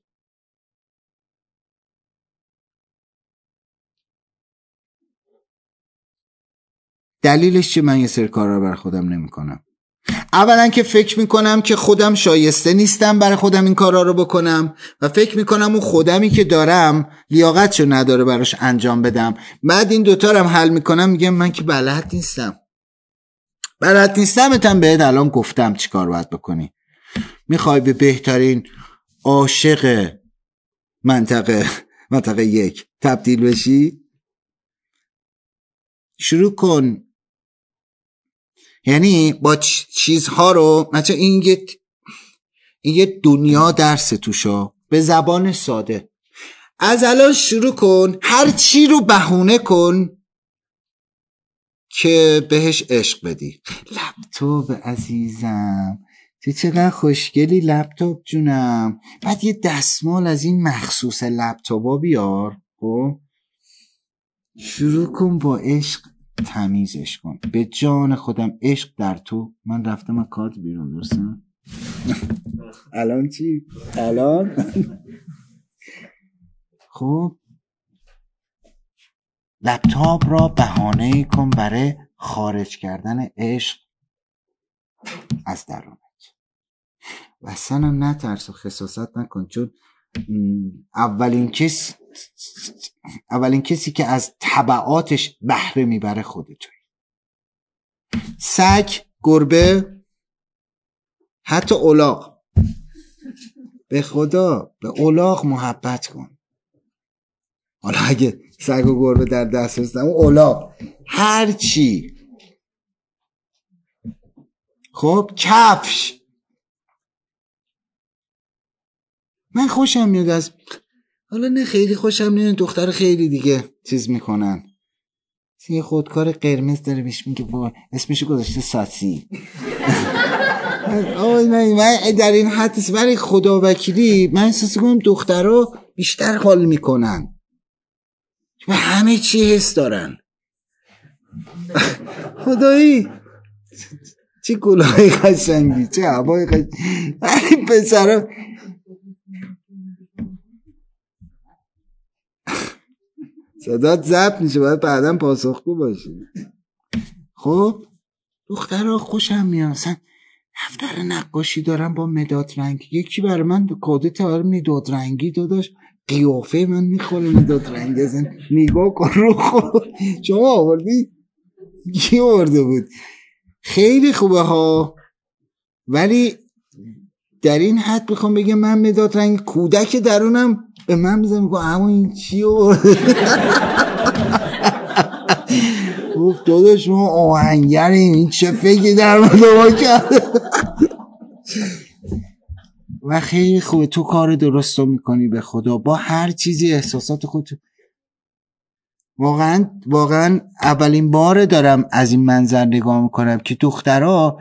دلیلش چیه من یه سری کارا رو بر خودم نمیکنم؟ اولا که فکر میکنم که خودم شایسته نیستم برای خودم این کارا رو بکنم و فکر میکنم اون خودمی که دارم لیاقتشو نداره براش انجام بدم. بعد این دوتا رو هم حل میکنم، میگم من که بلد نیستم اتم بهت الان گفتم چی کار باید بکنی. میخوای به بهترین عاشق منطقه 1 تبدیل بشی؟ شروع کن. یعنی با چیزها رو مثلا این یه دنیا درس توشا به زبان ساده. از الان شروع کن هر چی رو بهونه کن که بهش عشق بدی. لپتاپ عزیزم، تو چقدر خوشگلی لپتاپ جونم. بعد یه دستمال از این مخصوص لپتاپا بیار. شروع کن با عشق تمیزش کن. به جان خودم عشق در تو. من رفتم از کارت بیرون، درسته؟ الان چی؟ الان خب لپتاپ را بهانه‌ای کن برای خارج کردن عشق از درونت. و اصلا نترس و خساست نکن، چون اولین کسی که از تبعاتش بهره میبره خودت. سگ، گربه، حتی الاغ. به خدا به الاغ محبت کن. حالا اگه سگ و گربه در دست هستن، اون الاغ هر چی. خب کفش، من خوشم میاد از، حالا نه خیلی خوشم میاد، دختر خیلی دیگه چیز میکنن، یه خودکار قرمز داره بهش میگه با اسمشو گذاشته ساسی. آی من در این حد برای خدا وکیلی من احساس کنم دخترها بیشتر حال میکنن و همه چی حس دارن. خدایی چه گلای قشنگی، چه هوای قشنگی. این پسرا صدات ضبط میشه، باید بعداً پاسخگو باشی. خب دخترها خوشم میاد، مثلا دفتر نقاشی دارم با مداد رنگی، یکی برای من کادو تار مداد رنگی داداش، قیافه من میخوره مداد رنگی، ازن نگاه کن رو خود شما آوردی؟ کی آورده بود؟ خیلی خوبه ها، ولی در این حد بخوام بگم من مداد رنگی، کودک درونم به من میزن میگه اما این چی آورده؟ گفت داداش ما آهنگریم، این چه فکری در ما کرده؟ و خیلی خوبه تو کار درست رو میکنی، به خدا با هر چیزی احساسات خودت. واقعا اولین بار دارم از این منظر نگاه میکنم که دخترها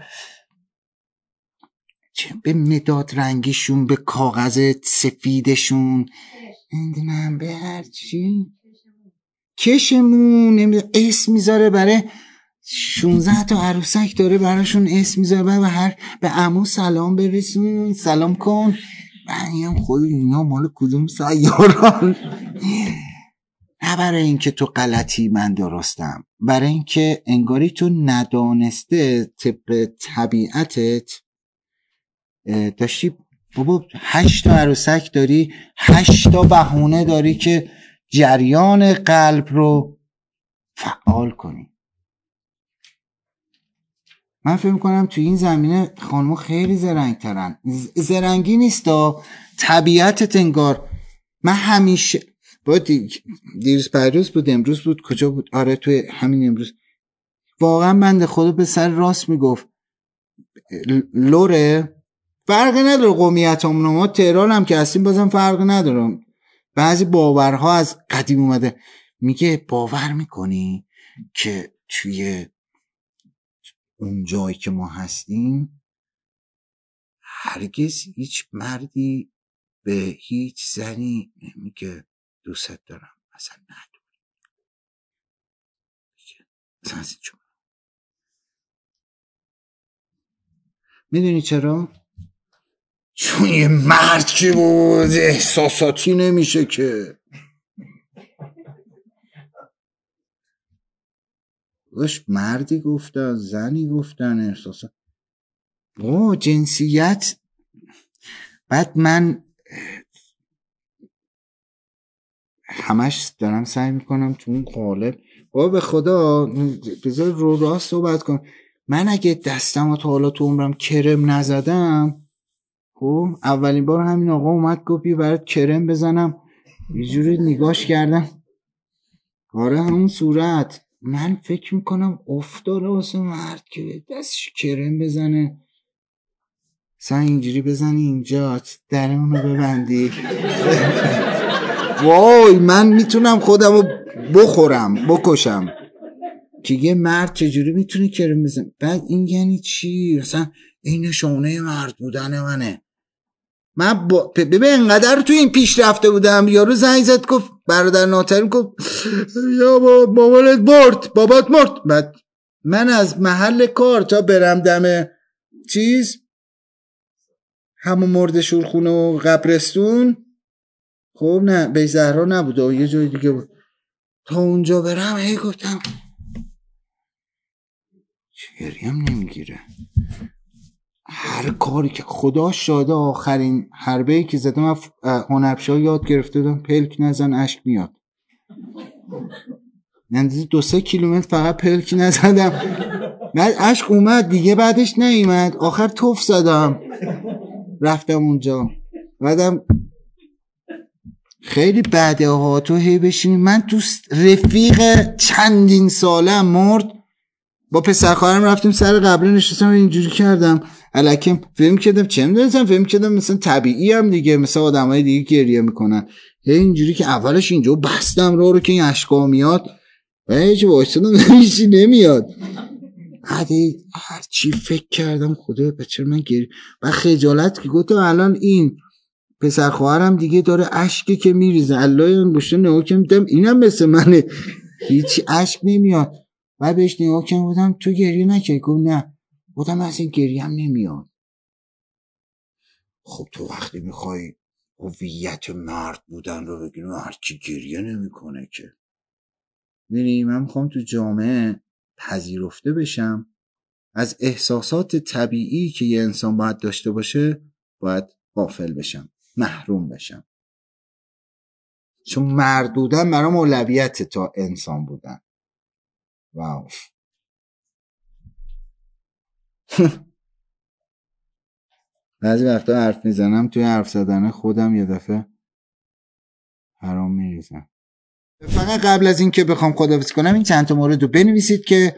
چه به مداد رنگیشون، به کاغذ سفیدشون، نمیدونم به هر چی، کشمون نمیدونم اسم میذاره برای 16 تا عروسک داره براشون اسم میذاره و به عمو سلام برسون، سلام کن. من میگم خود اینا مال کدوم سیاران؟ نه برای اینکه تو غلطی من درستم، برای اینکه انگاری تو ندانسته طبق طبیعتت داشتی بابا 8 تا عروسک داری، 8 تا بهونه داری که جریان قلب رو فعال کنی. من فکر میکنم تو این زمینه خانم‌ها خیلی زرنگ ترن. زرنگی نیست طبیعتت انگار. من همیشه دیروز پریروز بود، امروز بود، کجا بود؟ آره توی همین امروز واقعا بنده خدا به سر راست میگفت. لوره فرق نداره قومیت همون، ما تهران هم که هستیم بازم فرق نداره. بعضی باورها از قدیم اومده. میگه باور میکنی که توی اون جایی که ما هستیم هرگز هیچ مردی به هیچ زنی نمیگه دوست دارم، اصلا نداره. اصلا از این میدونی چرا؟ چون یه مرد که بود احساساتی نمیشه که. مردی گفتن، زنی گفتن، احساسات جنسیت. بعد من همش دارم سعی میکنم تو اون قالب به خدا بذار رو راست صحبت کن. من اگه دستم تا حالا تو عمرم کرم نزدم، خب اولین بار همین آقا اومد گفت بیا برات کرم بزنم، یه جوری نگاش کردم، آره همون صورت. من فکر میکنم افتاده واسه مرد که دستش کرم بزنه، سن اینجوری بزنی اینجا درمونو ببندی. وای من میتونم خودمو بکشم که یه مرد چجوری میتونه کرم بزنه. بعد این یعنی چی؟ اصلا این نشانه مرد بودن منه. من ببین انقدر تو این پیش رفته بودم، یارو زنگ زد گفت برادر ناترین گفت یا مامانت مرد، بابات مرد. بعد من از محل کار تا برم دم همون مرد شورخونه و قبرستون، خب نه بیت زهرا نبود و یه جای دیگه بود، تا اونجا برم هی گفتم گریم نمیگیره. هر کاری که خدا شاده آخرین حربه‌ای که زدم هنرپیشه یاد گرفته بودم پلک نزن اشک میاد. یعنی 2-3 کیلومتر فقط پلک نزدم بعد اشک اومد دیگه، بعدش نیومد، آخر توف زدم رفتم اونجا. بعدم خیلی بده ها تو هی بشینی. من تو رفیق چندین سالم مرد، با پسر خواهرم رفتیم سر قبر نشستم اینجوری کردم الکم فیلم کردم، چه میدونستم فیلم کردم مثلا طبیعی هم دیگه، مثلا آدمای دیگه گریه میکنن، هی اینجوری که اولش اینجا بستم رو که این اشکا میاد و هیچ وایسادم نمیاد. هر چی فکر کردم خدا بچه من گریه و خجالت که گفتم الان این پسر خواهرم دیگه داره اشکی که میریزه، الله این گوشه نگاه کردم اینم مثل منه هیچ اشک نمیاد. بعد بهش نگاه کردم بودم تو گریه نکنی؟ گفت نه. بودم اصلا گریه هم نمیاد. خب تو وقتی میخوای هویت مرد بودن رو بگیریم هر کی گریه نمیکنه که. میدونی من میخوام تو جامعه پذیرفته بشم، از احساسات طبیعی که یه انسان باید داشته باشه باید غافل بشم، محروم بشم، چون مرد بودن برام اولویت تا انسان بودن. واو. بعضی وقتا حرف میزنم توی حرف زدن خودم یه دفعه حرام میریزم. فقط قبل از این که بخوام خداحافظی کنم این چند تا مورد رو بنویسید که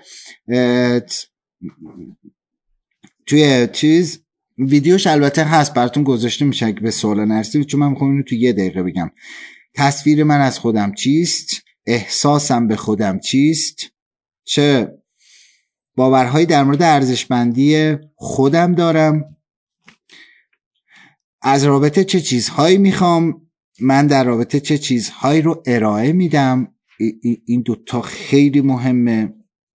توی ویدیوش البته هست براتون گذاشته میشه اگه به سوال نرسید، چون من میخوام اینو تو 1 دقیقه بگم. تصویر من از خودم چیست؟ احساسم به خودم چیست؟ چه باورهایی در مورد ارزشمندی خودم دارم؟ از رابطه چه چیزهایی میخوام؟ من در رابطه چه چیزهایی رو ارائه میدم؟ این 2 خیلی مهمه.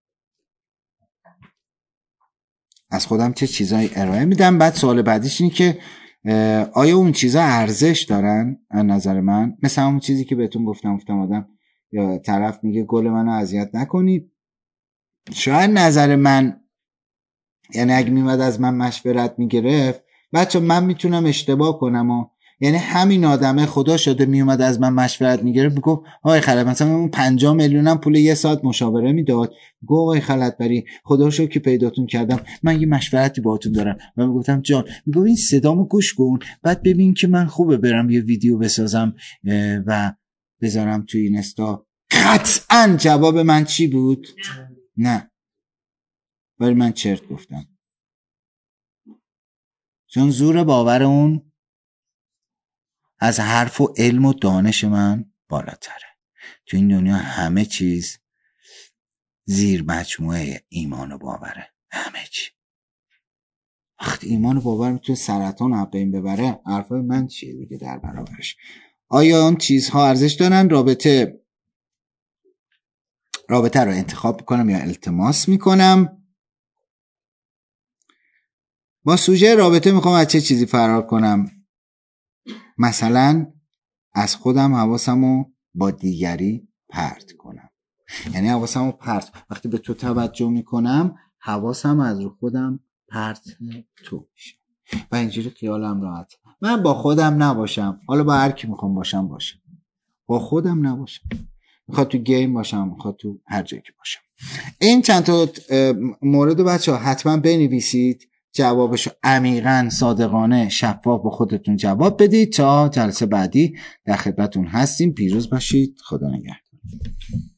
از خودم چه چیزهایی ارائه میدم. بعد سوال بعدیش اینه که آیا اون چیزها ارزش دارن از نظر من؟ مثلا اون چیزی که بهتون گفتم آدم یا طرف میگه گل منو اذیت نکنید، شاید نظر من، یعنی اگه میمد از من مشورت میگرفت، بچه من میتونم اشتباه کنم یعنی همین آدمه خدا شده میومد از من مشورت میگرفت میگفت آقای خلعت مثلا اون 50 میلیونم پول 1 ساعت مشاوره میداد، گفت آقای خلعت بری خدا رو شکر که پیداتون کردم، من یه مشورتی باهاتون دارم. من میگفتم جان، میگفت این صدامو گوش کن بعد ببین که من خوبه برم یه ویدیو بسازم و بذارم تو اینستا. قطعا جواب من چی بود؟ نه. ولی من چرت گفتم، چون زور باور اون از حرف و علم و دانش من بالاتره. تو این دنیا همه چیز زیر مجموعه ایمان و باوره، همه چی. وقتی ایمان و باور میتونه سرطان رو بین ببره، حرفای من چیه دیگه در برابرش؟ آیا اون چیزها ارزش دارن؟ رابطه رو انتخاب میکنم یا التماس میکنم؟ با سوژه رابطه میخوام از چه چیزی فرار کنم؟ مثلا از خودم حواسمو با دیگری پرت کنم. یعنی حواسمو پرت، وقتی به تو توجه میکنم حواسم از رو خودم پرت تو میشه و اینجوری خیالم راحت. من با خودم نباشم، حالا با هر کی میخوام باشم با خودم نباشم، میخواد تو گیم باشم، میخواد تو هر جایی که باشم. این چند تا مورد رو بچه‌ها حتما بنویسید، جوابشو عمیقاً صادقانه شفاف با خودتون جواب بدید. تا جلسه بعدی در خدمتتون هستیم. پیروز باشید. خدا نگهدار.